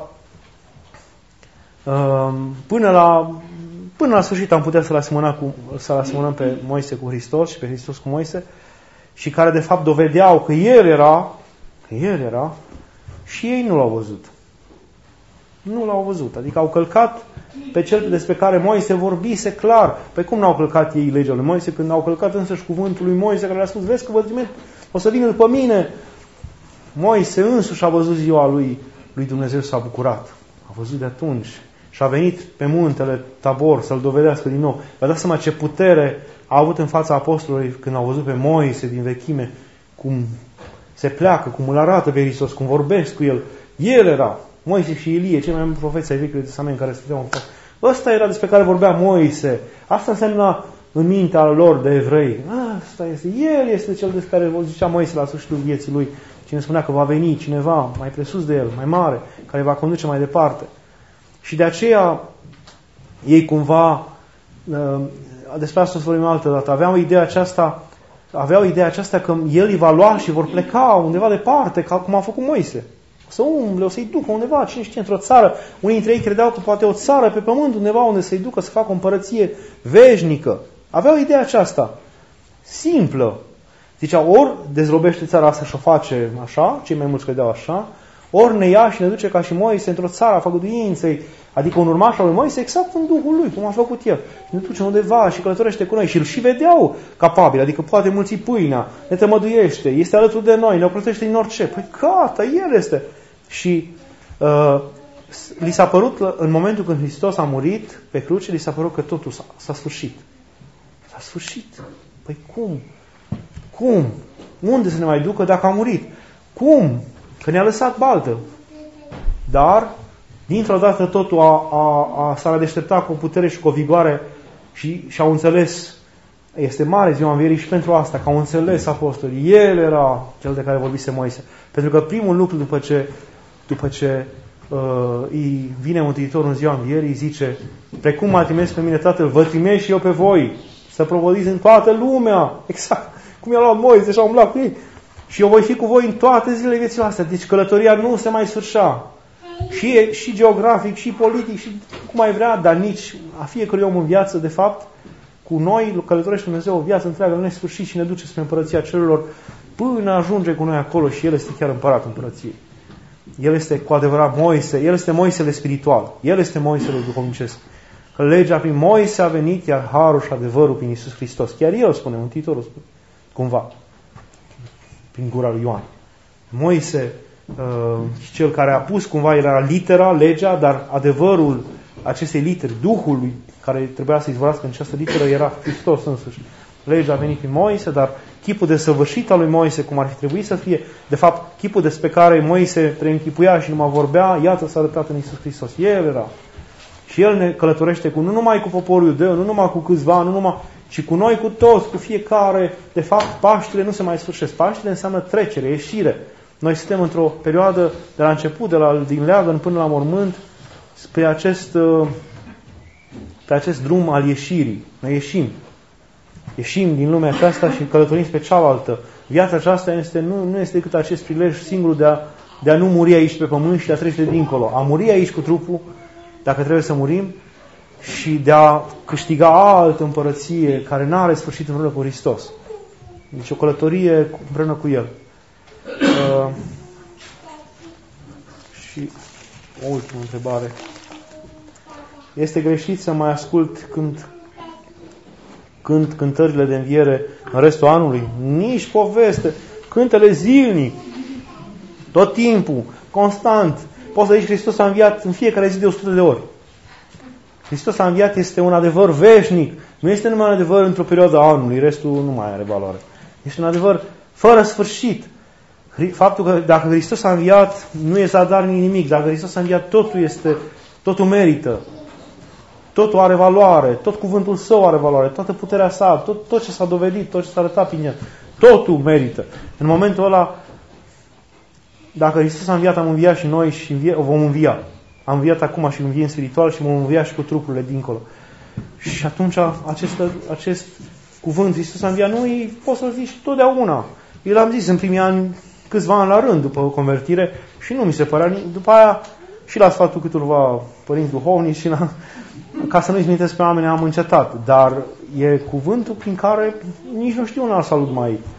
până la sfârșit am putea să-l asemănăm pe Moise cu Hristos și pe Hristos cu Moise, și care de fapt dovedeau că El era și ei nu l-au văzut. Nu l-au văzut. Adică au călcat pe cel despre care Moise vorbise clar. Păi cum n-au călcat ei legea lui Moise când au călcat însăși cuvântul lui Moise care le-a spus, vezi că o să vină după mine. Moise însuși a văzut ziua lui Dumnezeu, s-a bucurat. A văzut de atunci. Și a venit pe muntele Tabor să-l dovedească din nou. Vă dați seama ce putere a avut în fața apostolului când au văzut pe Moise din vechime, cum se pleacă, cum îl arată pe Hristos, cum vorbesc cu el. El era, Moise și Ilie, cei mai mulți profeți ai Vechiului Testament care stăteau în față. Ăsta era despre care vorbea Moise. Asta însemna în mintea lor de evrei. Asta este. El este cel despre care zicea Moise la sfârșitul vieții lui. Cine spunea că va veni cineva mai presus de el, mai mare, care va conduce mai departe. Și de aceea ei cumva, despre asta o să vorbim altă dată, aveau ideea aceasta că el îi va lua și vor pleca undeva departe, ca cum a făcut Moise. O să umble, o să-i ducă undeva, cine știe, într-o țară. Unii dintre ei credeau că poate o țară pe pământ undeva unde să-i ducă să facă o împărăție veșnică. Aveau ideea aceasta, simplă. Zicea, ori dezrobește țara asta și o face așa, cei mai mulți credeau așa, ori ne ia și ne duce ca și Moise într-o țară a făgăduinței, adică un urmaș al lui Moise, exact în Duhul lui, cum a făcut el. Și ne duce undeva și călătorește cu noi și îl și vedeau capabil, adică poate mulți pâinea, ne tămăduiește, este alături de noi, ne ocrotește din orice. Păi gata, el este. Și li s-a părut, în momentul când Hristos a murit pe cruce, li s-a părut că totul s-a sfârșit. S-a sfârșit. Păi cum? Cum? Unde să ne mai ducă dacă a murit? Cum? Că ne-a lăsat baltă. Dar, dintr-o dată, totul s-a deșteptat cu o putere și cu o vigoare și au înțeles. Este mare ziua învierii și pentru asta, că au înțeles apostolii. El era cel de care vorbise Moise. Pentru că primul lucru după ce îi vine Mântuitorul în ziua învierii, zice, precum m-a trimis pe mine Tatăl, vă trimis și eu pe voi, să propovăduiți în toată lumea. Exact. Cum i-a luat Moise și a umblat cu ei. Și eu voi fi cu voi în toate zilele vieții astea. Deci călătoria nu se mai sfârșea. Și geografic, și politic, și cum ai vrea, dar nici a fiecărui om în viață, de fapt, cu noi călătorește Dumnezeu o viață întreagă, nesfârșit și ne duce spre împărăția celor până ajunge cu noi acolo și El este chiar împăratul împărăției. El este cu adevărat Moise, El este Moisele spiritual, El este Moisele duhovnicesc. Că legea prin Moise a venit, iar harul și adevărul prin Iisus Hristos. Chiar El spune, Mântuitorul spune, cumva, prin gura lui Ioan. Moise, cel care a pus cumva, era litera, legea, dar adevărul acestei literi, Duhului care trebuia să izvorască în această literă, era Hristos însuși. Legea a venit prin Moise, dar chipul desăvârșit al lui Moise, cum ar fi trebuit să fie, de fapt, chipul despre care Moise preînchipuia și numai vorbea, iată s-a arătat în Iisus Hristos. El era. Și El ne călătorește nu numai cu poporul iudeu, nu numai cu câțiva, ci cu noi, cu toți, cu fiecare. De fapt, Paștile nu se mai sfârșesc. Paștile înseamnă trecere, ieșire. Noi suntem într-o perioadă de la început, din leagăn până la mormânt, pe acest drum al ieșirii. Noi ieșim. Ieșim din lumea aceasta și călătorim spre cealaltă. Viața aceasta nu este decât acest prilej singur de a nu muri aici pe pământ și de a trece dincolo. A muri aici cu trupul, dacă trebuie să murim, și de a câștiga altă împărăție care nu are sfârșit împreună cu Hristos. Deci o călătorie împreună cu El. Și o ultimă întrebare. Este greșit să mai ascult cântările de înviere în restul anului? Nici poveste. Cântele zilnic. Tot timpul. Constant. Poți să zici Hristos a înviat în fiecare zi de 100 de ori. Hristos a înviat este un adevăr veșnic. Nu este numai un adevăr într-o perioadă a anului. Restul nu mai are valoare. Este un adevăr fără sfârșit. Faptul că dacă Hristos a înviat, nu e zadar nimic. Dacă Hristos a înviat, totul merită. Totul are valoare. Tot cuvântul Său are valoare. Toată puterea Sa, tot ce s-a dovedit, tot ce s-a arătat prin El. Totul merită. În momentul ăla, dacă Hristos a înviat, am înviat și noi și vom învia. Am înviat acum și înviem spiritual și vom învia și cu trupurile dincolo. Și atunci acest cuvânt, Hristos a înviat, nu poți să-l zici totdeauna. Eu l-am zis în primii ani, câțiva ani la rând după convertire și nu mi se părea. După aia și la sfatul câtorva părinți duhovnici și ca să nu-i smintesc pe oameni am încetat. Dar e cuvântul prin care nici nu știu un alt salut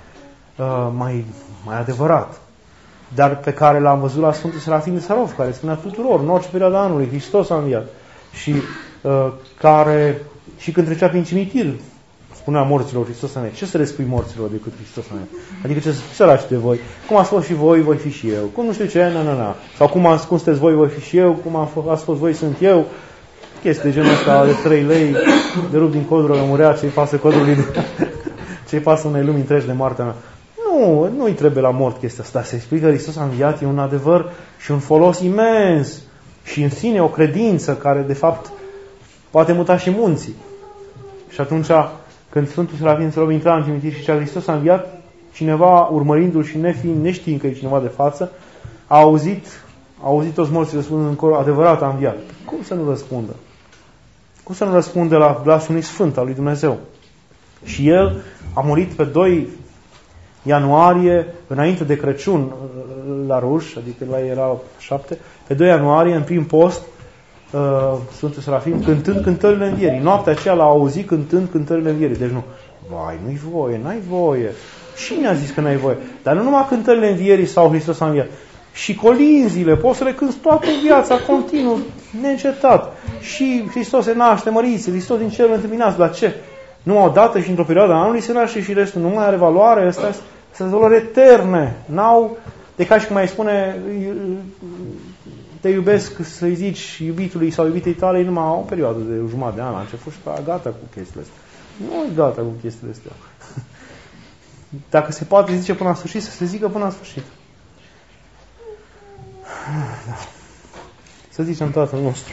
mai adevărat. Dar pe care l-am văzut la Sfântul Serafim de Sarov, care spunea tuturor, în orice perioadă anului, Hristos a înviat. Și care, și când trecea prin cimitir, spunea morților, Hristos a înviat. Ce să le spui morților decât Hristos a înviat? Adică ce să spui săraci de voi? Cum ați fost și voi, voi fi și eu. Cum nu știu ce, Sau cum sunteți voi, voi fi și eu. Cum ați fost voi, sunt eu. Chestii de genul ăsta de 3 lei, de rup din codrul, murea, ce-i pasă codrului, ce-i pasă unei lumi întregi de moartea mea. Nu-i trebuie la mort chestia asta. Se explică că Hristos a înviat, e un adevăr și un folos imens. Și în sine o credință care, de fapt, poate muta și munții. Și atunci, când Sfântul Serafim Sarov intra în cimitir și cea Hristos a înviat, cineva, urmărindu-l și neștiind că e cineva de față, a auzit toți morții răspundând în cor, adevărat a înviat. Cum să nu răspundă? Cum să nu răspunde la glasul unui sfânt al lui Dumnezeu? Și el a murit pe 2 ianuarie, înainte de Crăciun, la Ruș, adică la era 7, pe 2 ianuarie, în prim post, Sfântul Serafim, cântând cântările învierii. Noaptea aceea l-a auzit cântând cântările învierii. Deci nu, vai, nu-i voie, n-ai voie. Cine a zis că n-ai voie? Dar nu numai cântările învierii sau Hristos a înviat. Și colinzile, poți să le cânti toată viața, continuu, neîncetat. Și Hristos se naște, măriți, Hristos din cerul întâmpinați. La ce? Nu odată și într-o perioadă a anului se naște și restul nu mai are valoare. Astea sunt valori eterne. De ca și cum mai spune, te iubesc, să-i zici iubitului sau iubitei tale, numai o perioadă de jumătate de an. A început și gata cu chestiile astea. Nu e gata cu chestiile astea. Dacă se poate zice până la sfârșit, să se zică până la sfârșit. Da. Să zicem Tatăl nostru.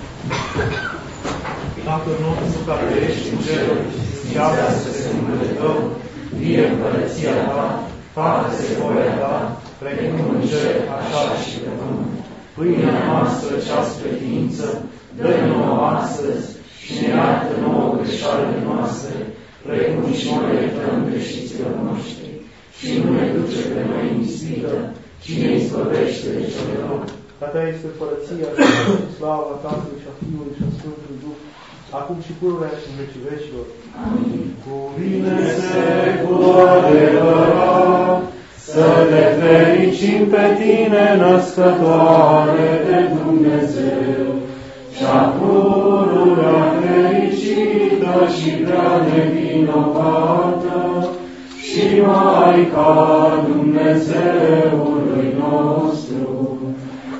Tatăl nostru care ești în ceruri, sfințească-se numele Tău, vie împărăția Ta, facă-se voia Ta, precum în cer, așa și pe pământ. Pâinea noastră cea spre ființă, dă-i nouă astăzi și ne iartă nouă greșalele noastre, precum și noi iertăm greșiților noștri. Și nu ne duce pe noi în ispită, ci ne izbăvește de cel rău. Că Ta este împărăția și slava Tatălui și a Fiului și a Sfântului Duh, acum și pururea și în vecii vecilor. Amin. Cuvine-se cu adevărat, să ne fericim pe Tine, născătoare de Dumnezeu, și-a pururea fericită și prea nevinovată, și Maica Dumnezeului nostru,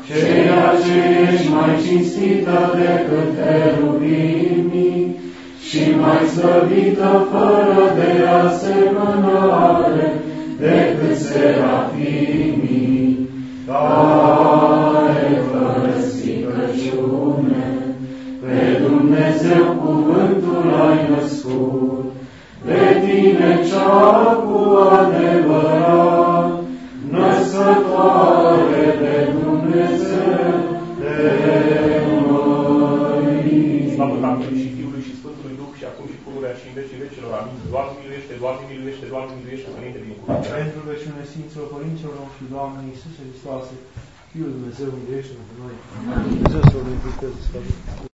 ceea ce ești mai cinstită decât heruvimii, și și mai slăvită fără de asemănare decât serafimii, care fără stricăciune pe Dumnezeu cuvântul ai născut, pe tine cea cu adevărat, născătoare de Dumnezeu, de noi. Slavă Tatălui și Fiului și Sfântului Duh și acum și pururea și în vecii vecilor. Amin. Doamne miluiește, Doamne miluiește, Doamne miluiește, Părinte binecuvântat. Pentru veciune Sfinților Părinților noștri, Doamne Iisuse Hristoase, Fiul Dumnezeu, miluiește-ne pe noi. Dumnezeu să o